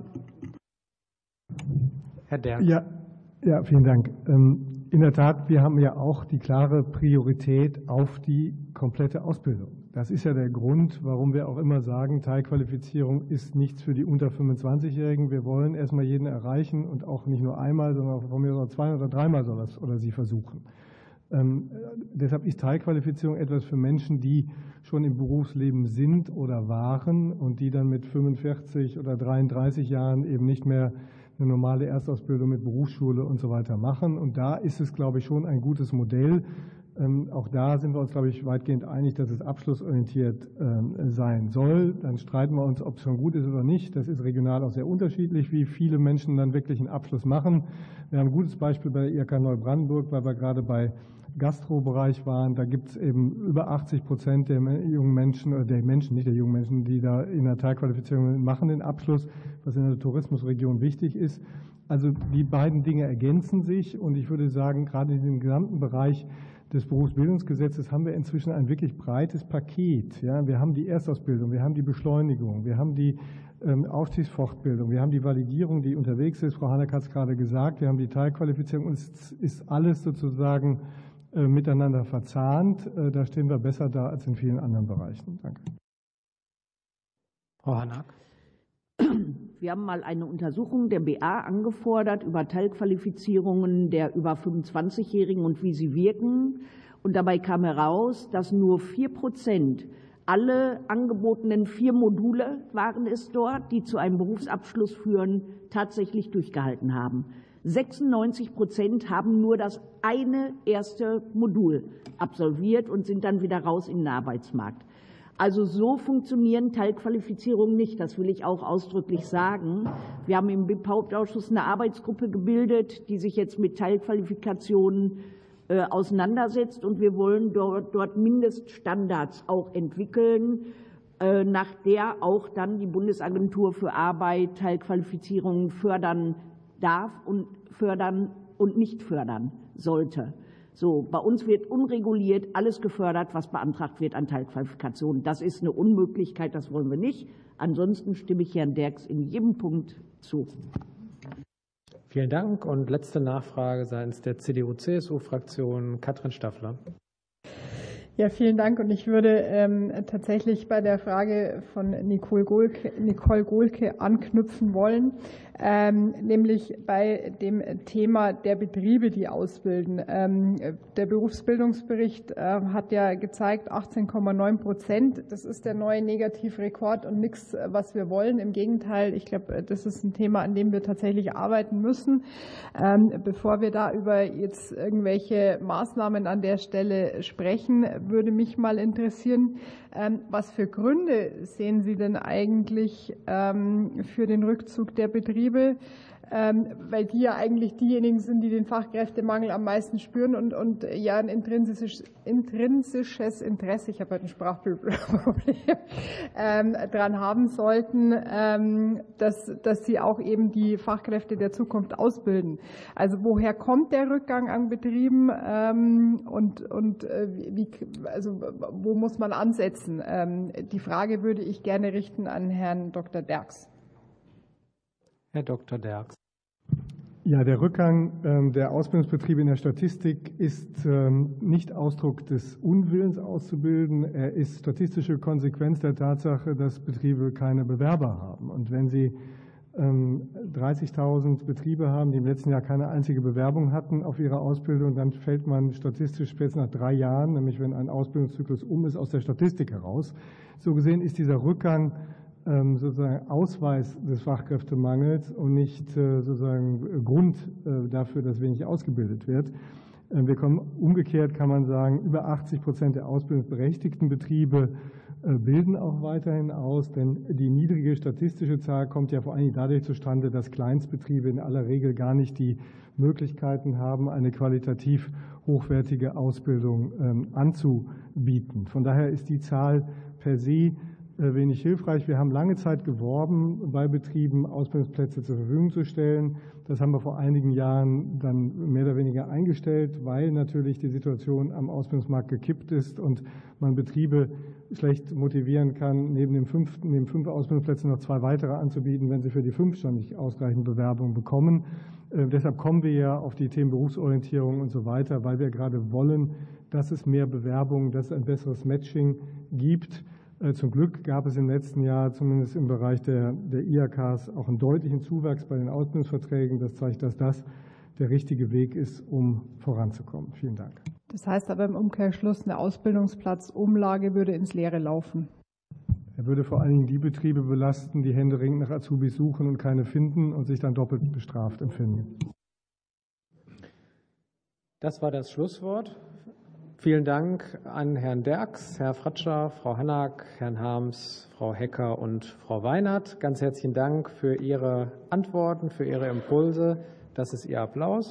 Herr Derks. Ja, ja, vielen Dank. In der Tat, wir haben ja auch die klare Priorität auf die komplette Ausbildung. Das ist ja der Grund, warum wir auch immer sagen, Teilqualifizierung ist nichts für die unter fünfundzwanzigjährigen. Wir wollen erstmal jeden erreichen, und auch nicht nur einmal, sondern auch von mir aus zwei oder dreimal soll das oder sie versuchen. Ähm, deshalb ist Teilqualifizierung etwas für Menschen, die schon im Berufsleben sind oder waren und die dann mit fünfundvierzig oder dreiunddreißig Jahren eben nicht mehr eine normale Erstausbildung mit Berufsschule und so weiter machen. Und da ist es, glaube ich, schon ein gutes Modell. Ähm, auch da sind wir uns, glaube ich, weitgehend einig, dass es abschlussorientiert ähm, sein soll. Dann streiten wir uns, ob es schon gut ist oder nicht. Das ist regional auch sehr unterschiedlich, wie viele Menschen dann wirklich einen Abschluss machen. Wir haben ein gutes Beispiel bei der I H K Neubrandenburg, weil wir gerade bei Gastrobereich waren. Da gibt es eben über achtzig Prozent der jungen Menschen, oder der Menschen, nicht der jungen Menschen, die da in der Teilqualifizierung machen, den Abschluss, was in der Tourismusregion wichtig ist. Also die beiden Dinge ergänzen sich, und ich würde sagen, gerade in dem gesamten Bereich des Berufsbildungsgesetzes haben wir inzwischen ein wirklich breites Paket. Ja, wir haben die Erstausbildung, wir haben die Beschleunigung, wir haben die ähm, Aufstiegsfortbildung, wir haben die Validierung, die unterwegs ist. Frau Harnack hat es gerade gesagt, wir haben die Teilqualifizierung, und es ist alles sozusagen miteinander verzahnt. Da stehen wir besser da als in vielen anderen Bereichen. Danke. Frau Harnack. Wir haben mal eine Untersuchung der B A angefordert über Teilqualifizierungen der über fünfundzwanzigjährigen und wie sie wirken. Und dabei kam heraus, dass nur vier Prozent alle angebotenen vier Module waren es dort, die zu einem Berufsabschluss führen, tatsächlich durchgehalten haben. sechsundneunzig Prozent haben nur das eine erste Modul absolviert und sind dann wieder raus in den Arbeitsmarkt. Also so funktionieren Teilqualifizierungen nicht. Das will ich auch ausdrücklich sagen. Wir haben im B I P-Hauptausschuss eine Arbeitsgruppe gebildet, die sich jetzt mit Teilqualifikationen äh, auseinandersetzt. Und wir wollen dort, dort Mindeststandards auch entwickeln, äh, nach der auch dann die Bundesagentur für Arbeit Teilqualifizierungen fördern darf und fördern und nicht fördern sollte. So, bei uns wird unreguliert alles gefördert, was beantragt wird an Teilqualifikationen. Das ist eine Unmöglichkeit, das wollen wir nicht. Ansonsten stimme ich Herrn Derks in jedem Punkt zu. Vielen Dank. Und letzte Nachfrage seitens der C D U C S U-Fraktion, Katrin Staffler. Ja, vielen Dank. Und ich würde ähm, tatsächlich bei der Frage von Nicole Gohlke, Nicole Gohlke anknüpfen wollen, ähm, nämlich bei dem Thema der Betriebe, die ausbilden. Ähm, der Berufsbildungsbericht äh, hat ja gezeigt, achtzehn Komma neun Prozent. Das ist der neue Negativrekord und nichts, was wir wollen. Im Gegenteil, ich glaube, das ist ein Thema, an dem wir tatsächlich arbeiten müssen. Ähm, bevor wir da über jetzt irgendwelche Maßnahmen an der Stelle sprechen, würde mich mal interessieren, was für Gründe sehen Sie denn eigentlich für den Rückzug der Betriebe? Weil die ja eigentlich diejenigen sind, die den Fachkräftemangel am meisten spüren und, und ja ein intrinsisches, intrinsisches Interesse, ich habe halt ein Sprachproblem, ähm, dran haben sollten, ähm, dass, dass sie auch eben die Fachkräfte der Zukunft ausbilden. Also woher kommt der Rückgang an Betrieben ähm, und, und äh, wie, also wo muss man ansetzen? Ähm, die Frage würde ich gerne richten an Herrn Doktor Derks. Herr Doktor Derks. Ja, der Rückgang der Ausbildungsbetriebe in der Statistik ist nicht Ausdruck des Unwillens auszubilden. Er ist statistische Konsequenz der Tatsache, dass Betriebe keine Bewerber haben. Und wenn Sie dreißigtausend Betriebe haben, die im letzten Jahr keine einzige Bewerbung hatten auf ihre Ausbildung, dann fällt man statistisch spätestens nach drei Jahren, nämlich wenn ein Ausbildungszyklus um ist, aus der Statistik heraus. So gesehen ist dieser Rückgang sozusagen Ausweis des Fachkräftemangels und nicht sozusagen Grund dafür, dass wenig ausgebildet wird. Wir kommen, umgekehrt kann man sagen, über achtzig Prozent der ausbildungsberechtigten Betriebe bilden auch weiterhin aus, denn die niedrige statistische Zahl kommt ja vor allem dadurch zustande, dass Kleinstbetriebe in aller Regel gar nicht die Möglichkeiten haben, eine qualitativ hochwertige Ausbildung anzubieten. Von daher ist die Zahl per se wenig hilfreich. Wir haben lange Zeit geworben, bei Betrieben Ausbildungsplätze zur Verfügung zu stellen. Das haben wir vor einigen Jahren dann mehr oder weniger eingestellt, weil natürlich die Situation am Ausbildungsmarkt gekippt ist und man Betriebe schlecht motivieren kann, neben dem fünften, neben fünf Ausbildungsplätzen noch zwei weitere anzubieten, wenn sie für die fünf schon nicht ausreichend Bewerbungen bekommen. Äh, deshalb kommen wir ja auf die Themen Berufsorientierung und so weiter, weil wir gerade wollen, dass es mehr Bewerbungen, dass es ein besseres Matching gibt. Zum Glück gab es im letzten Jahr, zumindest im Bereich der, der I H Ks, auch einen deutlichen Zuwachs bei den Ausbildungsverträgen. Das zeigt, dass das der richtige Weg ist, um voranzukommen. Vielen Dank. Das heißt aber im Umkehrschluss, eine Ausbildungsplatzumlage würde ins Leere laufen. Er würde vor allen Dingen die Betriebe belasten, die händeringend nach Azubis suchen und keine finden und sich dann doppelt bestraft empfinden. Das war das Schlusswort. Vielen Dank an Herrn Derks, Herr Fratscher, Frau Hanak, Herrn Harms, Frau Hecker und Frau Weinert. Ganz herzlichen Dank für Ihre Antworten, für Ihre Impulse. Das ist Ihr Applaus.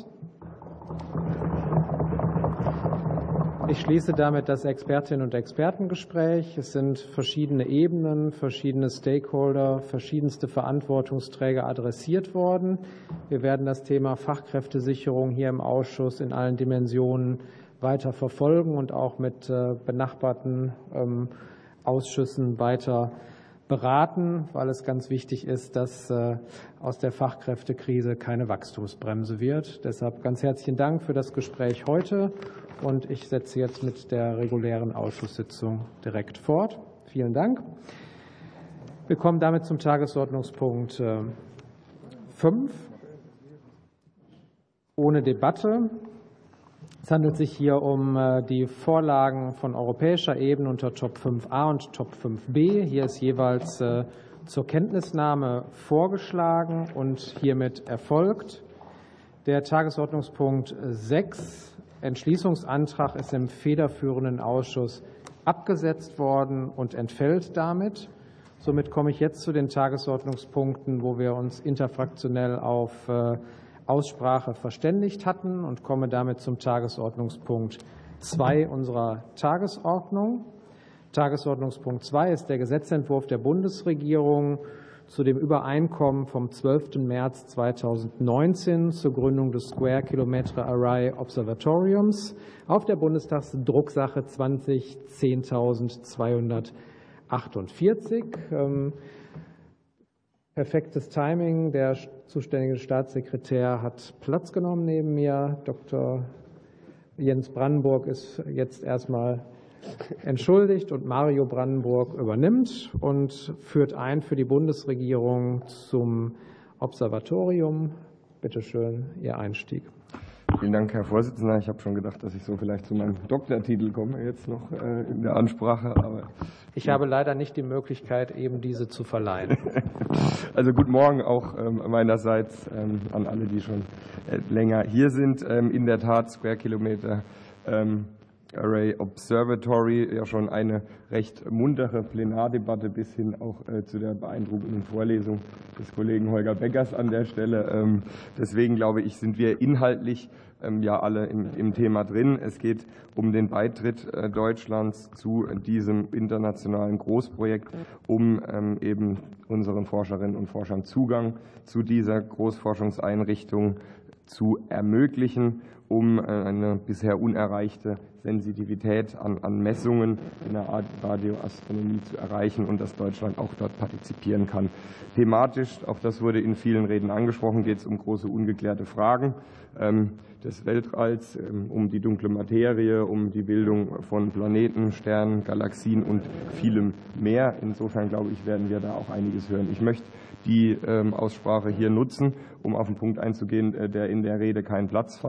Ich schließe damit das Expertinnen- und Expertengespräch. Es sind verschiedene Ebenen, verschiedene Stakeholder, verschiedenste Verantwortungsträger adressiert worden. Wir werden das Thema Fachkräftesicherung hier im Ausschuss in allen Dimensionen weiter verfolgen und auch mit benachbarten Ausschüssen weiter beraten, weil es ganz wichtig ist, dass aus der Fachkräftekrise keine Wachstumsbremse wird. Deshalb ganz herzlichen Dank für das Gespräch heute und ich setze jetzt mit der regulären Ausschusssitzung direkt fort. Vielen Dank. Wir kommen damit zum Tagesordnungspunkt fünf. Ohne Debatte. Es handelt sich hier um die Vorlagen von europäischer Ebene unter Top fünf a und Top fünf b. Hier ist jeweils zur Kenntnisnahme vorgeschlagen und hiermit erfolgt. Der Tagesordnungspunkt sechs, Entschließungsantrag, ist im federführenden Ausschuss abgesetzt worden und entfällt damit. Somit komme ich jetzt zu den Tagesordnungspunkten, wo wir uns interfraktionell auf Aussprache verständigt hatten und komme damit zum Tagesordnungspunkt zwei unserer Tagesordnung. Tagesordnungspunkt zwei ist der Gesetzentwurf der Bundesregierung zu dem Übereinkommen vom zwölften März zweitausendneunzehn zur Gründung des Square Kilometer Array Observatoriums auf der Bundestagsdrucksache zwanzig zehntausendzweihundertachtundvierzig. Perfektes Timing. Der zuständige Staatssekretär hat Platz genommen neben mir. Doktor Jens Brandenburg ist jetzt erstmal entschuldigt und Mario Brandenburg übernimmt und führt ein für die Bundesregierung zum Observatorium. Bitte schön, Ihr Einstieg. Vielen Dank, Herr Vorsitzender. Ich habe schon gedacht, dass ich so vielleicht zu meinem Doktortitel komme, jetzt noch in der Ansprache. Aber ich habe leider nicht die Möglichkeit, eben diese zu verleihen. Also guten Morgen auch meinerseits an alle, die schon länger hier sind. In der Tat, Square Kilometer Array Observatory, ja schon eine recht muntere Plenardebatte bis hin auch zu der beeindruckenden Vorlesung des Kollegen Holger Beckers an der Stelle. Deswegen glaube ich, sind wir inhaltlich ja alle im, im Thema drin. Es geht um den Beitritt Deutschlands zu diesem internationalen Großprojekt, um eben unseren Forscherinnen und Forschern Zugang zu dieser Großforschungseinrichtung zu ermöglichen, um eine bisher unerreichte Sensitivität an, an Messungen in der Radioastronomie zu erreichen und dass Deutschland auch dort partizipieren kann. Thematisch, auch das wurde in vielen Reden angesprochen, geht es um große ungeklärte Fragen des Weltalls, um die dunkle Materie, um die Bildung von Planeten, Sternen, Galaxien und vielem mehr. Insofern, glaube ich, werden wir da auch einiges hören. Ich möchte die Aussprache hier nutzen, um auf einen Punkt einzugehen, der in der Rede keinen Platz fand, der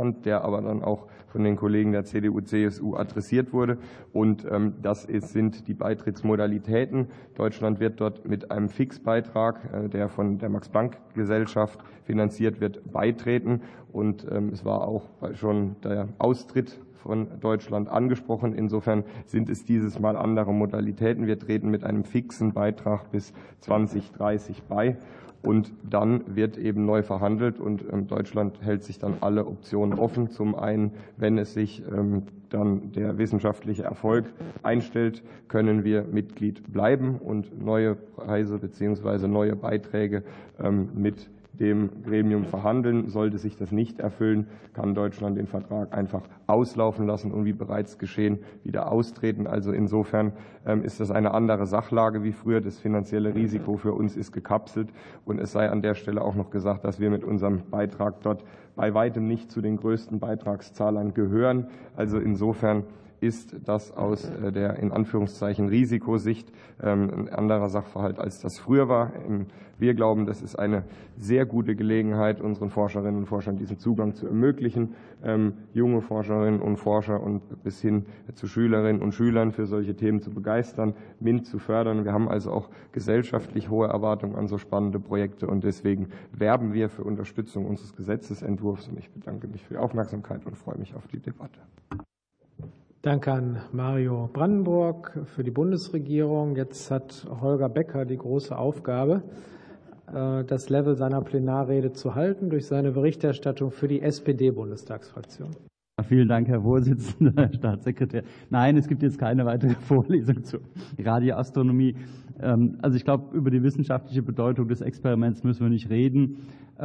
aber dann auch von den Kollegen der C D U C S U adressiert wurde. Und das ist, sind die Beitrittsmodalitäten. Deutschland wird dort mit einem Fixbeitrag, der von der Max-Planck-Gesellschaft finanziert wird, beitreten. Und es war auch schon der Austritt von Deutschland angesprochen. Insofern sind es dieses Mal andere Modalitäten. Wir treten mit einem fixen Beitrag bis zwanzig dreißig bei. Und dann wird eben neu verhandelt und Deutschland hält sich dann alle Optionen offen. Zum einen, wenn es sich dann der wissenschaftliche Erfolg einstellt, können wir Mitglied bleiben und neue Preise bzw. neue Beiträge mit dem Gremium verhandeln. Sollte sich das nicht erfüllen, kann Deutschland den Vertrag einfach auslaufen lassen und wie bereits geschehen wieder austreten. Also insofern ist das eine andere Sachlage wie früher. Das finanzielle Risiko für uns ist gekapselt und es sei an der Stelle auch noch gesagt, dass wir mit unserem Beitrag dort bei weitem nicht zu den größten Beitragszahlern gehören. Also insofern ist das aus der in Anführungszeichen Risikosicht ein anderer Sachverhalt, als das früher war. Wir glauben, das ist eine sehr gute Gelegenheit, unseren Forscherinnen und Forschern diesen Zugang zu ermöglichen, junge Forscherinnen und Forscher und bis hin zu Schülerinnen und Schülern für solche Themen zu begeistern, MINT zu fördern. Wir haben also auch gesellschaftlich hohe Erwartungen an so spannende Projekte und deswegen werben wir für Unterstützung unseres Gesetzesentwurfs. Und ich bedanke mich für die Aufmerksamkeit und freue mich auf die Debatte. Danke an Mario Brandenburg für die Bundesregierung. Jetzt hat Holger Becker die große Aufgabe, das Level seiner Plenarrede zu halten durch seine Berichterstattung für die S P D-Bundestagsfraktion. Vielen Dank, Herr Vorsitzender, Herr Staatssekretär. Nein, es gibt jetzt keine weitere Vorlesung zur Radioastronomie. Also ich glaube, über die wissenschaftliche Bedeutung des Experiments müssen wir nicht reden.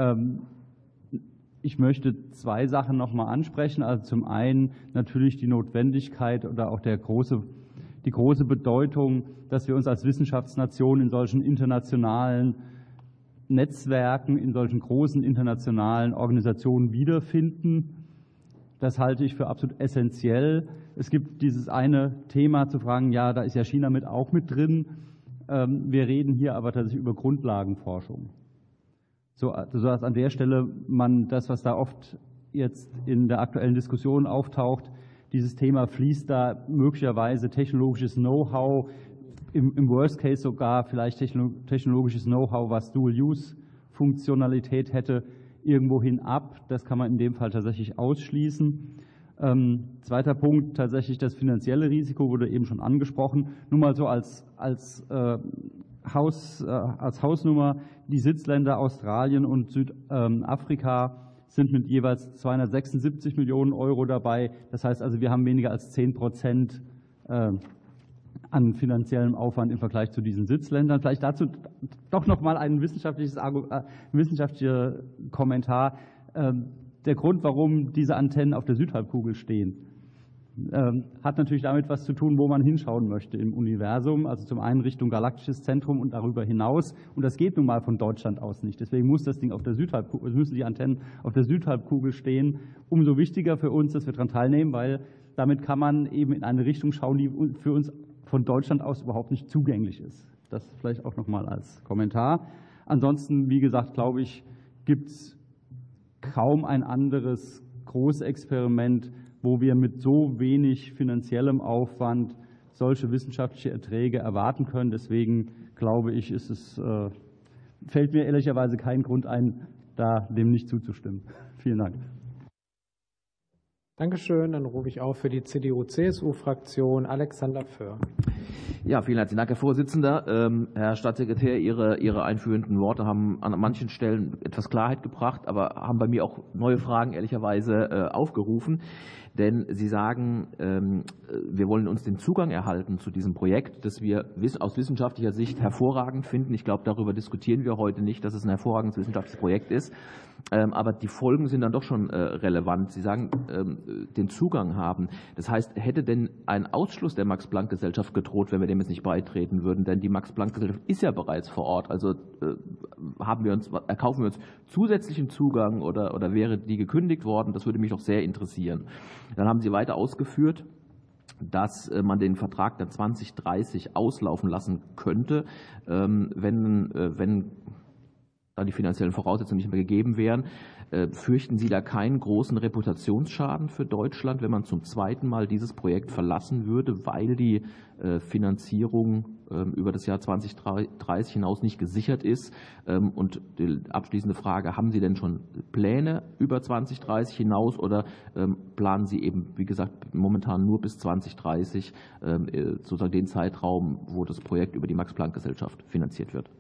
Ich möchte zwei Sachen noch mal ansprechen. Also zum einen natürlich die Notwendigkeit oder auch der große, die große Bedeutung, dass wir uns als Wissenschaftsnation in solchen internationalen Netzwerken, in solchen großen internationalen Organisationen wiederfinden. Das halte ich für absolut essentiell. Es gibt dieses eine Thema zu fragen, ja, da ist ja China mit auch mit drin. Wir reden hier aber tatsächlich über Grundlagenforschung. So, dass an der Stelle man das, was da oft jetzt in der aktuellen Diskussion auftaucht, dieses Thema fließt da möglicherweise technologisches Know-how, im, im Worst Case sogar vielleicht technologisches Know-how, was Dual-Use-Funktionalität hätte, irgendwohin ab. Das kann man in dem Fall tatsächlich ausschließen. Ähm, zweiter Punkt, tatsächlich das finanzielle Risiko wurde eben schon angesprochen. Nur mal so als, als äh, Haus, als Hausnummer, die Sitzländer Australien und Südafrika sind mit jeweils zweihundertsechsundsiebzig Millionen Euro dabei. Das heißt also, wir haben weniger als zehn Prozent an finanziellem Aufwand im Vergleich zu diesen Sitzländern. Vielleicht dazu doch noch mal ein wissenschaftliches, ein wissenschaftlicher Kommentar. Der Grund, warum diese Antennen auf der Südhalbkugel stehen, hat natürlich damit was zu tun, wo man hinschauen möchte im Universum. Also zum einen Richtung galaktisches Zentrum und darüber hinaus. Und das geht nun mal von Deutschland aus nicht. Deswegen muss das Ding auf der Südhalbkugel, müssen die Antennen auf der Südhalbkugel stehen. Umso wichtiger für uns, dass wir daran teilnehmen, weil damit kann man eben in eine Richtung schauen, die für uns von Deutschland aus überhaupt nicht zugänglich ist. Das vielleicht auch noch mal als Kommentar. Ansonsten, wie gesagt, glaube ich, gibt es kaum ein anderes Großexperiment, wo wir mit so wenig finanziellem Aufwand solche wissenschaftliche Erträge erwarten können. Deswegen glaube ich, ist es, äh, fällt mir ehrlicherweise kein Grund ein, da dem nicht zuzustimmen. Vielen Dank. Dankeschön. Dann rufe ich auf für die C D U C S U-Fraktion Alexander Föhr. Ja, vielen herzlichen Dank, Herr Vorsitzender. Ähm, Herr Staatssekretär, Ihre, Ihre einführenden Worte haben an manchen Stellen etwas Klarheit gebracht, aber haben bei mir auch neue Fragen ehrlicherweise äh, aufgerufen. Denn Sie sagen, ähm, wir wollen uns den Zugang erhalten zu diesem Projekt, das wir aus wissenschaftlicher Sicht hervorragend finden. Ich glaube, darüber diskutieren wir heute nicht, dass es ein hervorragendes wissenschaftliches Projekt ist. Ähm, aber die Folgen sind dann doch schon äh, relevant. Sie sagen, ähm, den Zugang haben. Das heißt, hätte denn ein Ausschluss der Max-Planck-Gesellschaft gedroht, wenn wir dem jetzt nicht beitreten würden? Denn die Max-Planck-Gesellschaft ist ja bereits vor Ort. Also äh, haben wir uns, erkaufen wir uns zusätzlichen Zugang oder, oder wäre die gekündigt worden? Das würde mich doch sehr interessieren. Dann haben Sie weiter ausgeführt, dass man den Vertrag dann zwanzig dreißig auslaufen lassen könnte, wenn, wenn da die finanziellen Voraussetzungen nicht mehr gegeben wären. Fürchten Sie da keinen großen Reputationsschaden für Deutschland, wenn man zum zweiten Mal dieses Projekt verlassen würde, weil die Finanzierung über das Jahr zwanzig dreißig hinaus nicht gesichert ist? Und die abschließende Frage, haben Sie denn schon Pläne über zwanzig dreißig hinaus oder planen Sie eben, wie gesagt, momentan nur bis zwanzig dreißig sozusagen den Zeitraum, wo das Projekt über die Max-Planck-Gesellschaft finanziert wird?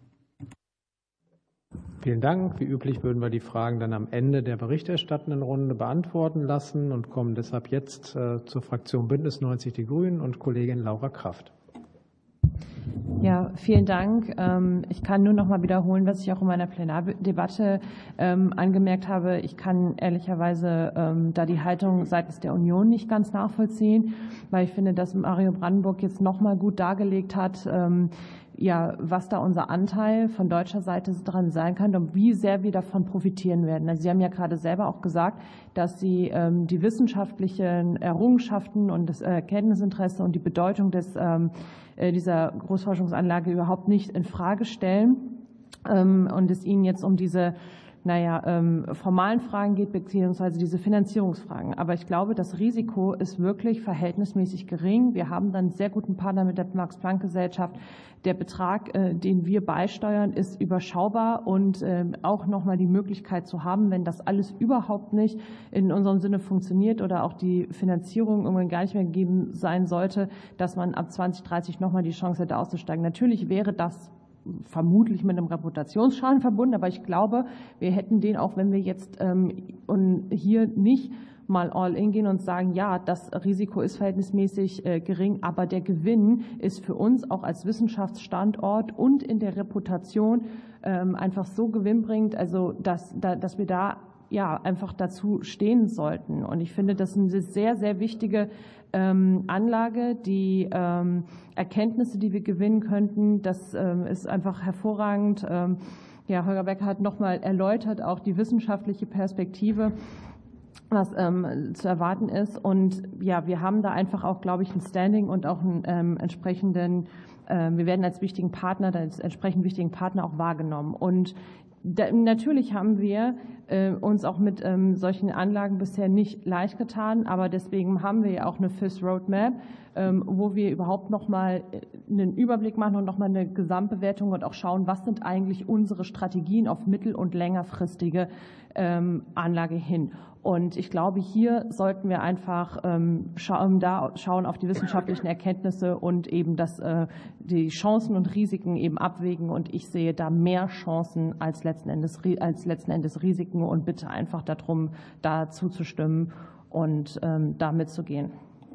Vielen Dank. Wie üblich würden wir die Fragen dann am Ende der berichterstattenden Runde beantworten lassen und kommen deshalb jetzt äh, zur Fraktion Bündnis neunzig Die Grünen und Kollegin Laura Kraft. Ja, vielen Dank. Ich kann nur noch mal wiederholen, was ich auch in meiner Plenardebatte angemerkt habe. Ich kann ehrlicherweise da die Haltung seitens der Union nicht ganz nachvollziehen, weil ich finde, dass Mario Brandenburg jetzt noch mal gut dargelegt hat, ja, was da unser Anteil von deutscher Seite dran sein kann und wie sehr wir davon profitieren werden. Also Sie haben ja gerade selber auch gesagt, dass Sie ähm, die wissenschaftlichen Errungenschaften und das Erkenntnisinteresse und die Bedeutung des, ähm, dieser Großforschungsanlage überhaupt nicht in Frage stellen ähm, und es Ihnen jetzt um diese naja, ähm, formalen Fragen geht, beziehungsweise diese Finanzierungsfragen. Aber ich glaube, das Risiko ist wirklich verhältnismäßig gering. Wir haben dann einen sehr guten Partner mit der Max-Planck-Gesellschaft. Der Betrag, äh, den wir beisteuern, ist überschaubar und äh, auch nochmal die Möglichkeit zu haben, wenn das alles überhaupt nicht in unserem Sinne funktioniert oder auch die Finanzierung irgendwann gar nicht mehr gegeben sein sollte, dass man ab zwanzig dreißig nochmal die Chance hätte auszusteigen. Natürlich wäre das vermutlich mit einem Reputationsschaden verbunden, aber ich glaube, wir hätten den auch, wenn wir jetzt ähm, und hier nicht mal all in gehen und sagen, ja, das Risiko ist verhältnismäßig äh, gering, aber der Gewinn ist für uns auch als Wissenschaftsstandort und in der Reputation ähm, einfach so gewinnbringend, also dass, da, dass wir da ja einfach dazu stehen sollten. Und ich finde, das ist eine sehr, sehr wichtige ähm, Anlage. Die ähm, Erkenntnisse, die wir gewinnen könnten, das ähm, ist einfach hervorragend. Ähm, ja, Holger Becker hat nochmal erläutert, auch die wissenschaftliche Perspektive, was ähm, zu erwarten ist. Und ja, wir haben da einfach auch, glaube ich, ein Standing und auch einen ähm, entsprechenden, äh, wir werden als wichtigen Partner, als entsprechend wichtigen Partner auch wahrgenommen. Und Da, natürlich haben wir äh, uns auch mit ähm, solchen Anlagen bisher nicht leicht getan, aber deswegen haben wir ja auch eine F I S Roadmap, ähm, wo wir überhaupt noch mal einen Überblick machen und noch mal eine Gesamtbewertung und auch schauen, was sind eigentlich unsere Strategien auf mittel- und längerfristige ähm, Anlage hin. Und ich glaube, hier sollten wir einfach ähm, schauen, da schauen auf die wissenschaftlichen Erkenntnisse und eben das, äh, die Chancen und Risiken eben abwägen. Und ich sehe da mehr Chancen als letzten Endes, als letzten Endes Risiken und bitte einfach darum, da zuzustimmen und ähm, da mitzugehen.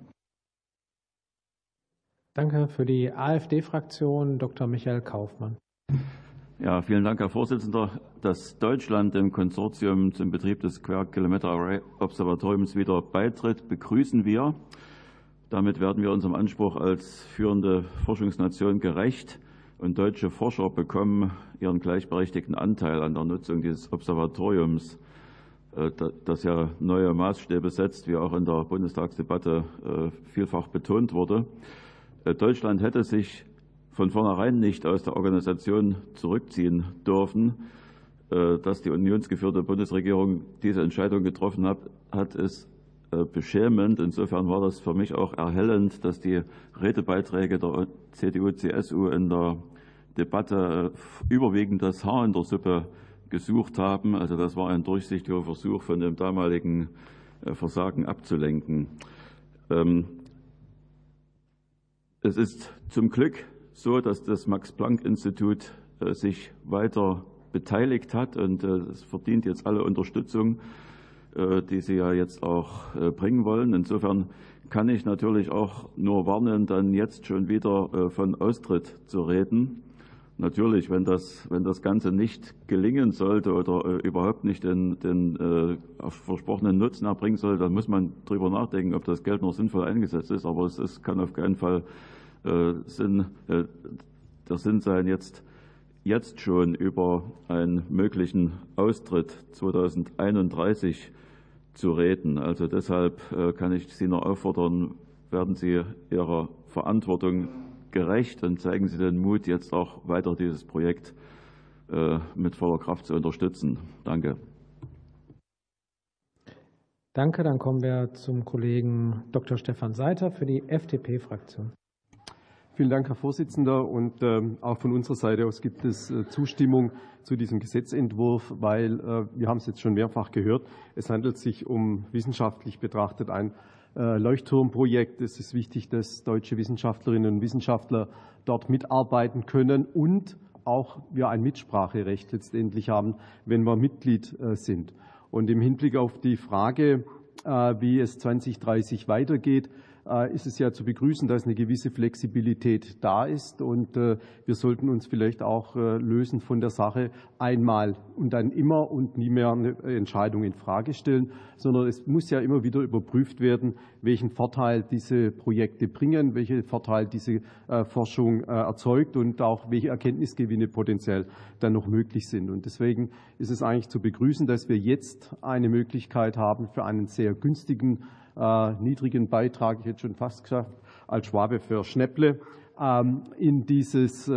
Danke. Für die AfD-Fraktion Doktor Michael Kaufmann. Ja, vielen Dank, Herr Vorsitzender. Dass Deutschland dem Konsortium zum Betrieb des Square Kilometer Array Observatoriums wieder beitritt, begrüßen wir. Damit werden wir unserem Anspruch als führende Forschungsnation gerecht und deutsche Forscher bekommen ihren gleichberechtigten Anteil an der Nutzung dieses Observatoriums, das ja neue Maßstäbe setzt, wie auch in der Bundestagsdebatte vielfach betont wurde. Deutschland hätte sich von vornherein nicht aus der Organisation zurückziehen dürfen. Dass die unionsgeführte Bundesregierung diese Entscheidung getroffen hat, hat ist beschämend. Insofern war das für mich auch erhellend, dass die Redebeiträge der C D U C S U in der Debatte überwiegend das Haar in der Suppe gesucht haben. Also das war ein durchsichtiger Versuch, von dem damaligen Versagen abzulenken. Es ist zum Glück so, dass das Max-Planck-Institut sich weiter beteiligt hat und es verdient jetzt alle Unterstützung, die Sie ja jetzt auch bringen wollen. Insofern kann ich natürlich auch nur warnen, dann jetzt schon wieder von Austritt zu reden. Natürlich, wenn das, wenn das Ganze nicht gelingen sollte oder überhaupt nicht den, den äh, versprochenen Nutzen erbringen soll, dann muss man darüber nachdenken, ob das Geld noch sinnvoll eingesetzt ist. Aber es ist, kann auf keinen Fall äh, Sinn, äh, der Sinn sein, jetzt jetzt schon über einen möglichen Austritt zweitausendeinunddreißig zu reden. Also deshalb kann ich Sie nur auffordern, werden Sie Ihrer Verantwortung gerecht und zeigen Sie den Mut, jetzt auch weiter dieses Projekt mit voller Kraft zu unterstützen. Danke. Danke. Dann kommen wir zum Kollegen Doktor Stefan Seiter für die F D P-Fraktion. Vielen Dank, Herr Vorsitzender. Und äh, auch von unserer Seite aus gibt es äh, Zustimmung zu diesem Gesetzentwurf, weil äh, wir haben es jetzt schon mehrfach gehört. Es handelt sich um wissenschaftlich betrachtet ein äh, Leuchtturmprojekt. Es ist wichtig, dass deutsche Wissenschaftlerinnen und Wissenschaftler dort mitarbeiten können und auch wir ein Mitspracherecht letztendlich haben, wenn wir Mitglied äh, sind. Und im Hinblick auf die Frage, äh, wie es zwanzig dreißig weitergeht, ist es ja zu begrüßen, dass eine gewisse Flexibilität da ist. Und wir sollten uns vielleicht auch lösen von der Sache einmal und dann immer und nie mehr eine Entscheidung in Frage stellen, sondern es muss ja immer wieder überprüft werden, welchen Vorteil diese Projekte bringen, welchen Vorteil diese Forschung erzeugt und auch welche Erkenntnisgewinne potenziell dann noch möglich sind. Und deswegen ist es eigentlich zu begrüßen, dass wir jetzt eine Möglichkeit haben für einen sehr günstigen niedrigen Beitrag, ich hätte schon fast gesagt, als Schwabe für Schnäpple, in dieses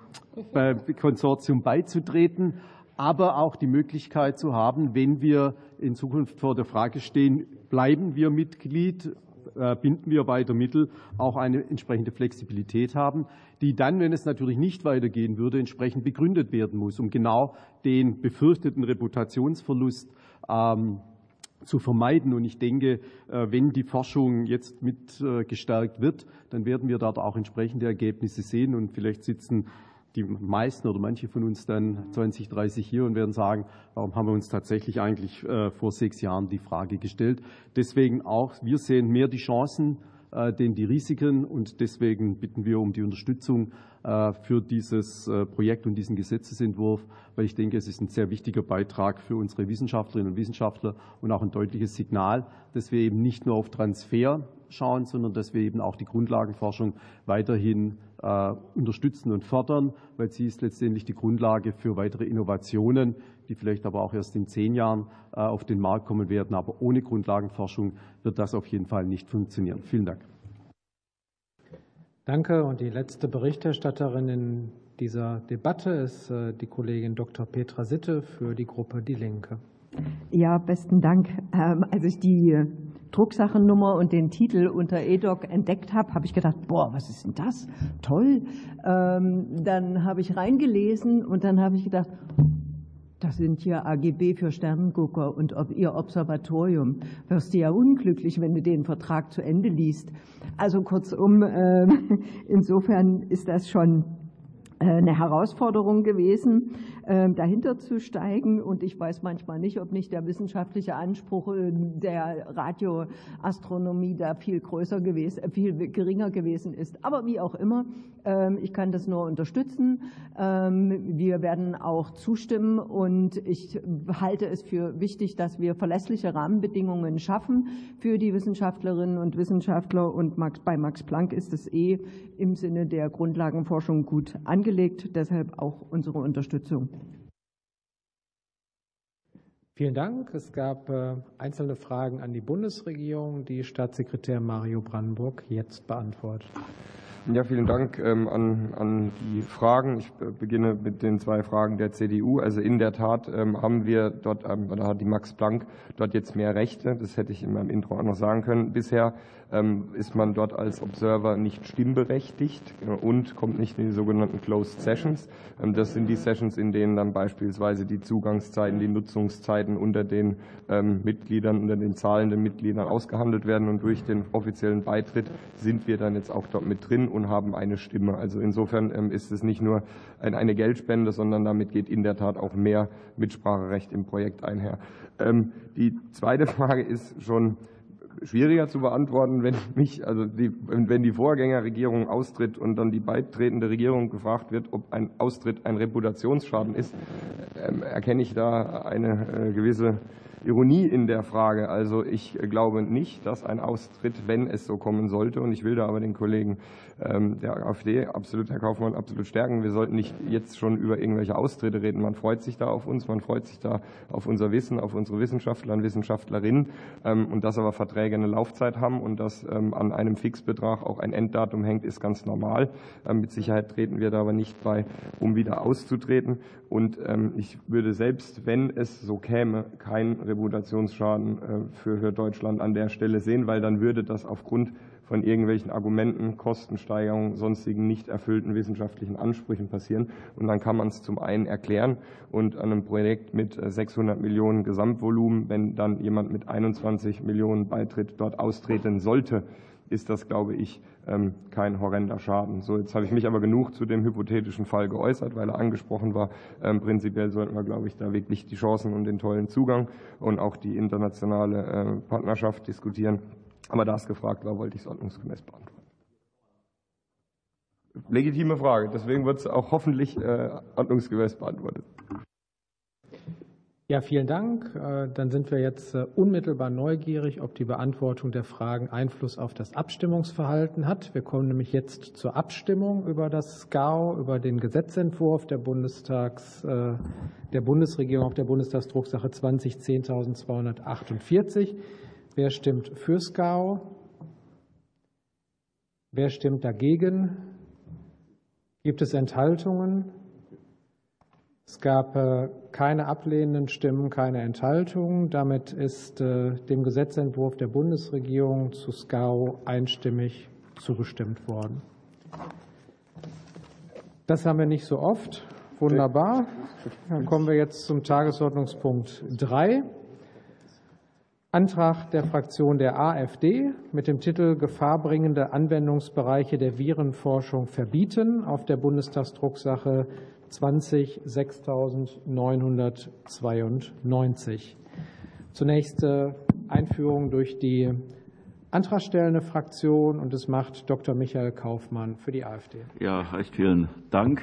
Konsortium beizutreten, aber auch die Möglichkeit zu haben, wenn wir in Zukunft vor der Frage stehen, bleiben wir Mitglied, binden wir weiter Mittel, auch eine entsprechende Flexibilität haben, die dann, wenn es natürlich nicht weitergehen würde, entsprechend begründet werden muss, um genau den befürchteten Reputationsverlust ähm, zu vermeiden. Und ich denke, wenn die Forschung jetzt mit gestärkt wird, dann werden wir dort auch entsprechende Ergebnisse sehen. Und vielleicht sitzen die meisten oder manche von uns dann zwanzig dreißig hier und werden sagen, warum haben wir uns tatsächlich eigentlich vor sechs Jahren die Frage gestellt. Deswegen auch, wir sehen mehr die Chancen, denn die Risiken. Und deswegen bitten wir um die Unterstützung für dieses Projekt und diesen Gesetzesentwurf, weil ich denke, es ist ein sehr wichtiger Beitrag für unsere Wissenschaftlerinnen und Wissenschaftler und auch ein deutliches Signal, dass wir eben nicht nur auf Transfer schauen, sondern dass wir eben auch die Grundlagenforschung weiterhin äh, unterstützen und fördern, weil sie ist letztendlich die Grundlage für weitere Innovationen, die vielleicht aber auch erst in zehn Jahren äh, auf den Markt kommen werden. Aber ohne Grundlagenforschung wird das auf jeden Fall nicht funktionieren. Vielen Dank. Danke. Und die letzte Berichterstatterin in dieser Debatte ist die Kollegin Doktor Petra Sitte für die Gruppe Die Linke. Ja, besten Dank. Als ich die Drucksachennummer und den Titel unter E D O C entdeckt habe, habe ich gedacht, boah, was ist denn das? Toll. Dann habe ich reingelesen und dann habe ich gedacht, das sind hier A G B für Sternengucker und ob Ihr Observatorium. Wirst du ja unglücklich, wenn du den Vertrag zu Ende liest. Also kurzum, äh, insofern ist das schon eine Herausforderung gewesen, dahinter zu steigen. Und ich weiß manchmal nicht, ob nicht der wissenschaftliche Anspruch der Radioastronomie da viel größer gewesen, viel geringer gewesen ist. Aber wie auch immer, ich kann das nur unterstützen. Wir werden auch zustimmen und ich halte es für wichtig, dass wir verlässliche Rahmenbedingungen schaffen für die Wissenschaftlerinnen und Wissenschaftler. Und bei Max Planck ist es eh im Sinne der Grundlagenforschung gut angelegt. Deshalb auch unsere Unterstützung. Vielen Dank. Es gab äh, einzelne Fragen an die Bundesregierung, die Staatssekretär Mario Brandenburg jetzt beantwortet. Ja, vielen Dank ähm, an, an die Fragen. Ich beginne mit den zwei Fragen der C D U. Also in der Tat ähm, haben wir dort, ähm, oder hat die Max Planck dort jetzt mehr Rechte. Das hätte ich in meinem Intro auch noch sagen können. Bisher ähm, ist man dort als Observer nicht stimmberechtigt und kommt nicht in die sogenannten Closed Sessions. Ähm, das sind die Sessions, in denen dann beispielsweise die Zugangszeiten, die Nutzungszeiten unter den ähm, Mitgliedern, unter den zahlenden Mitgliedern ausgehandelt werden. Und durch den offiziellen Beitritt sind wir dann jetzt auch dort mit drin und haben eine Stimme. Also insofern ähm, ist es nicht nur ein, eine Geldspende, sondern damit geht in der Tat auch mehr Mitspracherecht im Projekt einher. Ähm, die zweite Frage ist schon schwieriger zu beantworten, wenn mich, also die, wenn die Vorgängerregierung austritt und dann die beitretende Regierung gefragt wird, ob ein Austritt ein Reputationsschaden ist, ähm, erkenne ich da eine äh, gewisse Ironie in der Frage. Also ich glaube nicht, dass ein Austritt, wenn es so kommen sollte, und ich will da aber den Kollegen ähm, der AfD, absolut, Herr Kaufmann, absolut stärken. Wir sollten nicht jetzt schon über irgendwelche Austritte reden. Man freut sich da auf uns, man freut sich da auf unser Wissen, auf unsere Wissenschaftler und Wissenschaftlerinnen, ähm, und dass aber Verträge eine Laufzeit haben und dass ähm, an einem Fixbetrag auch ein Enddatum hängt, ist ganz normal. Ähm, mit Sicherheit treten wir da aber nicht bei, um wieder auszutreten. Und ähm, ich würde selbst, wenn es so käme, kein Reputationsschaden für Deutschland an der Stelle sehen, weil dann würde das aufgrund von irgendwelchen Argumenten, Kostensteigerungen, sonstigen nicht erfüllten wissenschaftlichen Ansprüchen passieren. Und dann kann man es zum einen erklären und an einem Projekt mit sechshundert Millionen Gesamtvolumen, wenn dann jemand mit einundzwanzig Millionen Beitritt dort austreten sollte, ist das, glaube ich, kein horrender Schaden. So, jetzt habe ich mich aber genug zu dem hypothetischen Fall geäußert, weil er angesprochen war. Prinzipiell sollten wir, glaube ich, da wirklich die Chancen und den tollen Zugang und auch die internationale Partnerschaft diskutieren. Aber da es gefragt war, wollte ich es ordnungsgemäß beantworten. Legitime Frage, deswegen wird es auch hoffentlich äh, ordnungsgemäß beantwortet. Ja, vielen Dank. Dann sind wir jetzt unmittelbar neugierig, ob die Beantwortung der Fragen Einfluss auf das Abstimmungsverhalten hat. Wir kommen nämlich jetzt zur Abstimmung über das S G A U, über den Gesetzentwurf der Bundestags, der Bundesregierung auf der Bundestagsdrucksache zwanzig zehntausendzweihundertachtundvierzig. Wer stimmt für S G A U? Wer stimmt dagegen? Gibt es Enthaltungen? Es gab keine ablehnenden Stimmen, keine Enthaltungen. Damit ist dem Gesetzentwurf der Bundesregierung zu S G A U einstimmig zugestimmt worden. Das haben wir nicht so oft. Wunderbar. Dann kommen wir jetzt zum Tagesordnungspunkt drei. Antrag der Fraktion der AfD mit dem Titel Gefahrbringende Anwendungsbereiche der Virenforschung verbieten auf der Bundestagsdrucksache zwanzig sechstausendneunhundertzweiundneunzig. Zunächst Einführung durch die antragstellende Fraktion, und es macht Doktor Michael Kaufmann für die AfD. Ja, recht vielen Dank.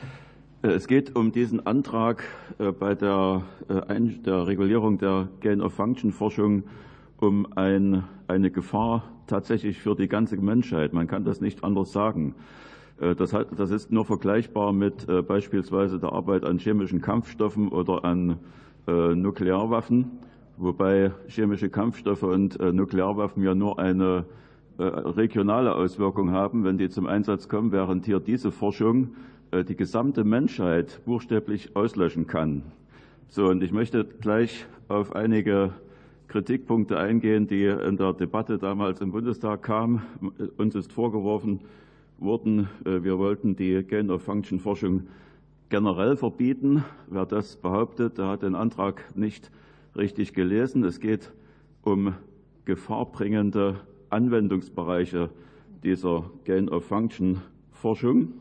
Es geht um diesen Antrag bei der, der Regulierung der Gain-of-Function-Forschung um ein, eine Gefahr tatsächlich für die ganze Menschheit. Man kann das nicht anders sagen. Das, hat, das ist nur vergleichbar mit beispielsweise der Arbeit an chemischen Kampfstoffen oder an äh, Nuklearwaffen, wobei chemische Kampfstoffe und äh, Nuklearwaffen ja nur eine äh, regionale Auswirkung haben, wenn die zum Einsatz kommen, während hier diese Forschung die gesamte Menschheit buchstäblich auslöschen kann. So, und ich möchte gleich auf einige Kritikpunkte eingehen, die in der Debatte damals im Bundestag kamen. Uns ist vorgeworfen worden, wir wollten die Gain-of-Function-Forschung generell verbieten. Wer das behauptet, der hat den Antrag nicht richtig gelesen. Es geht um gefahrbringende Anwendungsbereiche dieser Gain-of-Function-Forschung.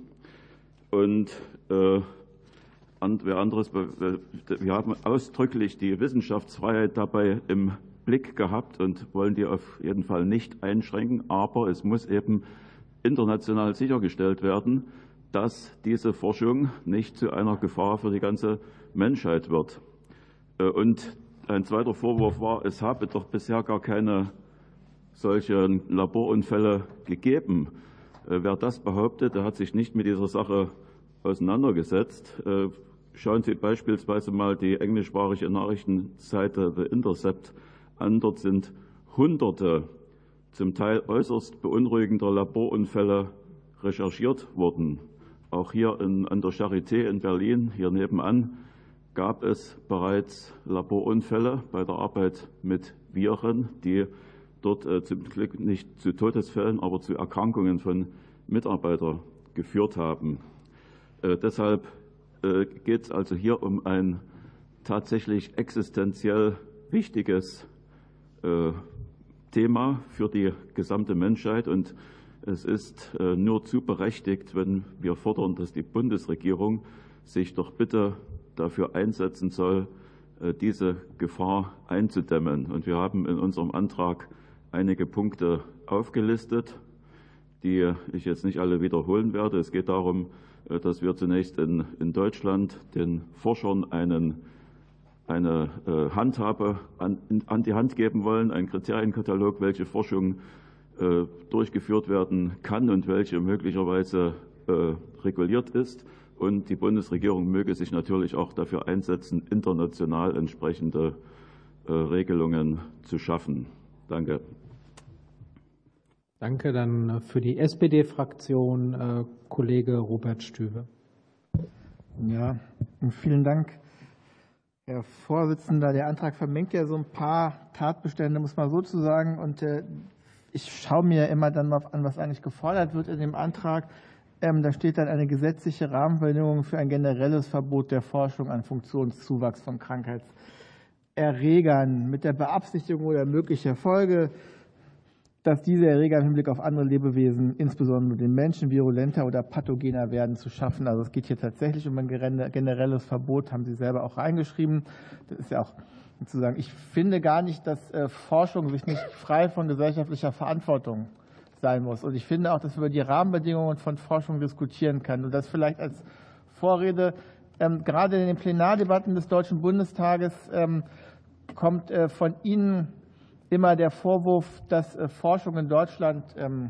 Und äh, wer anderes, wir haben ausdrücklich die Wissenschaftsfreiheit dabei im Blick gehabt und wollen die auf jeden Fall nicht einschränken. Aber es muss eben international sichergestellt werden, dass diese Forschung nicht zu einer Gefahr für die ganze Menschheit wird. Und ein zweiter Vorwurf war, es habe doch bisher gar keine solchen Laborunfälle gegeben. Wer das behauptet, der hat sich nicht mit dieser Sache auseinandergesetzt. Schauen Sie beispielsweise mal die englischsprachige Nachrichtenseite The Intercept an. Dort sind Hunderte zum Teil äußerst beunruhigender Laborunfälle recherchiert worden. Auch hier in, an der Charité in Berlin, hier nebenan, gab es bereits Laborunfälle bei der Arbeit mit Viren, die dort äh, zum Glück nicht zu Todesfällen, aber zu Erkrankungen von Mitarbeitern geführt haben. Äh, deshalb äh, geht es also hier um ein tatsächlich existenziell wichtiges äh, Thema für die gesamte Menschheit. Und es ist äh, nur zu berechtigt, wenn wir fordern, dass die Bundesregierung sich doch bitte dafür einsetzen soll, äh, diese Gefahr einzudämmen. Und wir haben in unserem Antrag einige Punkte aufgelistet, die ich jetzt nicht alle wiederholen werde. Es geht darum, dass wir zunächst in, in Deutschland den Forschern einen, eine äh, Handhabe an, an die Hand geben wollen, einen Kriterienkatalog, welche Forschung äh, durchgeführt werden kann und welche möglicherweise äh, reguliert ist. Und die Bundesregierung möge sich natürlich auch dafür einsetzen, international entsprechende äh, Regelungen zu schaffen. Danke. Danke. Dann für die S P D-Fraktion äh, Kollege Robert Stüwe. Ja, vielen Dank. Herr Vorsitzender, der Antrag vermengt ja so ein paar Tatbestände, muss man sozusagen. Und ich schaue mir immer dann mal an, was eigentlich gefordert wird in dem Antrag. Da steht dann eine gesetzliche Rahmenbedingung für ein generelles Verbot der Forschung an Funktionszuwachs von Krankheitserregern mit der Beabsichtigung oder möglicher Folge, dass diese Erreger im Hinblick auf andere Lebewesen, insbesondere den Menschen, virulenter oder pathogener werden, zu schaffen. Also es geht hier tatsächlich um ein generelles Verbot, haben Sie selber auch reingeschrieben. Das ist ja auch sozusagen, ich finde gar nicht, dass Forschung sich nicht frei von gesellschaftlicher Verantwortung sein muss. Und ich finde auch, dass wir über die Rahmenbedingungen von Forschung diskutieren können. Und das vielleicht als Vorrede, ähm, gerade in den Plenardebatten des Deutschen Bundestages ähm, kommt äh, von Ihnen immer der Vorwurf, dass äh, Forschung in Deutschland ähm,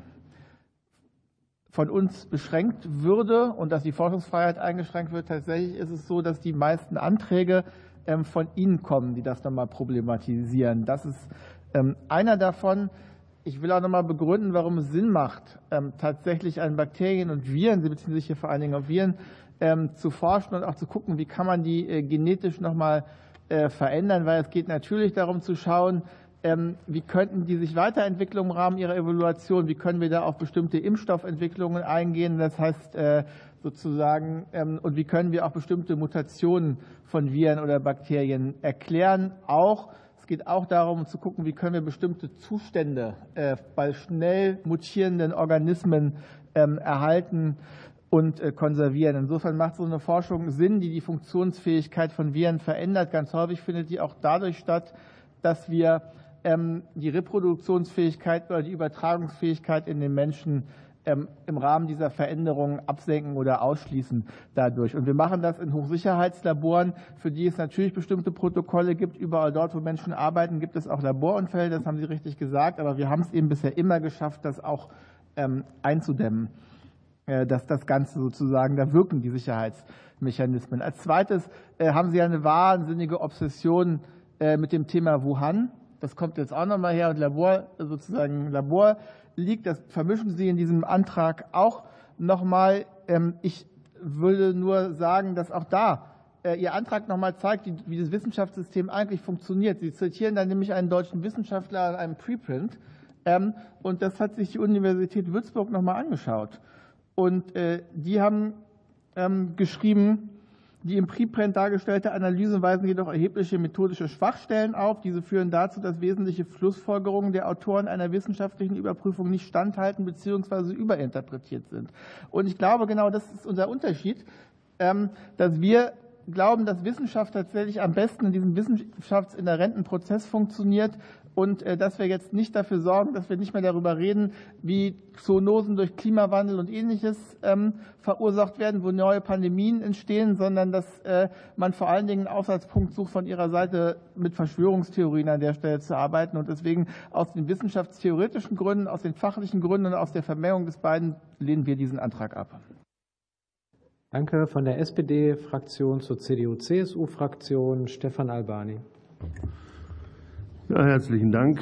von uns beschränkt würde und dass die Forschungsfreiheit eingeschränkt wird. Tatsächlich ist es so, dass die meisten Anträge ähm, von Ihnen kommen, die das nochmal problematisieren. Das ist ähm, einer davon. Ich will auch noch mal begründen, warum es Sinn macht, ähm, tatsächlich an Bakterien und Viren, Sie beziehen sich hier vor allen Dingen auf Viren, ähm, zu forschen und auch zu gucken, wie kann man die äh, genetisch noch mal äh, verändern, weil es geht natürlich darum zu schauen, ähm, wie könnten die sich weiterentwickeln im Rahmen ihrer Evaluation, wie können wir da auf bestimmte Impfstoffentwicklungen eingehen, das heißt äh, sozusagen, ähm, und wie können wir auch bestimmte Mutationen von Viren oder Bakterien erklären, auch Es geht auch darum, zu gucken, wie können wir bestimmte Zustände äh, bei schnell mutierenden Organismen ähm, erhalten und äh, konservieren. Insofern macht so eine Forschung Sinn, die die Funktionsfähigkeit von Viren verändert. Ganz häufig findet die auch dadurch statt, dass wir ähm, die Reproduktionsfähigkeit oder die Übertragungsfähigkeit in den Menschen ähm, im Rahmen dieser Veränderungen absenken oder ausschließen dadurch. Und wir machen das in Hochsicherheitslaboren, für die es natürlich bestimmte Protokolle gibt. Überall dort, wo Menschen arbeiten, gibt es auch Laborunfälle, das haben Sie richtig gesagt. Aber wir haben es eben bisher immer geschafft, das auch ähm, einzudämmen, äh, dass das Ganze sozusagen, da wirken die Sicherheitsmechanismen. Als zweites äh, haben Sie eine wahnsinnige Obsession äh, mit dem Thema Wuhan. Das kommt jetzt auch nochmal her und Labor, sozusagen Labor liegt. Das vermischen Sie in diesem Antrag auch nochmal. Ich würde nur sagen, dass auch da Ihr Antrag nochmal zeigt, wie das Wissenschaftssystem eigentlich funktioniert. Sie zitieren dann nämlich einen deutschen Wissenschaftler in einem Preprint. Und das hat sich die Universität Würzburg nochmal angeschaut. Und die haben geschrieben, die im Preprint dargestellte Analysen weisen jedoch erhebliche methodische Schwachstellen auf. Diese führen dazu, dass wesentliche Schlussfolgerungen der Autoren einer wissenschaftlichen Überprüfung nicht standhalten bzw. überinterpretiert sind. Und ich glaube, genau das ist unser Unterschied, dass wir glauben, dass Wissenschaft tatsächlich am besten in diesem wissenschaftsinhärenten Prozess funktioniert und dass wir jetzt nicht dafür sorgen, dass wir nicht mehr darüber reden, wie Zoonosen durch Klimawandel und Ähnliches ähm, verursacht werden, wo neue Pandemien entstehen, sondern dass äh, man vor allen Dingen einen Aufsatzpunkt sucht von Ihrer Seite, mit Verschwörungstheorien an der Stelle zu arbeiten. Und deswegen aus den wissenschaftstheoretischen Gründen, aus den fachlichen Gründen und aus der Vermengung des beiden lehnen wir diesen Antrag ab. Danke. Von der S P D-Fraktion zur C D U-C S U-Fraktion Stefan Albani. Ja, herzlichen Dank.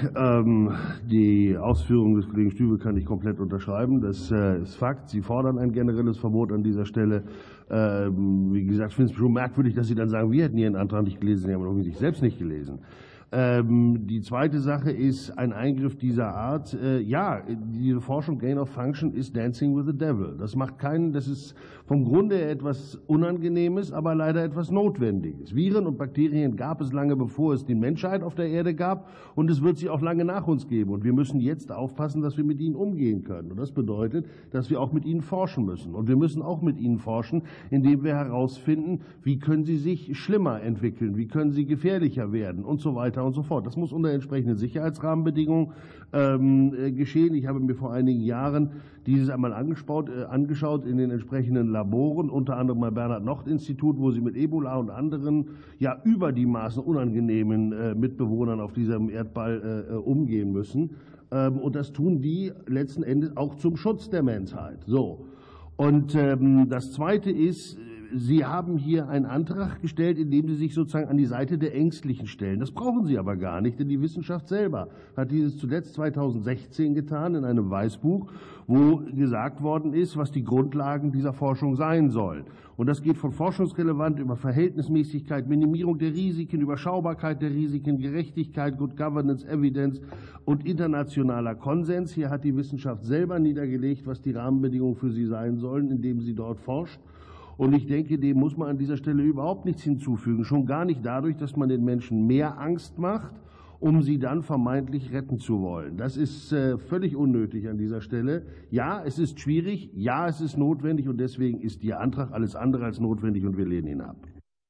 Die Ausführungen des Kollegen Stübe kann ich komplett unterschreiben. Das ist Fakt. Sie fordern ein generelles Verbot an dieser Stelle. Wie gesagt, ich finde es schon merkwürdig, dass Sie dann sagen, wir hätten Ihren Antrag nicht gelesen. Sie haben ihn sich selbst nicht gelesen. Die zweite Sache ist ein Eingriff dieser Art. Ja, diese Forschung Gain of Function ist Dancing with the Devil. Das macht keinen, das ist vom Grunde her etwas Unangenehmes, aber leider etwas Notwendiges. Viren und Bakterien gab es lange, bevor es die Menschheit auf der Erde gab, und es wird sie auch lange nach uns geben. Und wir müssen jetzt aufpassen, dass wir mit ihnen umgehen können. Und das bedeutet, dass wir auch mit ihnen forschen müssen. Und wir müssen auch mit ihnen forschen, indem wir herausfinden, wie können sie sich schlimmer entwickeln, wie können sie gefährlicher werden und so weiter und so fort. Das muss unter entsprechenden Sicherheitsrahmenbedingungen ähm, geschehen. Ich habe mir vor einigen Jahren dieses einmal angeschaut, äh, angeschaut in den entsprechenden Laboren, unter anderem beim Bernhard-Nocht-Institut, wo sie mit Ebola und anderen ja über die Maßen unangenehmen äh, Mitbewohnern auf diesem Erdball äh, umgehen müssen. Ähm, und das tun die letzten Endes auch zum Schutz der Menschheit. So. Und ähm, das Zweite ist, Sie haben hier einen Antrag gestellt, in dem Sie sich sozusagen an die Seite der Ängstlichen stellen. Das brauchen Sie aber gar nicht, denn die Wissenschaft selber hat dieses zuletzt zweitausendsechzehn getan in einem Weißbuch, wo gesagt worden ist, was die Grundlagen dieser Forschung sein sollen. Und das geht von forschungsrelevant über Verhältnismäßigkeit, Minimierung der Risiken, Überschaubarkeit der Risiken, Gerechtigkeit, Good Governance, Evidence und internationaler Konsens. Hier hat die Wissenschaft selber niedergelegt, was die Rahmenbedingungen für sie sein sollen, indem sie dort forscht. Und ich denke, dem muss man an dieser Stelle überhaupt nichts hinzufügen. Schon gar nicht dadurch, dass man den Menschen mehr Angst macht, um sie dann vermeintlich retten zu wollen. Das ist äh, völlig unnötig an dieser Stelle. Ja, es ist schwierig, ja, es ist notwendig und deswegen ist Ihr Antrag alles andere als notwendig und wir lehnen ihn ab.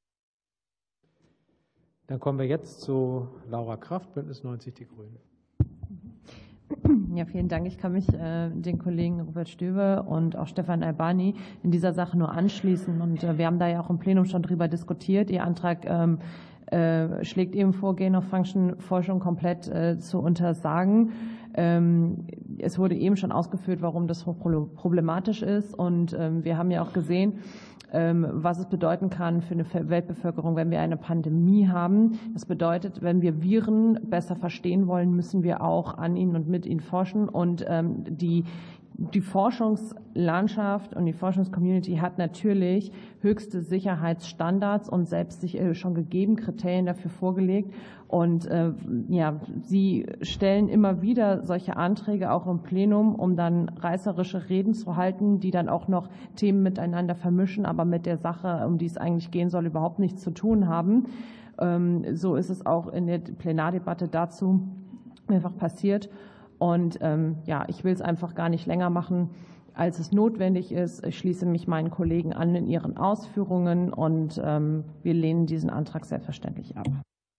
Dann kommen wir jetzt zu Laura Kraft, Bündnis neunzig Die Grünen. Ja, vielen Dank. Ich kann mich äh, den Kollegen Robert Stöwe und auch Stefan Albani in dieser Sache nur anschließen. Und äh, wir haben da ja auch im Plenum schon drüber diskutiert. Ihr Antrag ähm, äh, schlägt eben vor, Gain-of-Function-Forschung komplett äh, zu untersagen. Ähm, es wurde eben schon ausgeführt, warum das problematisch ist. Und ähm, wir haben ja auch gesehen, was es bedeuten kann für eine Weltbevölkerung, wenn wir eine Pandemie haben. Das bedeutet, wenn wir Viren besser verstehen wollen, müssen wir auch an ihnen und mit ihnen forschen. Und die, die Forschungslandschaft und die Forschungscommunity hat natürlich höchste Sicherheitsstandards und selbst sich schon gegeben Kriterien dafür vorgelegt. Und äh, ja, Sie stellen immer wieder solche Anträge auch im Plenum, um dann reißerische Reden zu halten, die dann auch noch Themen miteinander vermischen, aber mit der Sache, um die es eigentlich gehen soll, überhaupt nichts zu tun haben. Ähm, so ist es auch in der Plenardebatte dazu mehrfach passiert. Und ähm, ja, ich will es einfach gar nicht länger machen, als es notwendig ist. Ich schließe mich meinen Kollegen an in ihren Ausführungen und ähm, wir lehnen diesen Antrag selbstverständlich ab.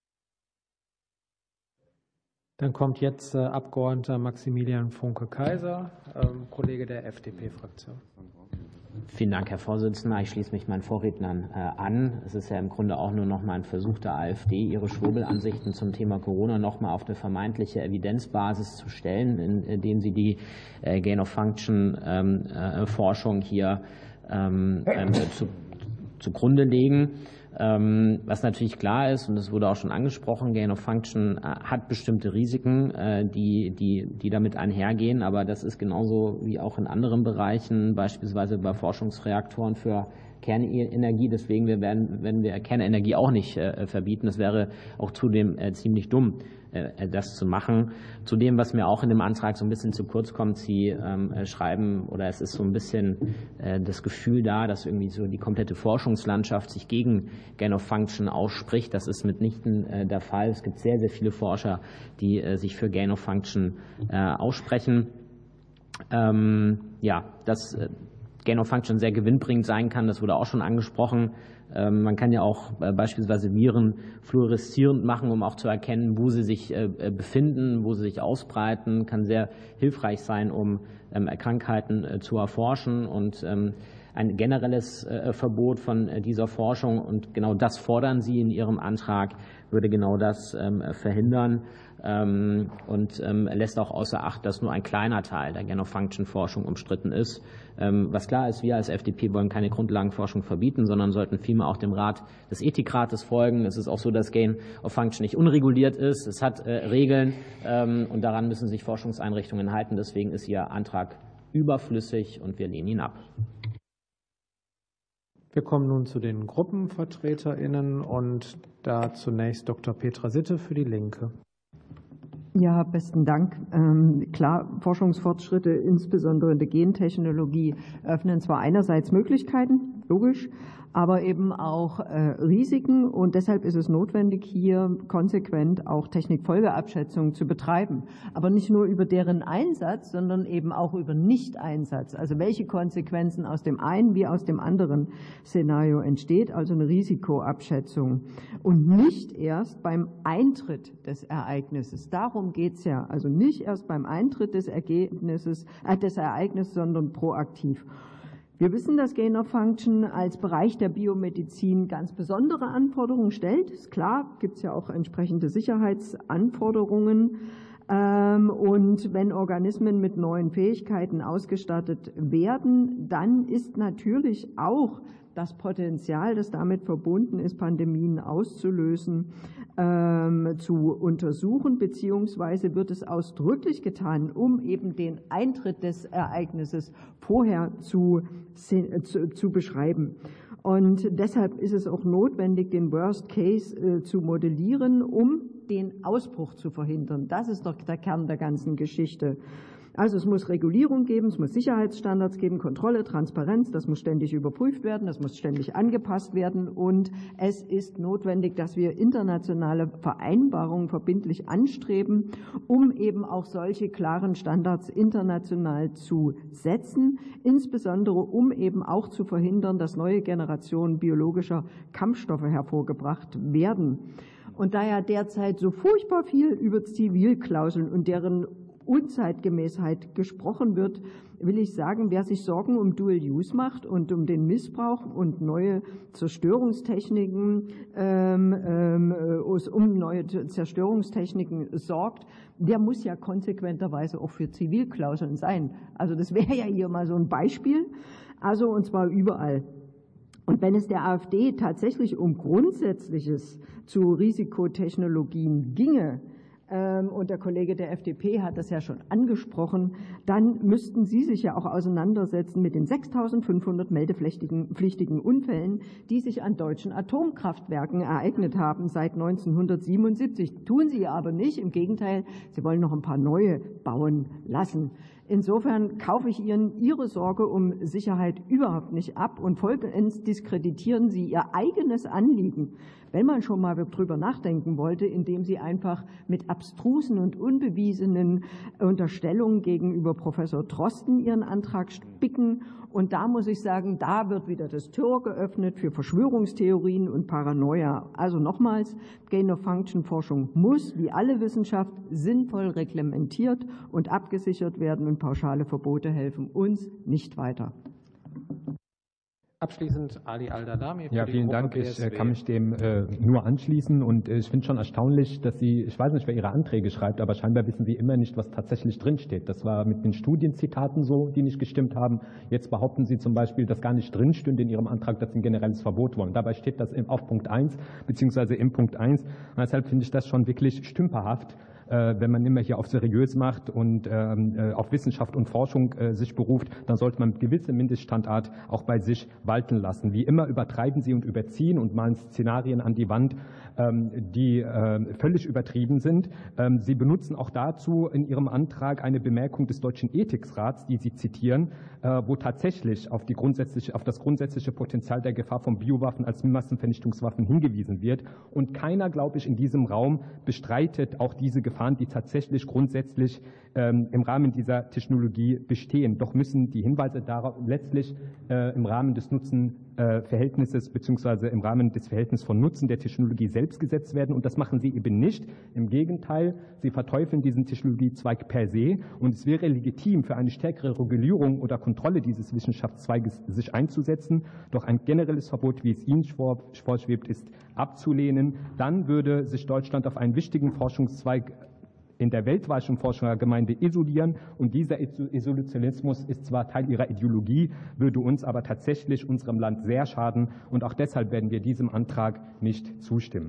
Dann kommt jetzt äh, Abgeordneter Maximilian Funke-Kaiser, ähm, Kollege der F D P-Fraktion. Vielen Dank, Herr Vorsitzender. Ich schließe mich meinen Vorrednern äh, an. Es ist ja im Grunde auch nur noch mal ein Versuch der AfD, ihre Schwurbelansichten zum Thema Corona noch mal auf eine vermeintliche Evidenzbasis zu stellen, indem sie die äh, Gain-of-Function-Forschung ähm, äh, hier ähm, äh, zu, zugrunde legen. Was natürlich klar ist, und das wurde auch schon angesprochen, Gain-of-Function hat bestimmte Risiken, die, die, die damit einhergehen, aber das ist genauso wie auch in anderen Bereichen, beispielsweise bei Forschungsreaktoren für Kernenergie. Deswegen werden, werden wir Kernenergie auch nicht verbieten. Das wäre auch zudem ziemlich dumm, das zu machen. Zudem, was mir auch in dem Antrag so ein bisschen zu kurz kommt, Sie ähm, schreiben, oder es ist so ein bisschen äh, das Gefühl da, dass irgendwie so die komplette Forschungslandschaft sich gegen Gain-of-Function ausspricht. Das ist mitnichten äh, der Fall. Es gibt sehr, sehr viele Forscher, die äh, sich für Gain-of-Function äh, aussprechen. Ähm, ja, dass äh, Gain-of-Function sehr gewinnbringend sein kann, das wurde auch schon angesprochen. Man kann ja auch beispielsweise Viren fluoreszierend machen, um auch zu erkennen, wo sie sich befinden, wo sie sich ausbreiten. Kann sehr hilfreich sein, um Krankheiten zu erforschen. Und ein generelles Verbot von dieser Forschung, und genau das fordern Sie in Ihrem Antrag, würde genau das verhindern und lässt auch außer Acht, dass nur ein kleiner Teil der Gain-of-Function-Forschung umstritten ist. Was klar ist, wir als F D P wollen keine Grundlagenforschung verbieten, sondern sollten vielmehr auch dem Rat des Ethikrates folgen. Es ist auch so, dass Gain-of-Function nicht unreguliert ist. Es hat Regeln und daran müssen sich Forschungseinrichtungen halten. Deswegen ist Ihr Antrag überflüssig und wir lehnen ihn ab. Wir kommen nun zu den GruppenvertreterInnen und da zunächst Doktor Petra Sitte für die Linke. Ja, besten Dank. Ähm, klar, Forschungsfortschritte, insbesondere in der Gentechnologie, öffnen zwar einerseits Möglichkeiten, logisch, aber eben auch äh, Risiken. Und deshalb ist es notwendig, hier konsequent auch Technikfolgeabschätzungen zu betreiben. Aber nicht nur über deren Einsatz, sondern eben auch über Nicht-Einsatz. Also welche Konsequenzen aus dem einen wie aus dem anderen Szenario entsteht, also eine Risikoabschätzung. Und nicht erst beim Eintritt des Ereignisses. Darum geht es ja. Also nicht erst beim Eintritt des Ergebnisses, äh, des Ereignisses, sondern proaktiv. Wir wissen, dass Gain-of-Function als Bereich der Biomedizin ganz besondere Anforderungen stellt. Ist klar, gibt es ja auch entsprechende Sicherheitsanforderungen. Und wenn Organismen mit neuen Fähigkeiten ausgestattet werden, dann ist natürlich auch das Potenzial, das damit verbunden ist, Pandemien auszulösen, ähm, zu untersuchen, beziehungsweise wird es ausdrücklich getan, um eben den Eintritt des Ereignisses vorher zu, zu, zu beschreiben. Und deshalb ist es auch notwendig, den Worst Case äh, zu modellieren, um den Ausbruch zu verhindern. Das ist doch der Kern der ganzen Geschichte. Also es muss Regulierung geben, es muss Sicherheitsstandards geben, Kontrolle, Transparenz, das muss ständig überprüft werden, das muss ständig angepasst werden und es ist notwendig, dass wir internationale Vereinbarungen verbindlich anstreben, um eben auch solche klaren Standards international zu setzen, insbesondere um eben auch zu verhindern, dass neue Generationen biologischer Kampfstoffe hervorgebracht werden. Und da ja derzeit so furchtbar viel über Zivilklauseln und deren Unzeitgemäßheit gesprochen wird, will ich sagen, wer sich Sorgen um Dual Use macht und um den Missbrauch und neue Zerstörungstechniken, ähm, ähm, um neue Zerstörungstechniken sorgt, der muss ja konsequenterweise auch für Zivilklauseln sein. Also das wäre ja hier mal so ein Beispiel, also und zwar überall. Und wenn es der AfD tatsächlich um Grundsätzliches zu Risikotechnologien ginge, und der Kollege der F D P hat das ja schon angesprochen, dann müssten Sie sich ja auch auseinandersetzen mit den sechstausendfünfhundert meldepflichtigen pflichtigen Unfällen, die sich an deutschen Atomkraftwerken ereignet haben seit neunzehnhundertsiebenundsiebzig. Tun Sie aber nicht, im Gegenteil, Sie wollen noch ein paar neue bauen lassen. Insofern kaufe ich Ihnen Ihre Sorge um Sicherheit überhaupt nicht ab und vollends diskreditieren Sie Ihr eigenes Anliegen, wenn man schon mal drüber nachdenken wollte, indem Sie einfach mit abstrusen und unbewiesenen Unterstellungen gegenüber Professor Drosten Ihren Antrag spicken. Und da muss ich sagen, da wird wieder das Tor geöffnet für Verschwörungstheorien und Paranoia. Also nochmals, Gain-of-Function-Forschung muss, wie alle Wissenschaft, sinnvoll reglementiert und abgesichert werden und pauschale Verbote helfen uns nicht weiter. Abschließend Ali Al-Dadami. Ja, vielen Dank. Ich kann mich dem äh, nur anschließen und ich finde schon erstaunlich, dass Sie, ich weiß nicht, wer Ihre Anträge schreibt, aber scheinbar wissen Sie immer nicht, was tatsächlich drinsteht. Das war mit den Studienzitaten so, die nicht gestimmt haben. Jetzt behaupten Sie zum Beispiel, dass gar nicht drinstünde in Ihrem Antrag, dass Sie ein generelles Verbot wollen. Dabei steht das auf Punkt eins beziehungsweise im Punkt eins. Und deshalb finde ich das schon wirklich stümperhaft, wenn man immer hier auf seriös macht und auf Wissenschaft und Forschung sich beruft, dann sollte man gewisse Mindeststandard auch bei sich walten lassen. Wie immer übertreiben Sie und überziehen und malen Szenarien an die Wand, die völlig übertrieben sind. Sie benutzen auch dazu in Ihrem Antrag eine Bemerkung des Deutschen Ethiksrats, die Sie zitieren, wo tatsächlich auf, die grundsätzliche, auf das grundsätzliche Potenzial der Gefahr von Biowaffen als Massenvernichtungswaffen hingewiesen wird. Und keiner, glaube ich, in diesem Raum bestreitet auch diese Gefahren, die tatsächlich grundsätzlich ähm, im Rahmen dieser Technologie bestehen. Doch müssen die Hinweise darauf letztlich äh, im Rahmen des Nutzenverhältnisses äh, beziehungsweise im Rahmen des Verhältnisses von Nutzen der Technologie selbst gesetzt werden. Und das machen Sie eben nicht. Im Gegenteil, Sie verteufeln diesen Technologiezweig per se. Und es wäre legitim, für eine stärkere Regulierung oder Kontrolle dieses Wissenschaftszweiges sich einzusetzen. Doch ein generelles Verbot, wie es Ihnen vorschwebt, ist abzulehnen. Dann würde sich Deutschland auf einen wichtigen Forschungszweig in der weltweiten Forschergemeinde isolieren. Und dieser Isolationismus ist zwar Teil ihrer Ideologie, würde uns aber tatsächlich unserem Land sehr schaden. Und auch deshalb werden wir diesem Antrag nicht zustimmen.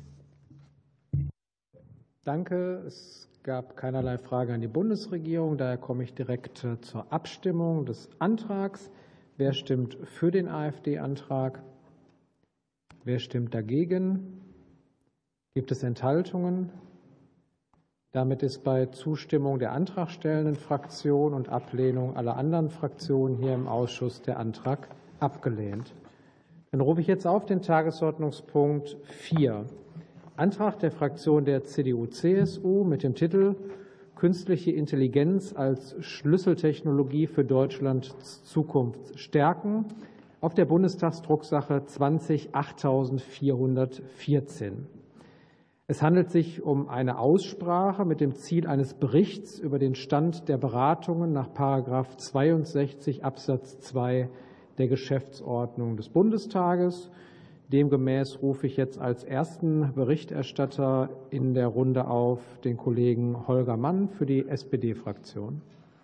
Danke. Es gab keinerlei Frage an die Bundesregierung. Daher komme ich direkt zur Abstimmung des Antrags. Wer stimmt für den AfD-Antrag? Wer stimmt dagegen? Gibt es Enthaltungen? Damit ist bei Zustimmung der antragstellenden Fraktion und Ablehnung aller anderen Fraktionen hier im Ausschuss der Antrag abgelehnt. Dann rufe ich jetzt auf den Tagesordnungspunkt vier. Antrag der Fraktion der C D U C S U mit dem Titel Künstliche Intelligenz als Schlüsseltechnologie für Deutschlands Zukunft stärken auf der Bundestagsdrucksache zwanzig achttausendvierhundertvierzehn. Es handelt sich um eine Aussprache mit dem Ziel eines Berichts über den Stand der Beratungen nach Paragraph zweiundsechzig Absatz zwei der Geschäftsordnung des Bundestages. Demgemäß rufe ich jetzt als ersten Berichterstatter in der Runde auf den Kollegen Holger Mann für die S P D-Fraktion.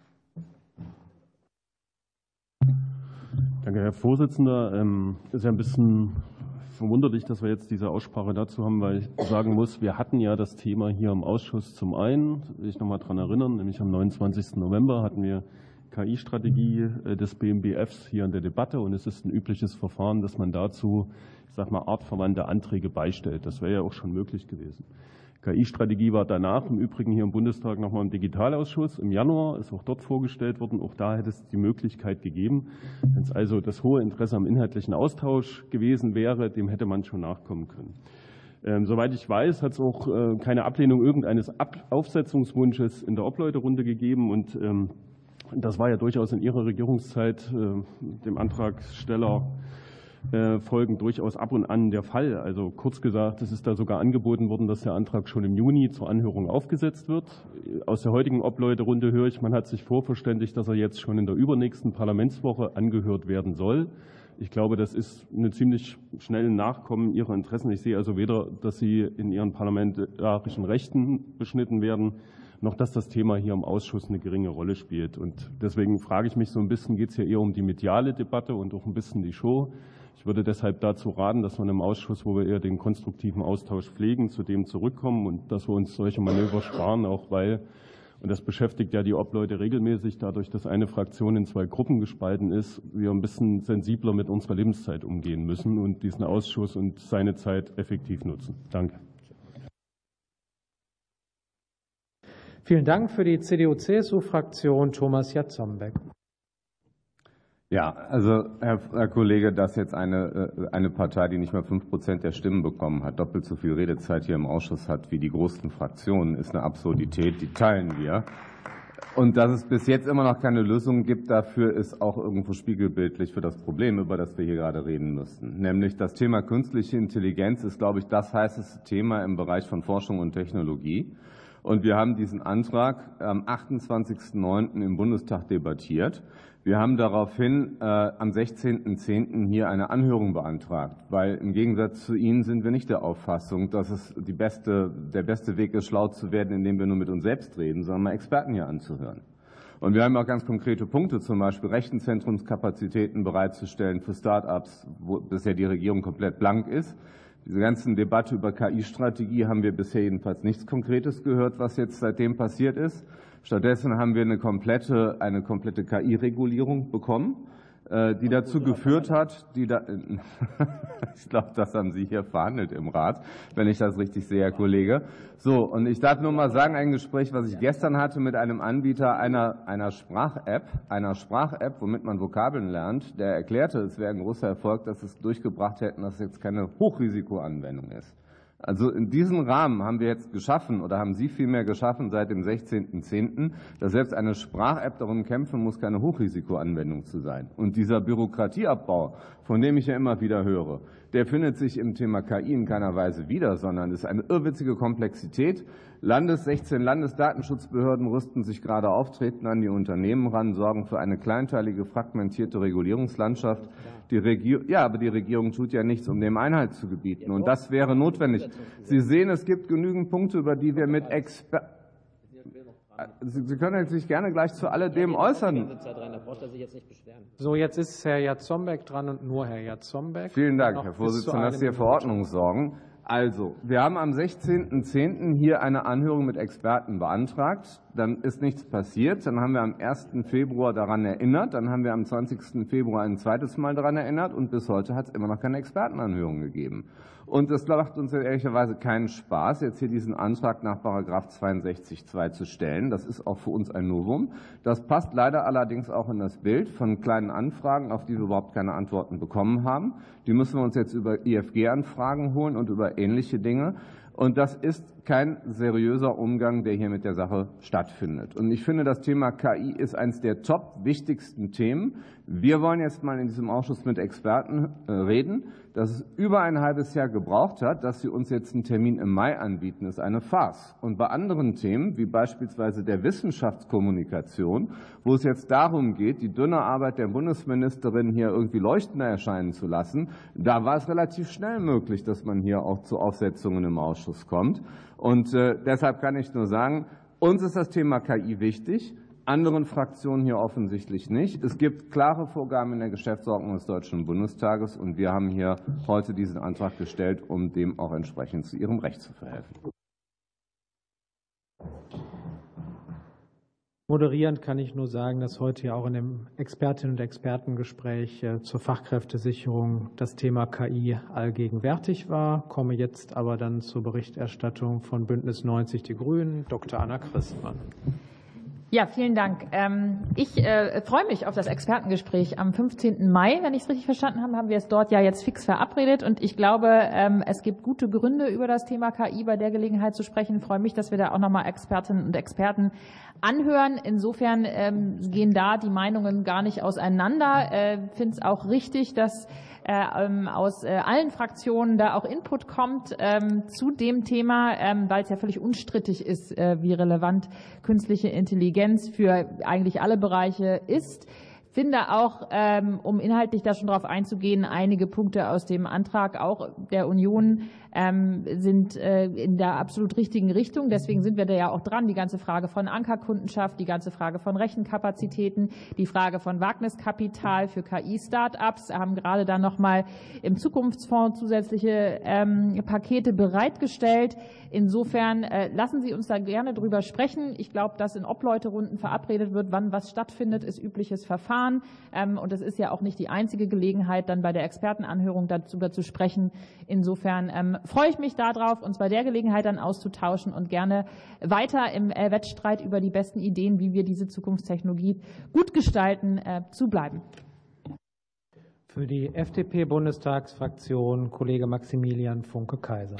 Danke, Herr Vorsitzender. Es ist ja ein bisschen verwunderlich, dass wir jetzt diese Aussprache dazu haben, weil ich sagen muss, wir hatten ja das Thema hier im Ausschuss zum einen, will ich noch mal daran erinnern, nämlich am neunundzwanzigsten November hatten wir K I-Strategie des B M B Fs hier in der Debatte, und es ist ein übliches Verfahren, dass man dazu, ich sag mal, artverwandte Anträge beistellt. Das wäre ja auch schon möglich gewesen. K I-Strategie war danach im Übrigen hier im Bundestag nochmal im Digitalausschuss im Januar, ist auch dort vorgestellt worden. Auch da hätte es die Möglichkeit gegeben. Wenn es also das hohe Interesse am inhaltlichen Austausch gewesen wäre, dem hätte man schon nachkommen können. Ähm, soweit ich weiß, hat es auch äh, keine Ablehnung irgendeines Ab- Aufsetzungswunsches in der Obleuterunde gegeben, und ähm, das war ja durchaus in Ihrer Regierungszeit äh, dem Antragsteller äh, folgend durchaus ab und an der Fall. Also kurz gesagt, es ist da sogar angeboten worden, dass der Antrag schon im Juni zur Anhörung aufgesetzt wird. Aus der heutigen Obleuterunde höre ich, man hat sich vorverständigt, dass er jetzt schon in der übernächsten Parlamentswoche angehört werden soll. Ich glaube, das ist ein ziemlich schnelles Nachkommen Ihrer Interessen. Ich sehe also weder, dass Sie in Ihren parlamentarischen Rechten beschnitten werden, noch dass das Thema hier im Ausschuss eine geringe Rolle spielt. Und deswegen frage ich mich so ein bisschen, geht es hier eher um die mediale Debatte und auch ein bisschen die Show? Ich würde deshalb dazu raten, dass wir im Ausschuss, wo wir eher den konstruktiven Austausch pflegen, zu dem zurückkommen und dass wir uns solche Manöver sparen, auch weil, und das beschäftigt ja die Obleute regelmäßig, dadurch, dass eine Fraktion in zwei Gruppen gespalten ist, wir ein bisschen sensibler mit unserer Lebenszeit umgehen müssen und diesen Ausschuss und seine Zeit effektiv nutzen. Danke. Vielen Dank. Für die C D U-C S U-Fraktion Thomas Jatzombeck. Ja, also Herr, Herr Kollege, dass jetzt eine, eine Partei, die nicht mal fünf Prozent der Stimmen bekommen hat, doppelt so viel Redezeit hier im Ausschuss hat wie die großen Fraktionen, ist eine Absurdität, die teilen wir. Und dass es bis jetzt immer noch keine Lösung gibt, dafür ist auch irgendwo spiegelbildlich für das Problem, über das wir hier gerade reden müssen. Nämlich das Thema künstliche Intelligenz ist, glaube ich, das heißeste Thema im Bereich von Forschung und Technologie. Und wir haben diesen Antrag am achtundzwanzigsten neunten im Bundestag debattiert. Wir haben daraufhin äh, am sechzehnten zehnten hier eine Anhörung beantragt, weil im Gegensatz zu Ihnen sind wir nicht der Auffassung, dass es die beste, der beste Weg ist, schlau zu werden, indem wir nur mit uns selbst reden, sondern mal Experten hier anzuhören. Und wir haben auch ganz konkrete Punkte, zum Beispiel Rechenzentrumskapazitäten bereitzustellen für Start-ups, wo bisher die Regierung komplett blank ist. Diese ganzen Debatte über K I-Strategie haben wir bisher jedenfalls nichts Konkretes gehört, was jetzt seitdem passiert ist. Stattdessen haben wir eine komplette, eine komplette K I-Regulierung bekommen, die dazu geführt hat, die da, ich glaube, das haben Sie hier verhandelt im Rat, wenn ich das richtig sehe, Herr Kollege. So, und ich darf nur mal sagen, ein Gespräch, was ich gestern hatte mit einem Anbieter einer, einer Sprach-App, einer Sprach-App, womit man Vokabeln lernt, der erklärte, es wäre ein großer Erfolg, dass es durchgebracht hätten, dass es jetzt keine Hochrisikoanwendung ist. Also in diesem Rahmen haben wir jetzt geschaffen, oder haben Sie vielmehr geschaffen seit dem sechzehnten zehnten, dass selbst eine Sprach-App darum kämpfen muss, keine Hochrisikoanwendung zu sein. Und dieser Bürokratieabbau, von dem ich ja immer wieder höre, der findet sich im Thema K I in keiner Weise wieder, sondern ist eine irrwitzige Komplexität. Landes, sechzehn Landesdatenschutzbehörden rüsten sich gerade auf, treten an die Unternehmen ran, sorgen für eine kleinteilige, fragmentierte Regulierungslandschaft. Die Regierung, ja, aber die Regierung tut ja nichts, um dem Einhalt zu gebieten. Und das wäre notwendig. Sie sehen, es gibt genügend Punkte, über die wir mit Experten. Sie können sich gerne gleich zu alledem äußern. So, jetzt ist Herr Jatzombeck dran und nur Herr Jatzombeck. Vielen Dank, Herr Vorsitzender, dass Sie hier für Ordnung sorgen. Also, wir haben am sechzehnten zehnten hier eine Anhörung mit Experten beantragt. Dann ist nichts passiert. Dann haben wir am ersten Februar daran erinnert. Dann haben wir am zwanzigsten Februar ein zweites Mal daran erinnert. Und bis heute hat es immer noch keine Expertenanhörung gegeben. Und es macht uns ehrlicherweise keinen Spaß, jetzt hier diesen Antrag nach Paragraph zweiundsechzig Absatz zwei zu stellen. Das ist auch für uns ein Novum. Das passt leider allerdings auch in das Bild von kleinen Anfragen, auf die wir überhaupt keine Antworten bekommen haben. Die müssen wir uns jetzt über I F G-Anfragen holen und über ähnliche Dinge. Und das ist kein seriöser Umgang, der hier mit der Sache stattfindet. Und ich finde, das Thema K I ist eines der top wichtigsten Themen. Wir wollen jetzt mal in diesem Ausschuss mit Experten reden. Dass es über ein halbes Jahr gebraucht hat, dass Sie uns jetzt einen Termin im Mai anbieten, ist eine Farce. Und bei anderen Themen, wie beispielsweise der Wissenschaftskommunikation, wo es jetzt darum geht, die dünne Arbeit der Bundesministerin hier irgendwie leuchtender erscheinen zu lassen, da war es relativ schnell möglich, dass man hier auch zu Aufsetzungen im Ausschuss kommt. Und äh, deshalb kann ich nur sagen, uns ist das Thema K I wichtig, anderen Fraktionen hier offensichtlich nicht. Es gibt klare Vorgaben in der Geschäftsordnung des Deutschen Bundestages, und wir haben hier heute diesen Antrag gestellt, um dem auch entsprechend zu Ihrem Recht zu verhelfen. Moderierend kann ich nur sagen, dass heute ja auch in dem Expertinnen- und Expertengespräch zur Fachkräftesicherung das Thema K I allgegenwärtig war. Ich komme jetzt aber dann zur Berichterstattung von Bündnis neunzig Die Grünen, Doktor Anna Christmann. Ja, vielen Dank. Ich äh, freue mich auf das Expertengespräch am fünfzehnten Mai. Wenn ich es richtig verstanden habe, haben wir es dort ja jetzt fix verabredet. Und ich glaube, ähm, es gibt gute Gründe, über das Thema K I bei der Gelegenheit zu sprechen. Ich freue mich, dass wir da auch nochmal Expertinnen und Experten anhören. Insofern ähm, gehen da die Meinungen gar nicht auseinander. Ich äh, finde es auch richtig, dass aus allen Fraktionen da auch Input kommt ähm, zu dem Thema, ähm, weil es ja völlig unstrittig ist, äh, wie relevant künstliche Intelligenz für eigentlich alle Bereiche ist. Ich finde auch, ähm, um inhaltlich da schon drauf einzugehen, einige Punkte aus dem Antrag auch der Union ähm, sind äh, in der absolut richtigen Richtung. Deswegen sind wir da ja auch dran. Die ganze Frage von Ankerkundenschaft, die ganze Frage von Rechenkapazitäten, die Frage von Wagniskapital für K I-Startups haben gerade dann nochmal im Zukunftsfonds zusätzliche ähm, Pakete bereitgestellt. Insofern äh, lassen Sie uns da gerne drüber sprechen. Ich glaube, dass in Obleuterunden verabredet wird, wann was stattfindet, ist übliches Verfahren. Ähm, und es ist ja auch nicht die einzige Gelegenheit, dann bei der Expertenanhörung darüber zu sprechen. Insofern ähm, freue ich mich darauf, uns bei der Gelegenheit dann auszutauschen und gerne weiter im äh, Wettstreit über die besten Ideen, wie wir diese Zukunftstechnologie gut gestalten, äh, zu bleiben. Für die F D P-Bundestagsfraktion Kollege Maximilian Funke-Kaiser.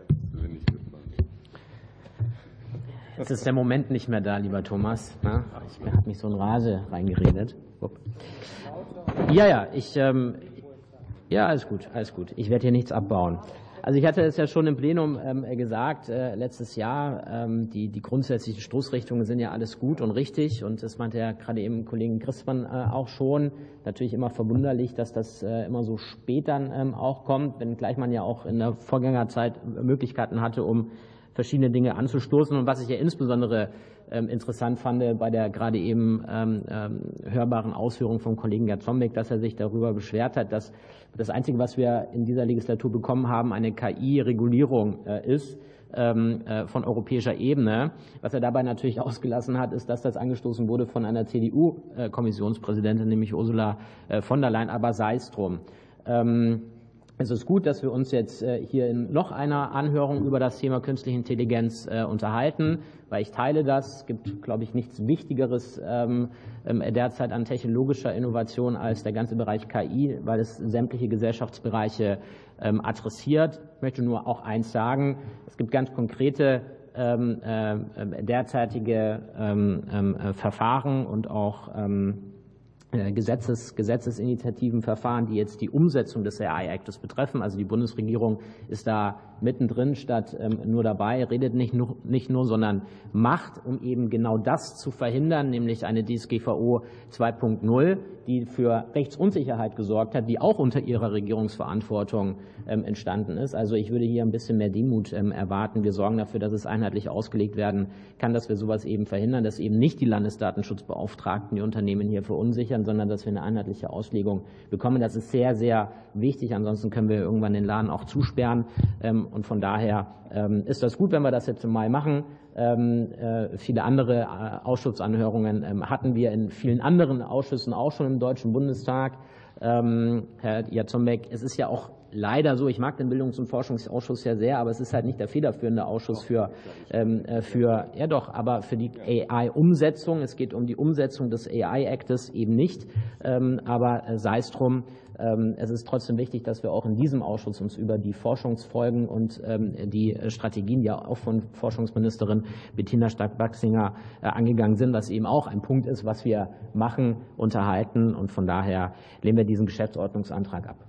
Jetzt ist der Moment nicht mehr da, lieber Thomas. Na, ich habe mich so in Rage reingeredet. Ja, ja, ich, ähm, ja, alles gut, alles gut. Ich werde hier nichts abbauen. Also ich hatte es ja schon im Plenum ähm, gesagt, äh, letztes Jahr, ähm, die, die grundsätzlichen Stoßrichtungen sind ja alles gut und richtig, und das meinte ja gerade eben Kollegen Christmann äh, auch schon. Natürlich immer verwunderlich, dass das äh, immer so spät dann ähm, auch kommt, wenngleich man ja auch in der Vorgängerzeit Möglichkeiten hatte, um verschiedene Dinge anzustoßen. Und was ich ja insbesondere ähm, interessant fand bei der gerade eben ähm, ähm, hörbaren Ausführung vom Kollegen Jarzembek, dass er sich darüber beschwert hat, dass das Einzige, was wir in dieser Legislatur bekommen haben, eine K I-Regulierung äh, ist ähm, äh, von europäischer Ebene. Was er dabei natürlich ausgelassen hat, ist, dass das angestoßen wurde von einer C D U-Kommissionspräsidentin, nämlich Ursula äh, von der Leyen, aber sei es drum. Ähm, Es ist gut, dass wir uns jetzt hier in noch einer Anhörung über das Thema künstliche Intelligenz unterhalten, weil ich teile das. Es gibt, glaube ich, nichts Wichtigeres derzeit an technologischer Innovation als der ganze Bereich K I, weil es sämtliche Gesellschaftsbereiche adressiert. Ich möchte nur auch eins sagen: Es gibt ganz konkrete derzeitige Verfahren und auch Gesetzes, Gesetzesinitiativen, Verfahren, die jetzt die Umsetzung des A I Actes betreffen. Also die Bundesregierung ist da mittendrin statt ähm, nur dabei, redet nicht nur, nicht nur, sondern macht, um eben genau das zu verhindern, nämlich eine D S G V O zwei Punkt null, die für Rechtsunsicherheit gesorgt hat, die auch unter ihrer Regierungsverantwortung ähm, entstanden ist. Also ich würde hier ein bisschen mehr Demut ähm, erwarten. Wir sorgen dafür, dass es einheitlich ausgelegt werden kann, dass wir sowas eben verhindern, dass eben nicht die Landesdatenschutzbeauftragten die Unternehmen hier verunsichern, sondern dass wir eine einheitliche Auslegung bekommen. Das ist sehr, sehr wichtig. Ansonsten können wir irgendwann den Laden auch zusperren. Und von daher ist das gut, wenn wir das jetzt im Mai machen. Viele andere Ausschussanhörungen hatten wir in vielen anderen Ausschüssen auch schon im Deutschen Bundestag. Herr Jarzembek, es ist ja auch leider so, ich mag den Bildungs- und Forschungsausschuss ja sehr, aber es ist halt nicht der federführende Ausschuss für, ähm, für ja doch, aber für die A I-Umsetzung. Es geht um die Umsetzung des A I Actes eben nicht, ähm, aber sei es drum. Es ist trotzdem wichtig, dass wir auch in diesem Ausschuss uns über die Forschungsfolgen und die Strategien, die ja auch von Forschungsministerin Bettina Stark-Baxinger angegangen sind, was eben auch ein Punkt ist, was wir machen, unterhalten. Und von daher lehnen wir diesen Geschäftsordnungsantrag ab.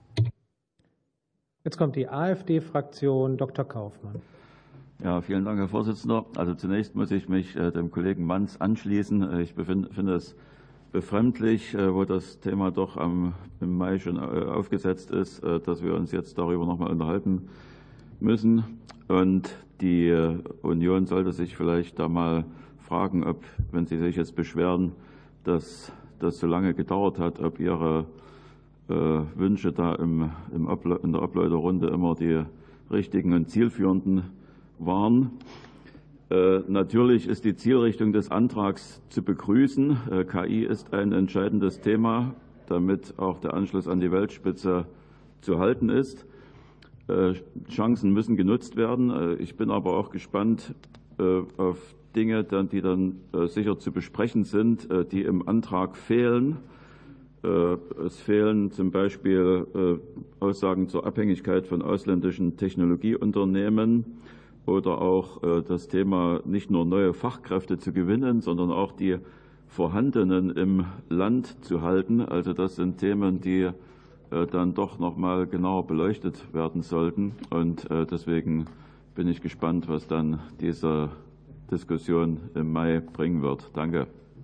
Jetzt kommt die AfD-Fraktion, Doktor Kaufmann. Ja, vielen Dank, Herr Vorsitzender. Also zunächst muss ich mich dem Kollegen Manz anschließen. Ich finde es befremdlich, wo das Thema doch am, im Mai schon aufgesetzt ist, dass wir uns jetzt darüber noch mal unterhalten müssen. Und die Union sollte sich vielleicht da mal fragen, ob, wenn sie sich jetzt beschweren, dass das so lange gedauert hat, ob ihre äh, Wünsche da im, im in der Ableiterrunde immer die richtigen und zielführenden waren. Natürlich ist die Zielrichtung des Antrags zu begrüßen. K I ist ein entscheidendes Thema, damit auch der Anschluss an die Weltspitze zu halten ist. Chancen müssen genutzt werden. Ich bin aber auch gespannt auf Dinge, die dann sicher zu besprechen sind, die im Antrag fehlen. Es fehlen zum Beispiel Aussagen zur Abhängigkeit von ausländischen Technologieunternehmen. Oder auch das Thema, nicht nur neue Fachkräfte zu gewinnen, sondern auch die vorhandenen im Land zu halten. Also das sind Themen, die dann doch noch mal genauer beleuchtet werden sollten. Und deswegen bin ich gespannt, was dann diese Diskussion im Mai bringen wird. Danke.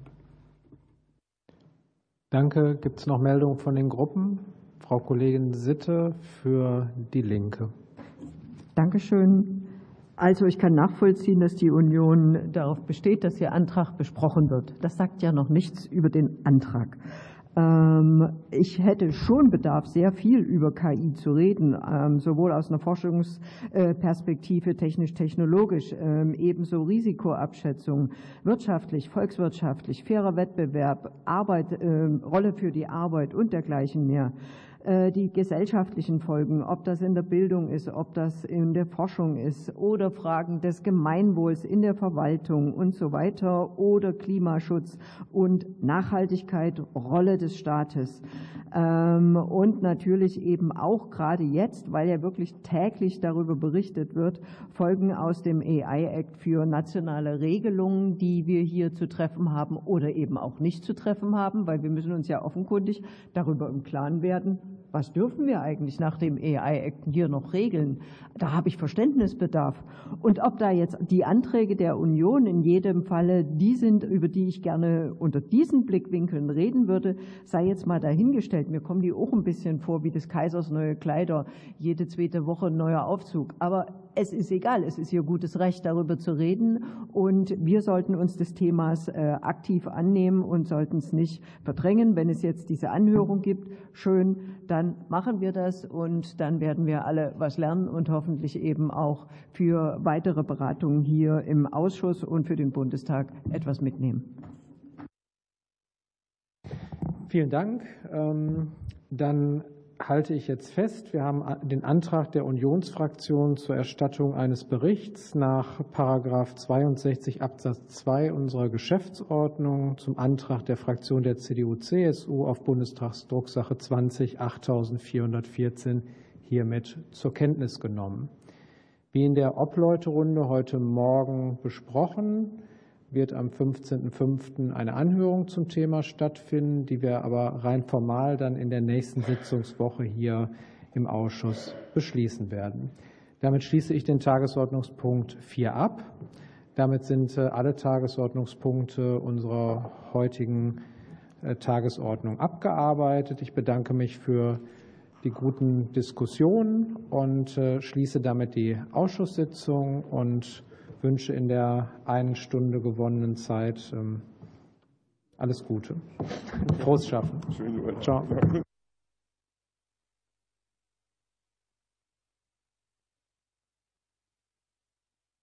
Danke. Gibt es noch Meldungen von den Gruppen? Frau Kollegin Sitte für die Linke. Dankeschön. Also ich kann nachvollziehen, dass die Union darauf besteht, dass Ihr Antrag besprochen wird. Das sagt ja noch nichts über den Antrag. Ich hätte schon Bedarf, sehr viel über K I zu reden, sowohl aus einer Forschungsperspektive, technisch-technologisch, ebenso Risikoabschätzung, wirtschaftlich, volkswirtschaftlich, fairer Wettbewerb, Arbeit, Rolle für die Arbeit und dergleichen mehr. Die gesellschaftlichen Folgen, ob das in der Bildung ist, ob das in der Forschung ist oder Fragen des Gemeinwohls in der Verwaltung und so weiter oder Klimaschutz und Nachhaltigkeit, Rolle des Staates. Und natürlich eben auch gerade jetzt, weil ja wirklich täglich darüber berichtet wird, Folgen aus dem A I-Act für nationale Regelungen, die wir hier zu treffen haben oder eben auch nicht zu treffen haben, weil wir müssen uns ja offenkundig darüber im Klaren werden, was dürfen wir eigentlich nach dem A I-Act hier noch regeln? Da habe ich Verständnisbedarf. Und ob da jetzt die Anträge der Union in jedem Falle die sind, über die ich gerne unter diesen Blickwinkeln reden würde, sei jetzt mal dahingestellt. Mir kommen die auch ein bisschen vor wie des Kaisers neue Kleider, jede zweite Woche ein neuer Aufzug. Aber es ist egal, es ist Ihr gutes Recht, darüber zu reden. Und wir sollten uns des Themas äh, aktiv annehmen und sollten es nicht verdrängen. Wenn es jetzt diese Anhörung gibt, schön, dann machen wir das und dann werden wir alle was lernen und hoffentlich eben auch für weitere Beratungen hier im Ausschuss und für den Bundestag etwas mitnehmen. Vielen Dank. Dann halte ich jetzt fest, wir haben den Antrag der Unionsfraktion zur Erstattung eines Berichts nach Paragraph zweiundsechzig Absatz zwei unserer Geschäftsordnung zum Antrag der Fraktion der C D U C S U auf Bundestagsdrucksache zwanzig achttausendvierhundertvierzehn hiermit zur Kenntnis genommen. Wie in der Obleuterunde heute Morgen besprochen, wird am fünfzehnten fünften eine Anhörung zum Thema stattfinden, die wir aber rein formal dann in der nächsten Sitzungswoche hier im Ausschuss beschließen werden. Damit schließe ich den Tagesordnungspunkt vier ab. Damit sind alle Tagesordnungspunkte unserer heutigen Tagesordnung abgearbeitet. Ich bedanke mich für die guten Diskussionen und schließe damit die Ausschusssitzung und wünsche in der einen Stunde gewonnenen Zeit alles Gute. Frohes Schaffen. Ciao.